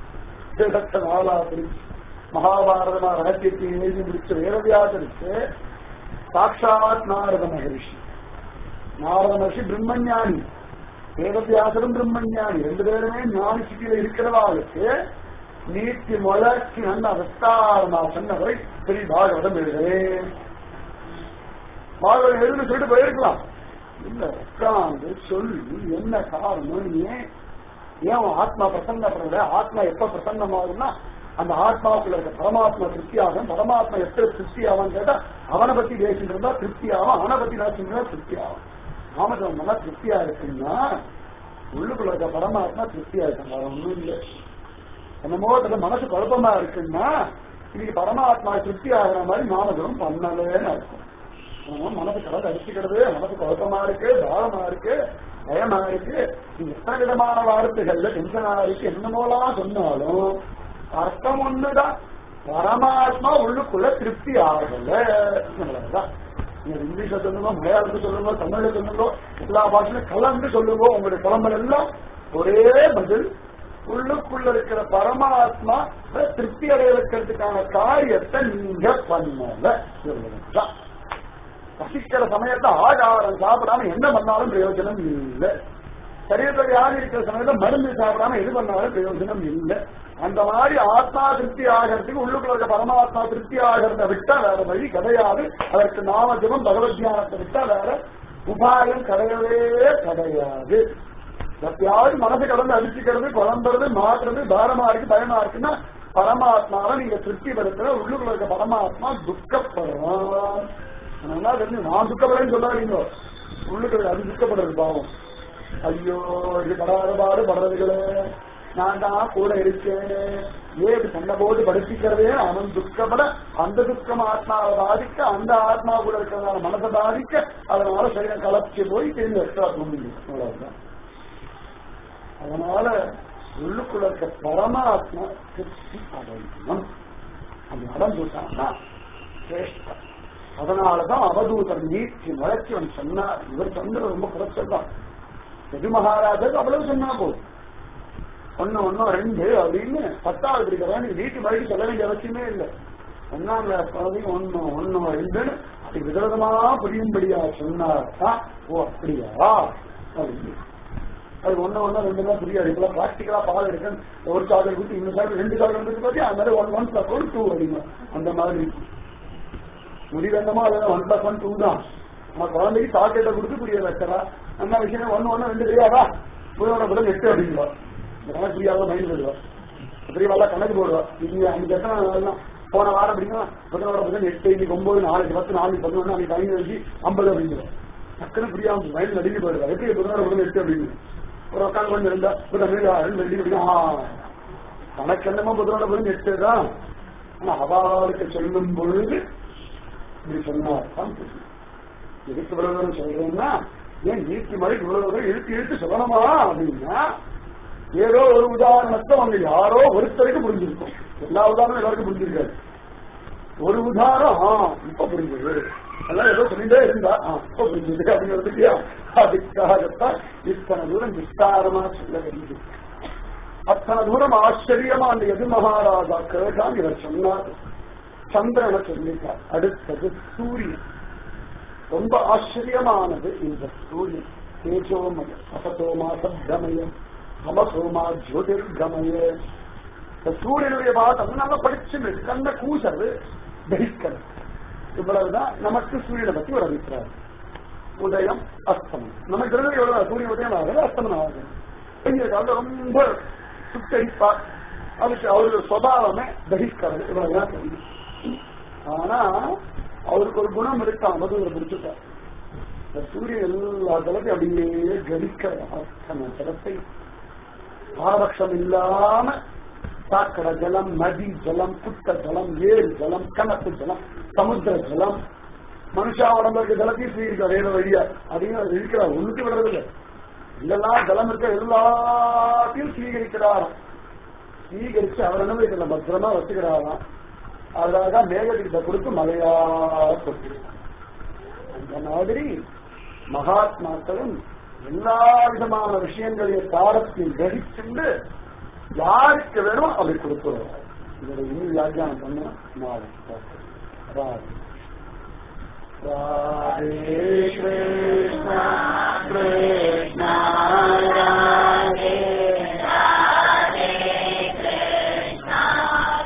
நாளா பிரிச்சு மகாபாரதமா ரகசியத்தை எழுதி முடிச்ச வேதவியாசருக்கு சாட்சாத் நாரத மகரிஷி. நாரத மகர்ஷி பிரம்மஞானி, வேதவியாசரும் பிரம்மஞானி, ரெண்டு பேருமே ஞானி சிட்டியில இருக்கிறவாளுக்கு நீட்டி முழக்கி நல்ல விஸ்தாரமா சொன்னவரை பெரிய பாகவதம் எழுதுறேன். பாகவதம் எழுதுன்னு சொல்லிட்டு போயிருக்கலாம். இல்ல உட்காந்து சொல்லி என்ன காரணம், ஏன் ஏன் ஆத்மா பிரசன்னப்படல, ஆத்மா எப்ப பிரசன்னமாகும்னா அந்த ஆத்மாவுக்குள்ள இருக்க பரமாத்மா திருப்தியாகும். பரமாத்மா எப்படி திருப்தி ஆகும் கேட்டா அவனை பத்தி பேசிட்டு இருந்தா திருப்தி ஆகும், அவனை பத்தி பேசிட்டு திருப்தி ஆகும். நாமஜபம் பண்ணா திருப்தியா இருக்குன்னா உள்ளுக்குள்ள இருக்க பரமாத்மா திருப்தியா இருக்கும். வேற ஒண்ணும் இல்லை. என்னமோ மனசு குழப்பமா இருக்குன்னா இன்னைக்கு பரமாத்மா திருப்தி ஆகிற மாதிரி நாமஜபம் பண்ணலன்னு இருக்கும். மனசு கடந்து அடிச்சுக்கிறது, மனசு குழப்பமா இருக்கு, பாரமா இருக்கு, பயமா இருக்கு, நீங்க எத்தனை விதமான வார்த்தைகள்ல டென்ஷனா இருக்கு, என்னமோலாம் சொன்னாலும் அர்த்தம் ஒண்ணுதான். பரமாத்மா உள்ளுக்குள்ள திருப்தி ஆகல. நீங்க இங்கிலீஷ்ல சொல்லுங்க, மலையாளத்துல சொல்லுங்க, தமிழ்ல சொல்லுங்க, எல்லா பாஷையிலும் கலந்து சொல்லுங்க. உங்களுடைய குழம்புல எல்லாம் ஒரே பதில். உள்ளுக்குள்ள இருக்கிற பரமாத்மா திருப்தி அடைய வைக்கிறதுக்கான காரியத்தை நீங்க பண்ணல. பசிக்கிற சமயத்தை ஆகாரம் சாப்பிடாம என்ன பண்ணாலும் பிரயோஜனம் இல்லை. சரீரத்தில் யாரு இருக்கிற சமயத்தை மருந்து சாப்பிடாம எது பண்ணாலும் பிரயோஜனம் இல்லை. அந்த மாதிரி ஆத்மா திருப்தி ஆகிறதுக்கு உள்ளுக்குள்ள இருக்க பரமாத்மா திருப்தி ஆகிறத விட்டா வேற வழி கிடையாது. அதற்கு நாமஜபம் பகவத் தியானத்தை விட்டா வேற உபாயம் கிடையவே கிடையாது. எப்பயாவது மனசு கடந்து அடிச்சுக்கிறது, குழம்புறது, மாற்றுறது, பாரமா இருக்கு, பயமா இருக்குன்னா பரமாத்மாவை நீங்க திருப்தி படுத்துற உள்ளுக்குள்ள இருக்க பரமாத்மா துக்கப்படுறான். நான் துக்கப்படுறேன்னு சொல்லாதீங்க, உள்ளுக்குள்ள அது துக்கப்படுறது பாவம். ஐயோ இது படாத பாடு படுறதுகளே, நான் தான் கூட இருக்கேன், ஏது சண்டை போட்டு படிச்சுக்கிறதே அவன் துக்கப்பட, அந்த துக்கம் ஆத்மாவை பாதிக்க, அந்த ஆத்மா கூட இருக்கிறதால மனசை பாதிக்க, அதனால சரீரம் கலப்பிச்சு போய் திரும்பி எக்ஸ்ட்ரா தூங்கிடும். அதனால உள்ளுக்குள்ள இருக்க பரமாத்மா திருப்தி அடையணும். அந்த அடைஞ்சுட்டான்னா சிரேஷ்டம். அதனாலதான் அவதூதர் நீட்சி வளர்ச்சி அவன் சொன்னார். இவர் சொன்னது ரொம்ப குறைச்சல் தான். எது மகாராஜாக்கு அவ்வளவு சொன்னா போதும். ஒன்னு ஒன்னும் ரெண்டு அப்படின்னு பத்தாவது இருக்கிறவன் வீட்டு மறுபடியும் சொல்ல வேண்டிய அவசியமே இல்லை. ஒன்னாம் கிளாஸ் குழந்தைங்க ஒன்னு ஒன்னும் ரெண்டுன்னு அப்படி விதவிதமா புரியும்படியா சொன்னாதான் ஓ அப்படியா அப்படின்னு. அது ஒன்னு ஒன்னு ரெண்டு தான் புரியாது. இப்பெல்லாம் பிராக்டிகலா பால் எடுக்க ஒரு சாதல் கொடுத்து இன்னும் சாதல் ரெண்டு சாதல் இருக்கு பாத்தி அது மாதிரி one one plus one two அப்படிங்க. அந்த மாதிரி முடிவெந்தமா அது ஒன் பிளஸ் ஒன் டூ தான். நம்ம குழந்தைக்கு சாக்கெட்டை கொடுத்து புரிய வைக்கிறா. நம்ம விஷயம் ஒன்னு ஒன்னு ரெண்டு தெரியாதா, புரியோட பதில் எட்டு அப்படிங்களா. இந்த கணக்கு புரியாத மைண்ட் போடுவா, பெரியவாளா கணக்கு போடுவா. இங்க அன்னைக்கு எத்தனை போன வாரம் அப்படின்னா பதினோட பதில் எட்டு, இன்னைக்கு ஒன்பது, நாளைக்கு பத்து, நாளைக்கு பதினொன்று, அன்னைக்கு ஐந்து அஞ்சு ஐம்பது அப்படிங்கிற டக்குன்னு புரியாம மைண்ட் நடுங்கி போயிடுவா. எப்படி பதினோட பதில் எட்டு அப்படின்னு ஒரு உட்காந்து கொஞ்சம் இருந்தா ரெண்டு ரெண்டு அப்படின்னா கணக்கு என்னமோ பதினோட பதில் எட்டு தான். ஆனா அவளுக்கு சொல்லும் பொழுது இப்படி சொன்னாதான் தெரியும். எதுக்கு விளவரம் சொல்றேன்னா, ஏன் நீட்டி மழை இவ்வளவு இழுத்து இழுத்து சொல்லணுமா அப்படின்னா ஏதோ ஒரு உதாரணத்தை அவங்க யாரோ ஒருத்தருக்கு புரிஞ்சிருக்கும். எல்லா உதாரணம் எல்லாருக்கும் புரிஞ்சிருக்காரு. ஒரு உதாரணம் இப்ப புரிஞ்சது, எல்லாம் ஏதோ சொல்லிட்டே இருந்தா இப்ப புரிஞ்சது அப்படிங்கிறதுக்கு அதுக்காகத்தான் இத்தனை தூரம் விஸ்தாரமா சொல்ல வேண்டியது. அத்தனை தூரம் ஆச்சரியமா அந்த எது மகாராஜா கேட்டான் இவர் சொன்னார். சந்திரனை சொல்லிட்டார். அடுத்தது சூரியன். ரொம்ப ஆச்சரியமானது இந்த சூரியன். தேஜோமய அசதோமா சப்தமயம் அமசோமா ஜோதிர்கமய. இந்த சூரியனுடைய பாதம் நம்ம படிச்சு கண்ண கூசது தரிக்கணும். இவ்வளவுதான் நமக்கு சூரியனை பத்தி ஒரு அபிப்பிராயம். உதயம் அஸ்தமம் நமக்கு தெரிஞ்சது எவ்வளவு சூரிய உதயம் ஆகுது, அஸ்தமனம் ஆகுது. பெரிய காலம் ரொம்ப சுத்தரிப்பா, அதுக்கு அவருடைய சுபாவமே தரிக்கிறது. இவ்வளவுதான் தெரியும். ஆனா அவருக்கு ஒரு குணம் இருக்கு, அவதூறு பிடிச்சிட்டார். சூரியன் எல்லா தளத்தையும் அப்படியே கரிக்கிற அத்தனை தளத்தை பாரபட்சம் இல்லாம சாக்கடை ஜலம், நதி ஜலம், குட்ட ஜலம், ஏரி ஜலம், கணக்கு ஜலம், சமுத்திர ஜலம், மனுஷா உடம்புக்கு ஜலத்தையும் சுவீகரிக்க வேற வழியா அதையும் இருக்கிறார். ஒண்ணுக்கு விடுறதில்லை. இதெல்லாம் ஜலம் இருக்க எல்லாத்தையும் சுவீகரிக்கிறார். சுவீகரிச்சு அவர் என்ன இதுல பத்திரமா வச்சுக்கிறாராம். அதாக மேகத்திட்ட கொடுத்து மழையா கொடுத்திருக்காங்க. அந்த மாதிரி மகாத்மாக்களும் எல்லா விதமான விஷயங்களையும் தாரத்தில் கிரகிச்சுண்டு யாருக்கு வேணும் அப்படி கொடுத்துருவார். இதோட இன்னும் வியாக்கியானம் பண்ண நாளைக்கு ராதே கிருஷ்ணா கிருஷ்ணா ராதே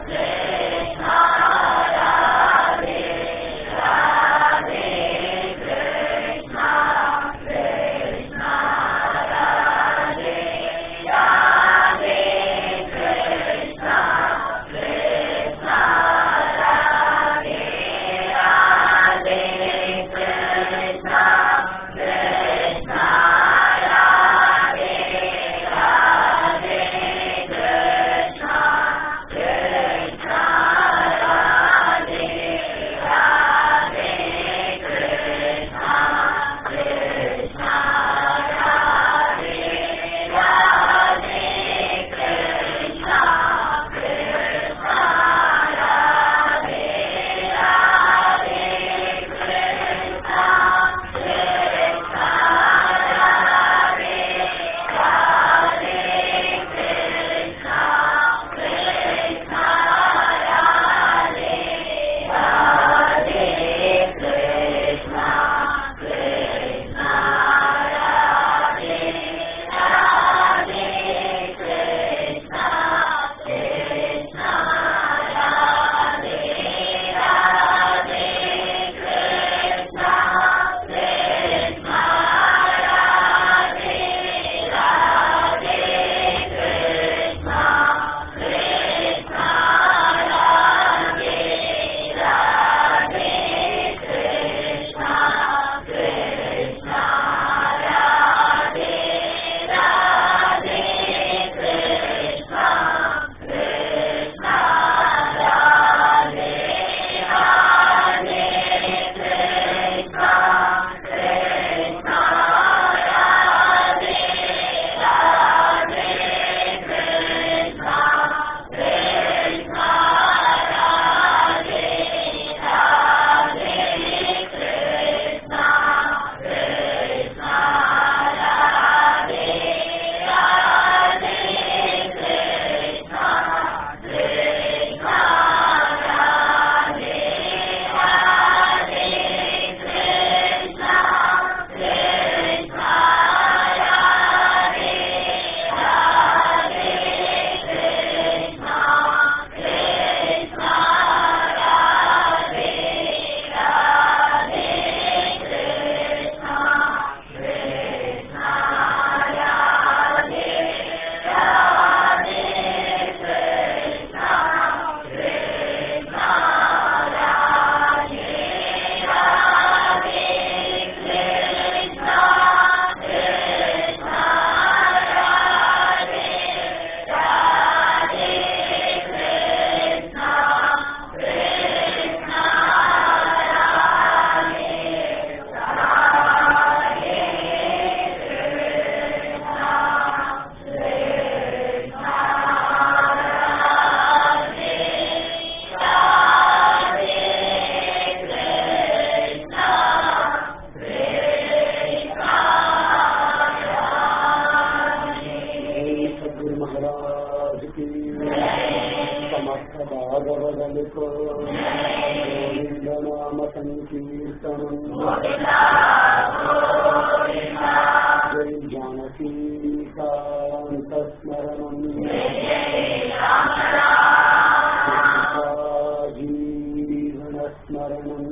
Radhe पालिको गोविंद नाम संकीर्तनम जय जानकी कांतस्मरणम जीवन स्मरणम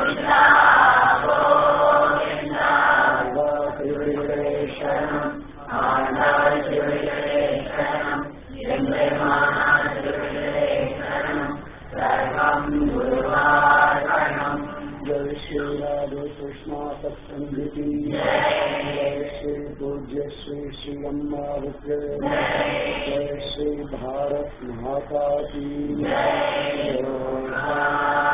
जय श्री राधे कृष्णा सत्संगति जय श्री पूज्य श्री श्री अम्मा विग्रह जय श्री भारत माता की जय।